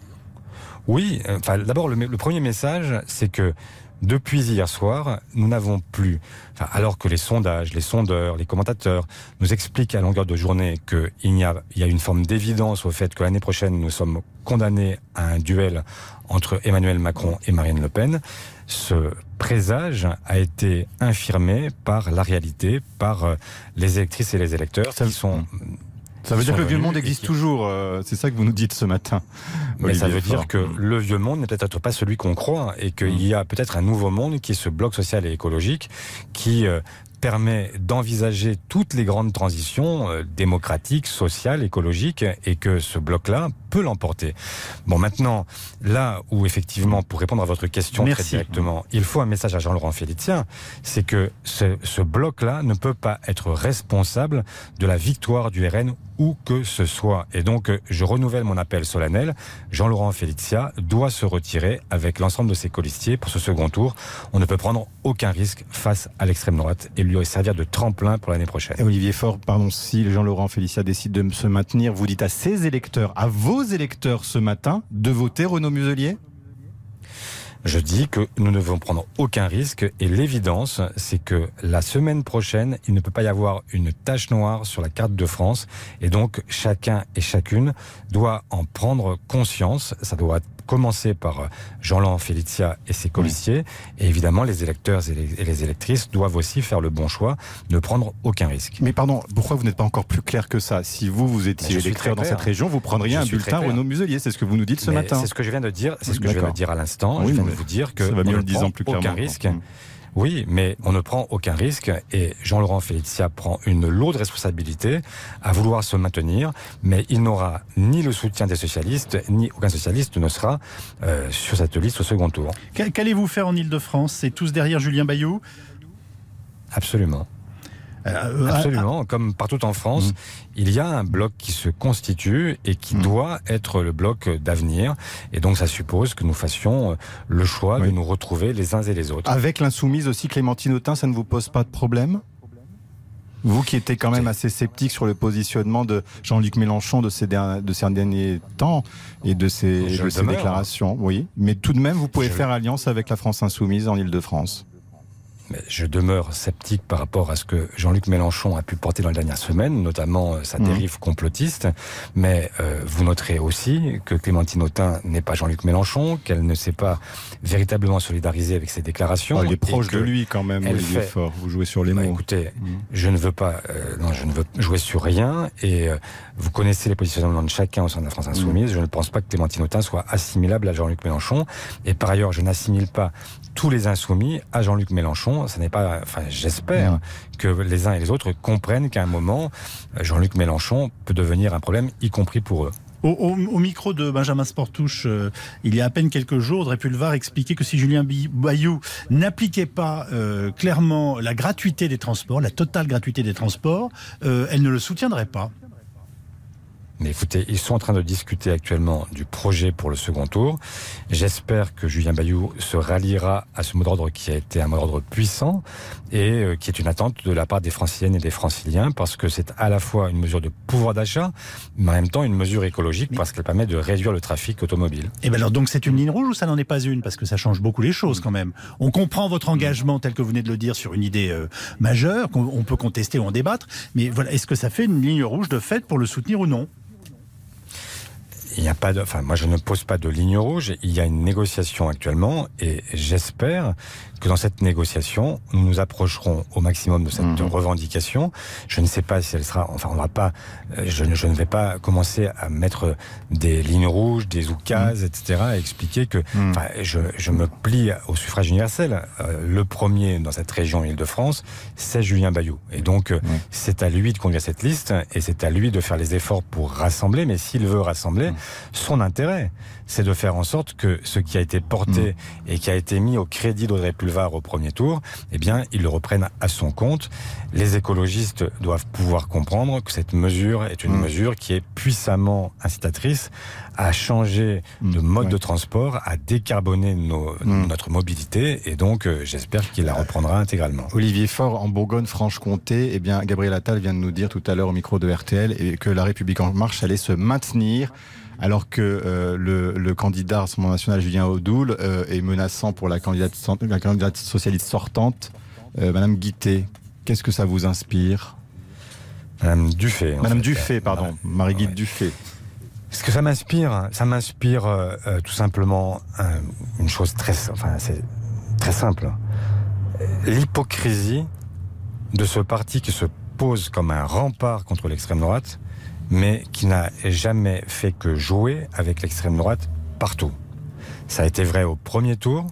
Oui, enfin, d'abord le, le premier message, c'est que depuis hier soir, nous n'avons plus, enfin, alors que les sondages, les sondeurs, les commentateurs nous expliquent à longueur de journée qu'il y a, il y a une forme d'évidence au fait que l'année prochaine, nous sommes condamnés à un duel entre Emmanuel Macron et Marine Le Pen, ce présage a été infirmé par la réalité, par les électrices et les électeurs qui sont... Ça veut dire que le vieux monde existe qui... toujours, euh, c'est ça que vous nous dites ce matin. Mais Olivier ça veut Faure. dire que le vieux monde n'est peut-être pas celui qu'on croit et qu'il mmh. y a peut-être un nouveau monde qui est ce bloc social et écologique qui euh, permet d'envisager toutes les grandes transitions euh, démocratiques, sociales, écologiques et que ce bloc-là peut l'emporter. Bon, maintenant, là où effectivement, pour répondre à votre question Merci. très directement, il faut un message à Jean-Laurent Félicia, c'est que ce, ce bloc-là ne peut pas être responsable de la victoire du R N où que ce soit. Et donc, je renouvelle mon appel solennel. Jean-Laurent Félicia doit se retirer avec l'ensemble de ses colistiers pour ce second tour. On ne peut prendre aucun risque face à l'extrême droite et lui servir de tremplin pour l'année prochaine. Et Olivier Faure, pardon, si Jean-Laurent Félicia décide de se maintenir, vous dites à ses électeurs, à vos électeurs ce matin, de voter Renaud Muselier ? Je dis que nous ne devons prendre aucun risque et l'évidence, c'est que la semaine prochaine, il ne peut pas y avoir une tache noire sur la carte de France et donc chacun et chacune doit en prendre conscience. Ça doit commencer par Jean-Laurent Félicia et ses colistiers. Et évidemment, les électeurs et les, et les électrices doivent aussi faire le bon choix, ne prendre aucun risque. Mais pardon, pourquoi vous n'êtes pas encore plus clair que ça? Si vous, vous étiez électeur dans cette région, vous prendriez un bulletin Renaud Muselier. C'est ce que vous nous dites ce Mais matin. C'est ce que je viens de dire. C'est ce que je viens de dire à l'instant. Oui, je viens de vous dire que ça va mieux on le ne disant prend plus aucun clairement. risque. Oui, mais on ne prend aucun risque et Jean-Laurent Félicia prend une lourde responsabilité à vouloir se maintenir, mais il n'aura ni le soutien des socialistes, ni aucun socialiste ne sera euh, sur cette liste au second tour. Qu'allez-vous faire en Ile-de-France? C'est tous derrière Julien Bayou? Absolument. Euh, Absolument, comme partout en France, mmh. il y a un bloc qui se constitue et qui mmh. doit être le bloc d'avenir. Et donc ça suppose que nous fassions le choix oui. de nous retrouver les uns et les autres. Avec l'insoumise aussi, Clémentine Autain, ça ne vous pose pas de problème ? Vous qui étiez quand même assez sceptique sur le positionnement de Jean-Luc Mélenchon de ces, derniers, de ces derniers temps et de ses, de ses déclarations, oui. Mais tout de même, vous pouvez Je... faire alliance avec la France insoumise en Ile-de-France. Mais je demeure sceptique par rapport à ce que Jean-Luc Mélenchon a pu porter dans les dernières semaines, notamment euh, sa dérive mmh. complotiste. Mais euh, vous noterez aussi que Clémentine Autain n'est pas Jean-Luc Mélenchon, qu'elle ne s'est pas véritablement solidarisée avec ses déclarations. Oh, elle est proche de lui quand même, Olivier fait... Faure. Vous jouez sur les bah, mots. Écoutez, mmh. je ne veux pas, euh, non, je ne veux jouer sur rien. Et euh, vous connaissez les positionnements de chacun au sein de la France insoumise. Mmh. Je ne pense pas que Clémentine Autain soit assimilable à Jean-Luc Mélenchon. Et par ailleurs, je n'assimile pas tous les insoumis à Jean-Luc Mélenchon. Ce n'est pas, enfin, j'espère mmh. que les uns et les autres comprennent qu'à un moment, Jean-Luc Mélenchon peut devenir un problème, y compris pour eux. Au, au, au micro de Benjamin Sportouche, euh, il y a à peine quelques jours, Audrey Pulvar expliquait que si Julien Bayou n'appliquait pas euh, clairement la gratuité des transports, la totale gratuité des transports, euh, elle ne le soutiendrait pas. Mais écoutez, ils sont en train de discuter actuellement du projet pour le second tour. J'espère que Julien Bayou se ralliera à ce mot d'ordre qui a été un mot d'ordre puissant et euh, qui est une attente de la part des Franciliennes et des Franciliens, parce que c'est à la fois une mesure de pouvoir d'achat, mais en même temps une mesure écologique, mais... parce qu'elle permet de réduire le trafic automobile. Et bien alors donc c'est une ligne rouge ou ça n'en est pas une? Parce que ça change beaucoup les choses quand même. On comprend votre engagement tel que vous venez de le dire sur une idée euh, majeure, qu'on on peut contester ou en débattre, mais voilà, est-ce que ça fait une ligne rouge de fait pour le soutenir ou non? Il n'y a pas de, enfin, moi je ne pose pas de ligne rouge. Il y a une négociation actuellement et j'espère que dans cette négociation, nous nous approcherons au maximum de cette mmh. revendication. Je ne sais pas si elle sera, enfin, on va pas, je, je ne vais pas commencer à mettre des lignes rouges, des oukases, mmh. et cetera, à expliquer que, mmh. enfin, je, je me plie au suffrage universel. Euh, le premier dans cette région Île-de-France, c'est Julien Bayou. Et donc, mmh. c'est à lui de conduire cette liste et c'est à lui de faire les efforts pour rassembler. Mais s'il veut rassembler, mmh. son intérêt, c'est de faire en sorte que ce qui a été porté mmh. et qui a été mis au crédit d'Audrey Pulvar au premier tour, eh bien, il le reprenne à son compte. Les écologistes doivent pouvoir comprendre que cette mesure est une mmh. mesure qui est puissamment incitatrice à changer mmh. de mode ouais. de transport, à décarboner nos, mmh. notre mobilité, et donc euh, j'espère qu'il la reprendra intégralement. Olivier Faure, en Bourgogne-Franche-Comté, eh bien, Gabriel Attal vient de nous dire tout à l'heure au micro de R T L et que La République En Marche allait se maintenir, alors que euh, le, le candidat Rassemblement National Julien Audoul euh, est menaçant pour la candidate, la candidate socialiste sortante, euh, Madame Guittet. Qu'est-ce que ça vous inspire? Madame Dufay. Madame fait. Dufay, pardon. Euh, Marie-Guide ouais. Dufay. Ce que ça m'inspire, ça m'inspire euh, euh, tout simplement euh, une chose très, enfin, c'est très simple. L'hypocrisie de ce parti qui se pose comme un rempart contre l'extrême droite, mais qui n'a jamais fait que jouer avec l'extrême droite partout. Ça a été vrai au premier tour.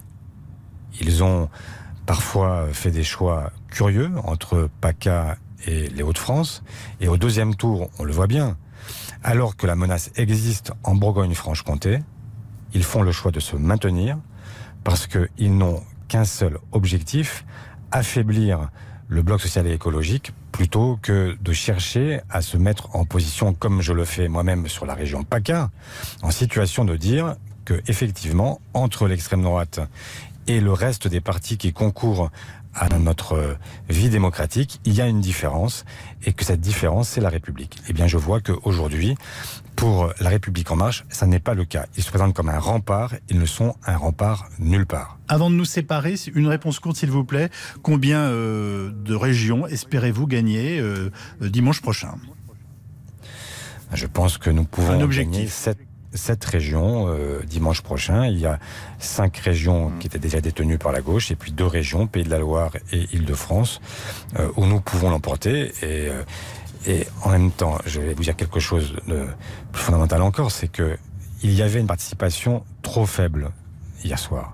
Ils ont parfois fait des choix curieux entre PACA et les Hauts-de-France. Et au deuxième tour, on le voit bien, alors que la menace existe en Bourgogne-Franche-Comté, ils font le choix de se maintenir parce qu'ils n'ont qu'un seul objectif, affaiblir le bloc social et écologique, plutôt que de chercher à se mettre en position, comme je le fais moi-même sur la région PACA, en situation de dire que, effectivement, entre l'extrême droite et le reste des partis qui concourent à notre vie démocratique, il y a une différence, et que cette différence, c'est la République. Eh bien, je vois qu'aujourd'hui, pour La République En Marche, ça n'est pas le cas. Ils se présentent comme un rempart, ils ne sont un rempart nulle part. Avant de nous séparer, une réponse courte, s'il vous plaît. Combien euh, de régions espérez-vous gagner euh, dimanche prochain? Je pense que nous pouvons un objectif. gagner sept, sept régions euh, dimanche prochain. Il y a cinq régions qui étaient déjà détenues par la gauche et puis deux régions, Pays de la Loire et Île-de-France, euh, où nous pouvons l'emporter. Et, euh, et en même temps, je vais vous dire quelque chose de plus fondamental encore, c'est que il y avait une participation trop faible hier soir.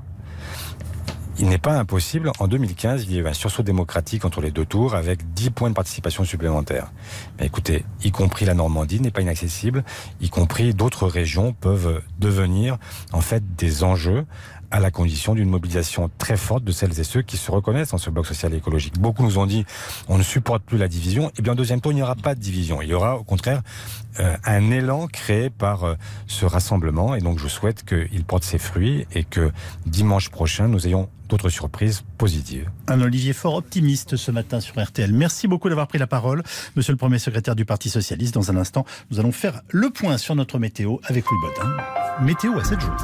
Il n'est pas impossible, en deux mille quinze, il y a eu un sursaut démocratique entre les deux tours avec dix points de participation supplémentaires. Mais écoutez, y compris la Normandie n'est pas inaccessible, y compris d'autres régions peuvent devenir en fait des enjeux à la condition d'une mobilisation très forte de celles et ceux qui se reconnaissent dans ce bloc social et écologique. Beaucoup nous ont dit on ne supporte plus la division. Et bien en deuxième tour, il n'y aura pas de division. Il y aura au contraire euh, un élan créé par euh, ce rassemblement. Et donc je souhaite qu'il porte ses fruits et que dimanche prochain, nous ayons d'autres surprises positives. Un Olivier fort optimiste ce matin sur R T L. Merci beaucoup d'avoir pris la parole, monsieur le premier secrétaire du Parti Socialiste. Dans un instant, nous allons faire le point sur notre météo avec Louis Bodin. Météo à sept jours.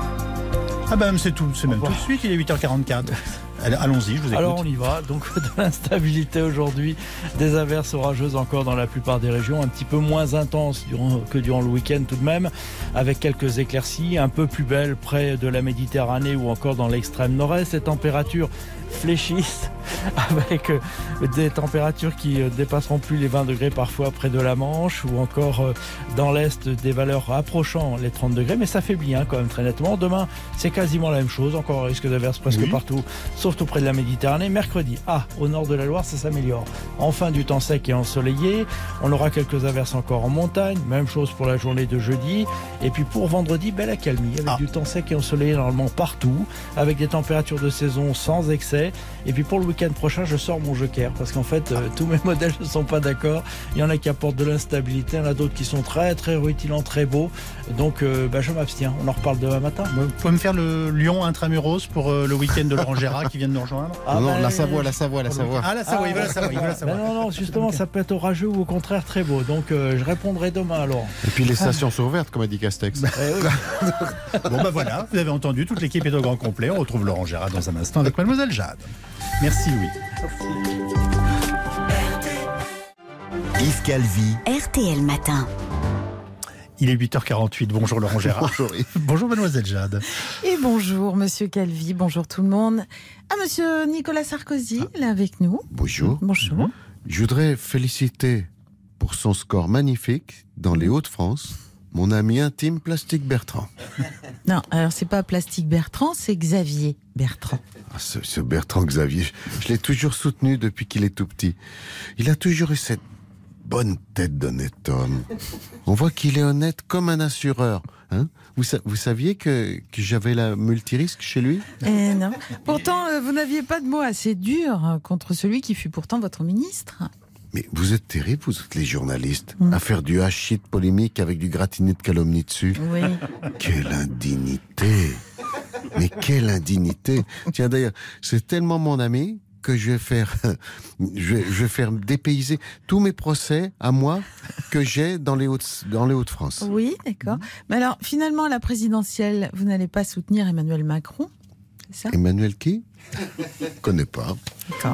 Ah ben c'est tout, c'est même tout de suite, il est huit heures quarante-quatre. Allons-y, je vous écoute. Alors on y va, donc de l'instabilité aujourd'hui, des averses orageuses encore dans la plupart des régions, un petit peu moins intenses durant, que durant le week-end tout de même, avec quelques éclaircies, un peu plus belles près de la Méditerranée ou encore dans l'extrême nord-est. Les températures fléchissent avec des températures qui dépasseront plus les vingt degrés parfois près de la Manche ou encore dans l'Est des valeurs approchant les trente degrés, mais ça faiblit hein, quand même très nettement. Demain, c'est quasiment la même chose, encore un risque d'averses presque oui. partout, sauf tout près de la Méditerranée. Mercredi, ah, au nord de la Loire, ça s'améliore. Enfin, du temps sec et ensoleillé. On aura quelques averses encore en montagne, même chose pour la journée de jeudi. Et puis pour vendredi, belle accalmie, avec ah. du temps sec et ensoleillé normalement partout, avec des températures de saison sans excès. Et puis pour le week-end prochain, je sors mon joker parce qu'en fait, euh, tous mes modèles ne sont pas d'accord. Il y en a qui apportent de l'instabilité, il y en a d'autres qui sont très très rutilants, très beaux. Donc euh, bah, je m'abstiens. On en reparle demain matin. Vous pouvez me faire le Lyon intramuros pour euh, le week-end de Laurent Gérard qui vient de nous rejoindre. Ah, non, bah, la Savoie, la Savoie, la Savoie. Ah, la Savoie, ah, il veut la Savoie, il veut la Savoie. Non, non, justement, ça peut être orageux ou au contraire très beau. Donc euh, je répondrai demain alors. Et puis les stations sont ouvertes, comme a dit Castex. Bah, eh oui. Bon, bah voilà, vous avez entendu, toute l'équipe est au grand complet. On retrouve Laurent Gérard dans un instant avec Mademoiselle Jade. Merci Louis. Yves Calvi. R T L Matin. Il est huit heures quarante-huit. Bonjour Laurent Gérard. Bonjour. Bonjour Mademoiselle Jade. Et bonjour Monsieur Calvi, bonjour tout le monde. Ah Monsieur Nicolas Sarkozy, ah. là avec nous. Bonjour. Bonjour. Mmh. Je voudrais féliciter pour son score magnifique dans les Hauts-de-France mon ami intime Plastique Bertrand. Non, alors c'est pas Plastique Bertrand, c'est Xavier Bertrand. Ah, ce, ce Bertrand Xavier, je, je l'ai toujours soutenu depuis qu'il est tout petit. Il a toujours eu cette bonne tête d'honnête homme. On voit qu'il est honnête comme un assureur. Hein, vous, vous saviez que, que j'avais la multirisque chez lui ? Eh non. Pourtant, euh, vous n'aviez pas de mots assez durs hein, contre celui qui fut pourtant votre ministre. Mais vous êtes terribles, vous êtes les journalistes, mmh. à faire du hachis de polémique avec du gratiné de calomnie dessus. Oui. Quelle indignité ! Mais quelle indignité ! Tiens d'ailleurs, c'est tellement mon ami que je vais faire, je vais, je vais faire dépayser tous mes procès à moi que j'ai dans les Hauts, dans les Hauts-de-France. Oui, d'accord. Mmh. Mais alors, finalement, à la présidentielle, vous n'allez pas soutenir Emmanuel Macron, c'est ça ? Emmanuel qui ? Je ne connais pas. D'accord.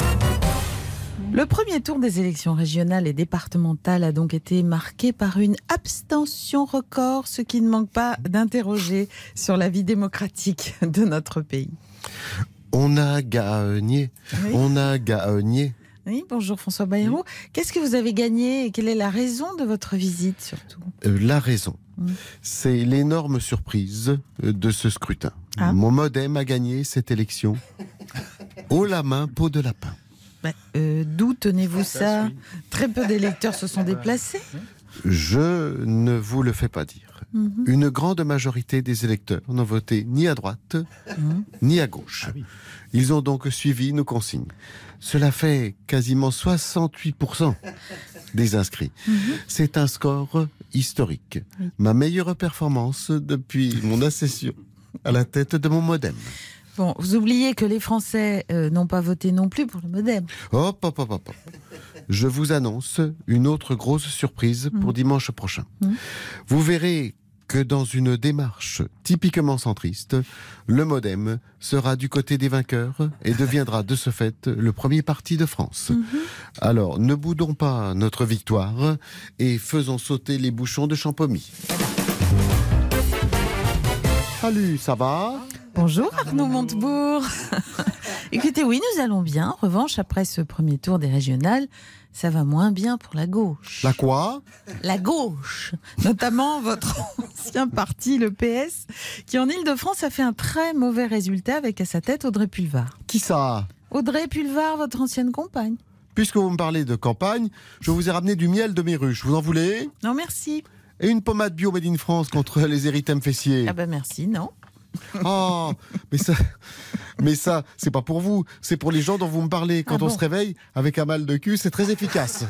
Le premier tour des élections régionales et départementales a donc été marqué par une abstention record, ce qui ne manque pas d'interroger sur la vie démocratique de notre pays. On a gagné, oui. on a gagné. Oui, bonjour François Bayrou. Oui. Qu'est-ce que vous avez gagné et quelle est la raison de votre visite surtout ? euh, La raison, mmh. c'est l'énorme surprise de ce scrutin. Ah. Mon Modem a gagné cette élection. Haut la main, peau de lapin. Bah, euh, d'où tenez-vous ça ? Oui. Très peu d'électeurs se sont déplacés. Je ne vous le fais pas dire. Mm-hmm. Une grande majorité des électeurs n'ont voté ni à droite, mm-hmm. ni à gauche. Ah oui. Ils ont donc suivi nos consignes. Cela fait quasiment soixante-huit pour cent des inscrits. Mm-hmm. C'est un score historique. Oui. Ma meilleure performance depuis mon accession à la tête de mon Modem. Bon, vous oubliez que les Français euh, n'ont pas voté non plus pour le Modem. Hop, hop, hop, hop. Je vous annonce une autre grosse surprise pour mmh. dimanche prochain. Mmh. Vous verrez que dans une démarche typiquement centriste, le Modem sera du côté des vainqueurs et deviendra de ce fait le premier parti de France. Mmh. Alors, ne boudons pas notre victoire et faisons sauter les bouchons de Champomy. Salut, ça va? Bonjour Arnaud Montebourg. Écoutez, oui, nous allons bien. En revanche, après ce premier tour des régionales, ça va moins bien pour la gauche. La quoi? La gauche. Notamment votre ancien parti, le P S, qui en Ile-de-France a fait un très mauvais résultat avec à sa tête Audrey Pulvar. Qui ça? Audrey Pulvar, votre ancienne compagne. Puisque vous me parlez de campagne, je vous ai ramené du miel de mes ruches. Vous en voulez? Non, merci. Et une pommade bio made in France contre les érythèmes fessiers. Ah ben merci, non. Oh, mais ça, mais ça, c'est pas pour vous, c'est pour les gens dont vous me parlez. Quand Ah on bon se réveille avec un mal de cul, c'est très efficace.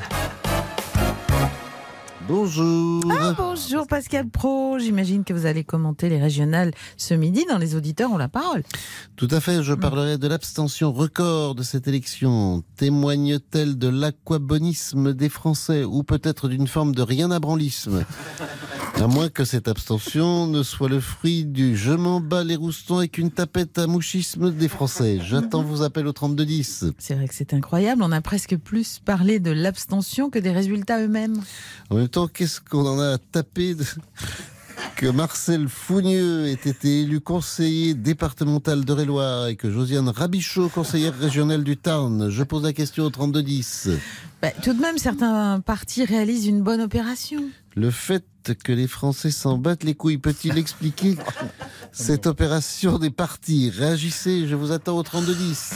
Bonjour. Ah, bonjour Pascal Pro. J'imagine que vous allez commenter les régionales ce midi. Dans Les auditeurs ont la parole. Tout à fait, je parlerai de l'abstention record de cette élection. Témoigne-t-elle de l'aquabonisme des Français ou peut-être d'une forme de rien-à-branlisme? À moins que cette abstention ne soit le fruit du je m'en bats les roustons avec une tapette à mouchisme des Français. J'attends vos appels au trente-deux dix. C'est vrai que c'est incroyable. On a presque plus parlé de l'abstention que des résultats eux-mêmes. En même temps, qu'est-ce qu'on en a tapé de... que Marcel Fougneux ait été élu conseiller départemental d'Eure-et-Loir et que Josiane Rabichaud, conseillère régionale du Tarn. Je pose la question au trente-deux dix. Bah, tout de même, certains partis réalisent une bonne opération. Le fait que les Français s'en battent les couilles, peut-il expliquer cette opération des partis? Réagissez, je vous attends au trente-deux dix.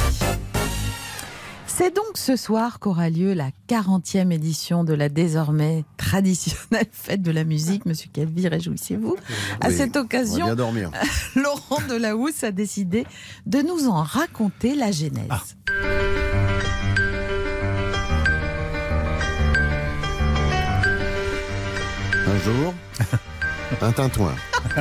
C'est donc ce soir qu'aura lieu la quarantième édition de la désormais traditionnelle fête de la musique. Monsieur Calvi, réjouissez-vous. À Oui, cette occasion, on va bien dormir. Laurent Delahousse a décidé de nous en raconter la genèse. Ah. Un jour, un tintouin.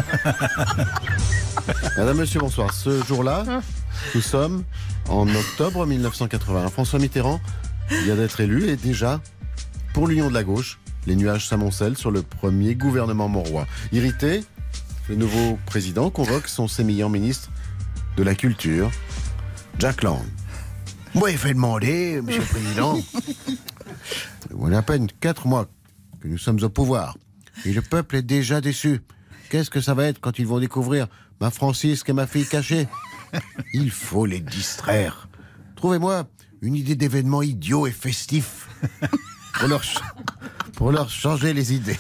Madame, monsieur, bonsoir. Ce jour-là, nous sommes en octobre mille neuf cent quatre-vingt-un. François Mitterrand vient d'être élu et déjà, pour l'Union de la gauche, les nuages s'amoncellent sur le premier gouvernement Mauroy. Irrité, le nouveau président convoque son sémillant ministre de la Culture, Jack Lang. Moi, il fait demander, monsieur le président. Voilà à peine quatre mois que nous sommes au pouvoir. Et le peuple est déjà déçu. Qu'est-ce que ça va être quand ils vont découvrir ma Francisque et ma fille cachée? Il faut les distraire. Trouvez-moi une idée d'événement idiot et festif pour leur, ch- pour leur changer les idées.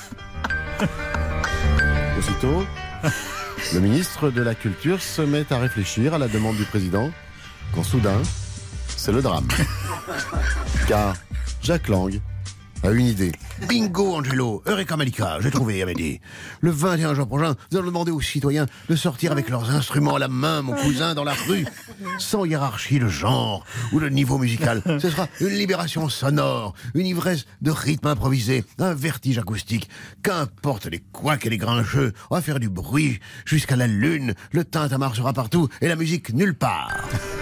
Aussitôt, le ministre de la Culture se met à réfléchir à la demande du président, quand soudain, c'est le drame. Car Jack Lang a une idée. Bingo, Angelo, Eureka Malika, j'ai trouvé, avait dit. Le vingt et un juin prochain, nous allons demander aux citoyens de sortir avec leurs instruments à la main, mon cousin, dans la rue, sans hiérarchie de genre ou de niveau musical. Ce sera une libération sonore, une ivresse de rythme improvisé, un vertige acoustique. Qu'importe les couacs et les grincheux, on va faire du bruit jusqu'à la lune, le tintamarre sera partout et la musique nulle part.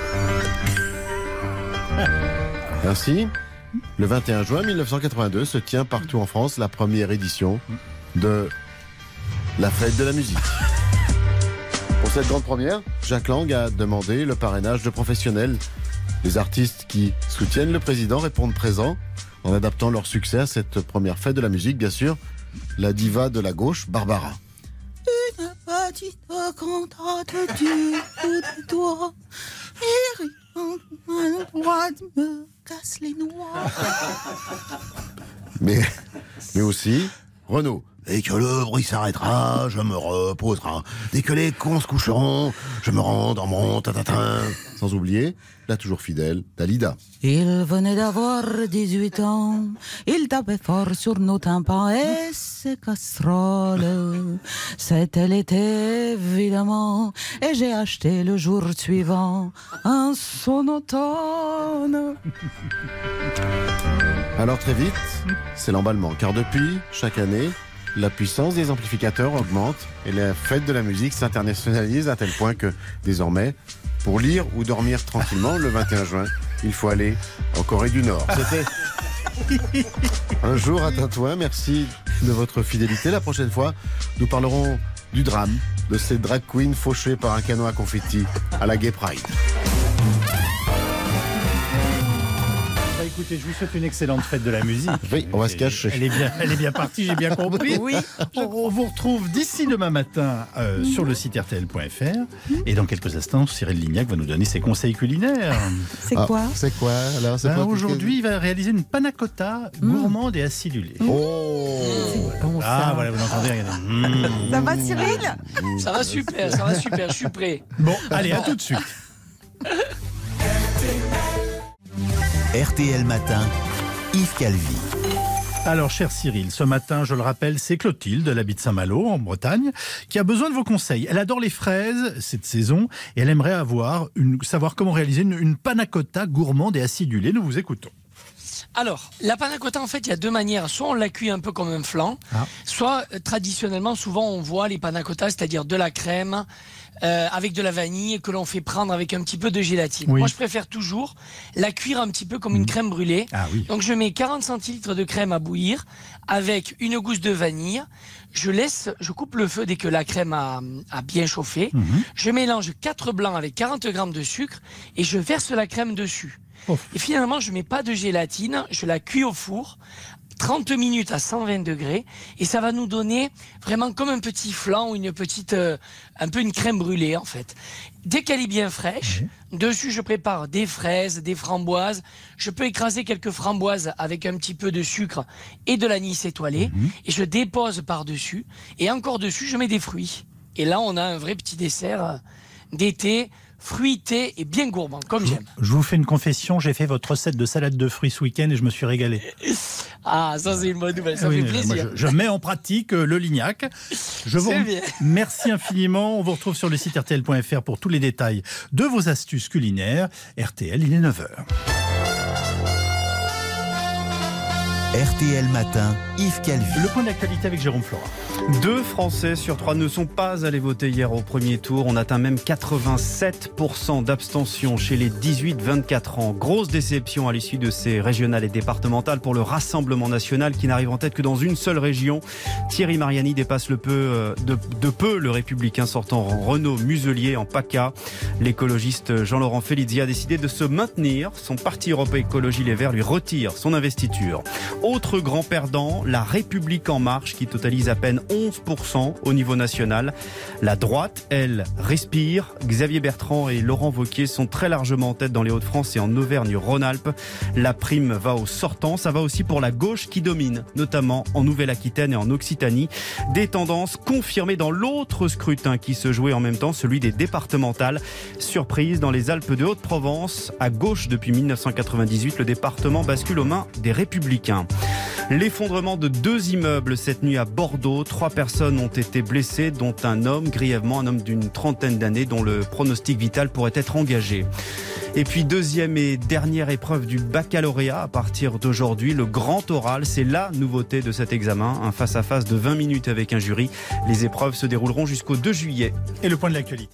Ainsi, le vingt et un juin mille neuf cent quatre-vingt-deux se tient partout en France la première édition de la fête de la musique. Pour cette grande première, Jack Lang a demandé le parrainage de professionnels. Les artistes qui soutiennent le président répondent présents en adaptant leur succès à cette première fête de la musique, bien sûr, la diva de la gauche, Barbara. Une petite cantate du bout des doigts, et rien droit me casse les noix. Mais, mais aussi, Renaud. Dès que le bruit s'arrêtera, je me reposerai. Dès que les cons se coucheront, je me rends dans mon tatatin. Sans oublier, la toujours fidèle Dalida. Il venait d'avoir dix-huit ans, il tapait fort sur nos tympans et ses casseroles. C'était l'été, évidemment, et j'ai acheté le jour suivant un sonotone. Alors très vite, c'est l'emballement, car depuis, chaque année, la puissance des amplificateurs augmente et la fête de la musique s'internationalise à tel point que, désormais, pour lire ou dormir tranquillement le vingt et un juin, il faut aller en Corée du Nord. C'était un jour à Tintouin. Merci de votre fidélité. La prochaine fois, nous parlerons du drame de ces drag queens fauchées par un canon à confetti à la Gay Pride. écoutez, je vous souhaite une excellente fête de la musique. Oui, on va se cacher. Elle est bien, elle est bien partie, j'ai bien compris. Oui. On, on vous retrouve d'ici demain matin euh, sur le site R T L point F R. Et dans quelques instants, Cyril Lignac va nous donner ses conseils culinaires. C'est quoi ah, C'est quoi alors c'est ben, quoi, aujourd'hui, il va réaliser une panna cotta gourmande et acidulée. Oh C'est bon, Ah, ça. voilà, vous l'entendez, regardez. Mmh. Ça va, Cyril? Ça va super, ça va super, je suis prêt. Bon, allez, à tout de suite. R T L Matin, Yves Calvi. Alors, cher Cyril, ce matin, je le rappelle, c'est Clotilde, elle habite Saint-Malo, en Bretagne, qui a besoin de vos conseils. Elle adore les fraises cette saison et elle aimerait avoir une, savoir comment réaliser une, une panna cotta gourmande et acidulée. Nous vous écoutons. Alors, la panna cotta, en fait, il y a deux manières. Soit on la cuit un peu comme un flan, Ah. soit euh, traditionnellement, souvent, on voit les panna cotta, c'est-à-dire de la crème euh, avec de la vanille que l'on fait prendre avec un petit peu de gélatine. Oui. Moi, je préfère toujours la cuire un petit peu comme une crème brûlée. Ah oui. Donc, je mets quarante centilitres de crème à bouillir avec une gousse de vanille. Je laisse, je coupe le feu dès que la crème a, a bien chauffé. Mhm. Je mélange quatre blancs avec quarante grammes de sucre et je verse la crème dessus. Ouf. Et finalement, je mets pas de gélatine, je la cuis au four, trente minutes à cent vingt degrés, et ça va nous donner vraiment comme un petit flan ou une petite, euh, un peu une crème brûlée en fait. Dès qu'elle est bien fraîche, dessus je prépare des fraises, des framboises. Je peux écraser quelques framboises avec un petit peu de sucre et de l'anis étoilé, Mhm. et je dépose par-dessus. Et encore dessus, je mets des fruits. Et là, on a un vrai petit dessert euh, d'été, fruité et bien gourmand, comme j'aime. Je vous fais une confession, j'ai fait votre recette de salade de fruits ce week-end et je me suis régalé. Ah, ça c'est une bonne nouvelle, ça Ah oui, fait moi, plaisir. je, je mets en pratique euh, le Lignac. Je vous C'est rem- bien. Merci infiniment. On vous retrouve sur le site R T L point F R pour tous les détails de vos astuces culinaires. R T L, il est neuf heures. R T L Matin, Yves Calvi. Le point d'actualité avec Jérôme Flora. Deux Français sur trois ne sont pas allés voter hier au premier tour. On atteint même quatre-vingt-sept pour cent d'abstention chez les dix-huit vingt-quatre ans. Grosse déception à l'issue de ces régionales et départementales pour le Rassemblement national qui n'arrive en tête que dans une seule région. Thierry Mariani dépasse le peu, de, de peu le républicain sortant Renaud Muselier en PACA. L'écologiste Jean-Laurent Felizzi a décidé de se maintenir. Son parti Europe Écologie Les Verts lui retire son investiture. Autre grand perdant, la République En Marche qui totalise à peine onze pour cent au niveau national. La droite, elle, respire. Xavier Bertrand et Laurent Wauquiez sont très largement en tête dans les Hauts-de-France et en Auvergne-Rhône-Alpes. La prime va aux sortants, ça va aussi pour la gauche qui domine, notamment en Nouvelle-Aquitaine et en Occitanie. Des tendances confirmées dans l'autre scrutin qui se jouait en même temps, celui des départementales. Surprise, dans les Alpes de Haute-Provence, à gauche depuis mille neuf cent quatre-vingt-dix-huit, le département bascule aux mains des Républicains. L'effondrement de deux immeubles cette nuit à Bordeaux. Trois personnes ont été blessées, dont un homme grièvement, un homme d'une trentaine d'années dont le pronostic vital pourrait être engagé. Et puis deuxième et dernière épreuve du baccalauréat à partir d'aujourd'hui, le grand oral, c'est la nouveauté de cet examen, un face-à-face de vingt minutes avec un jury. Les épreuves se dérouleront jusqu'au deux juillet. Et le point de l'actualité.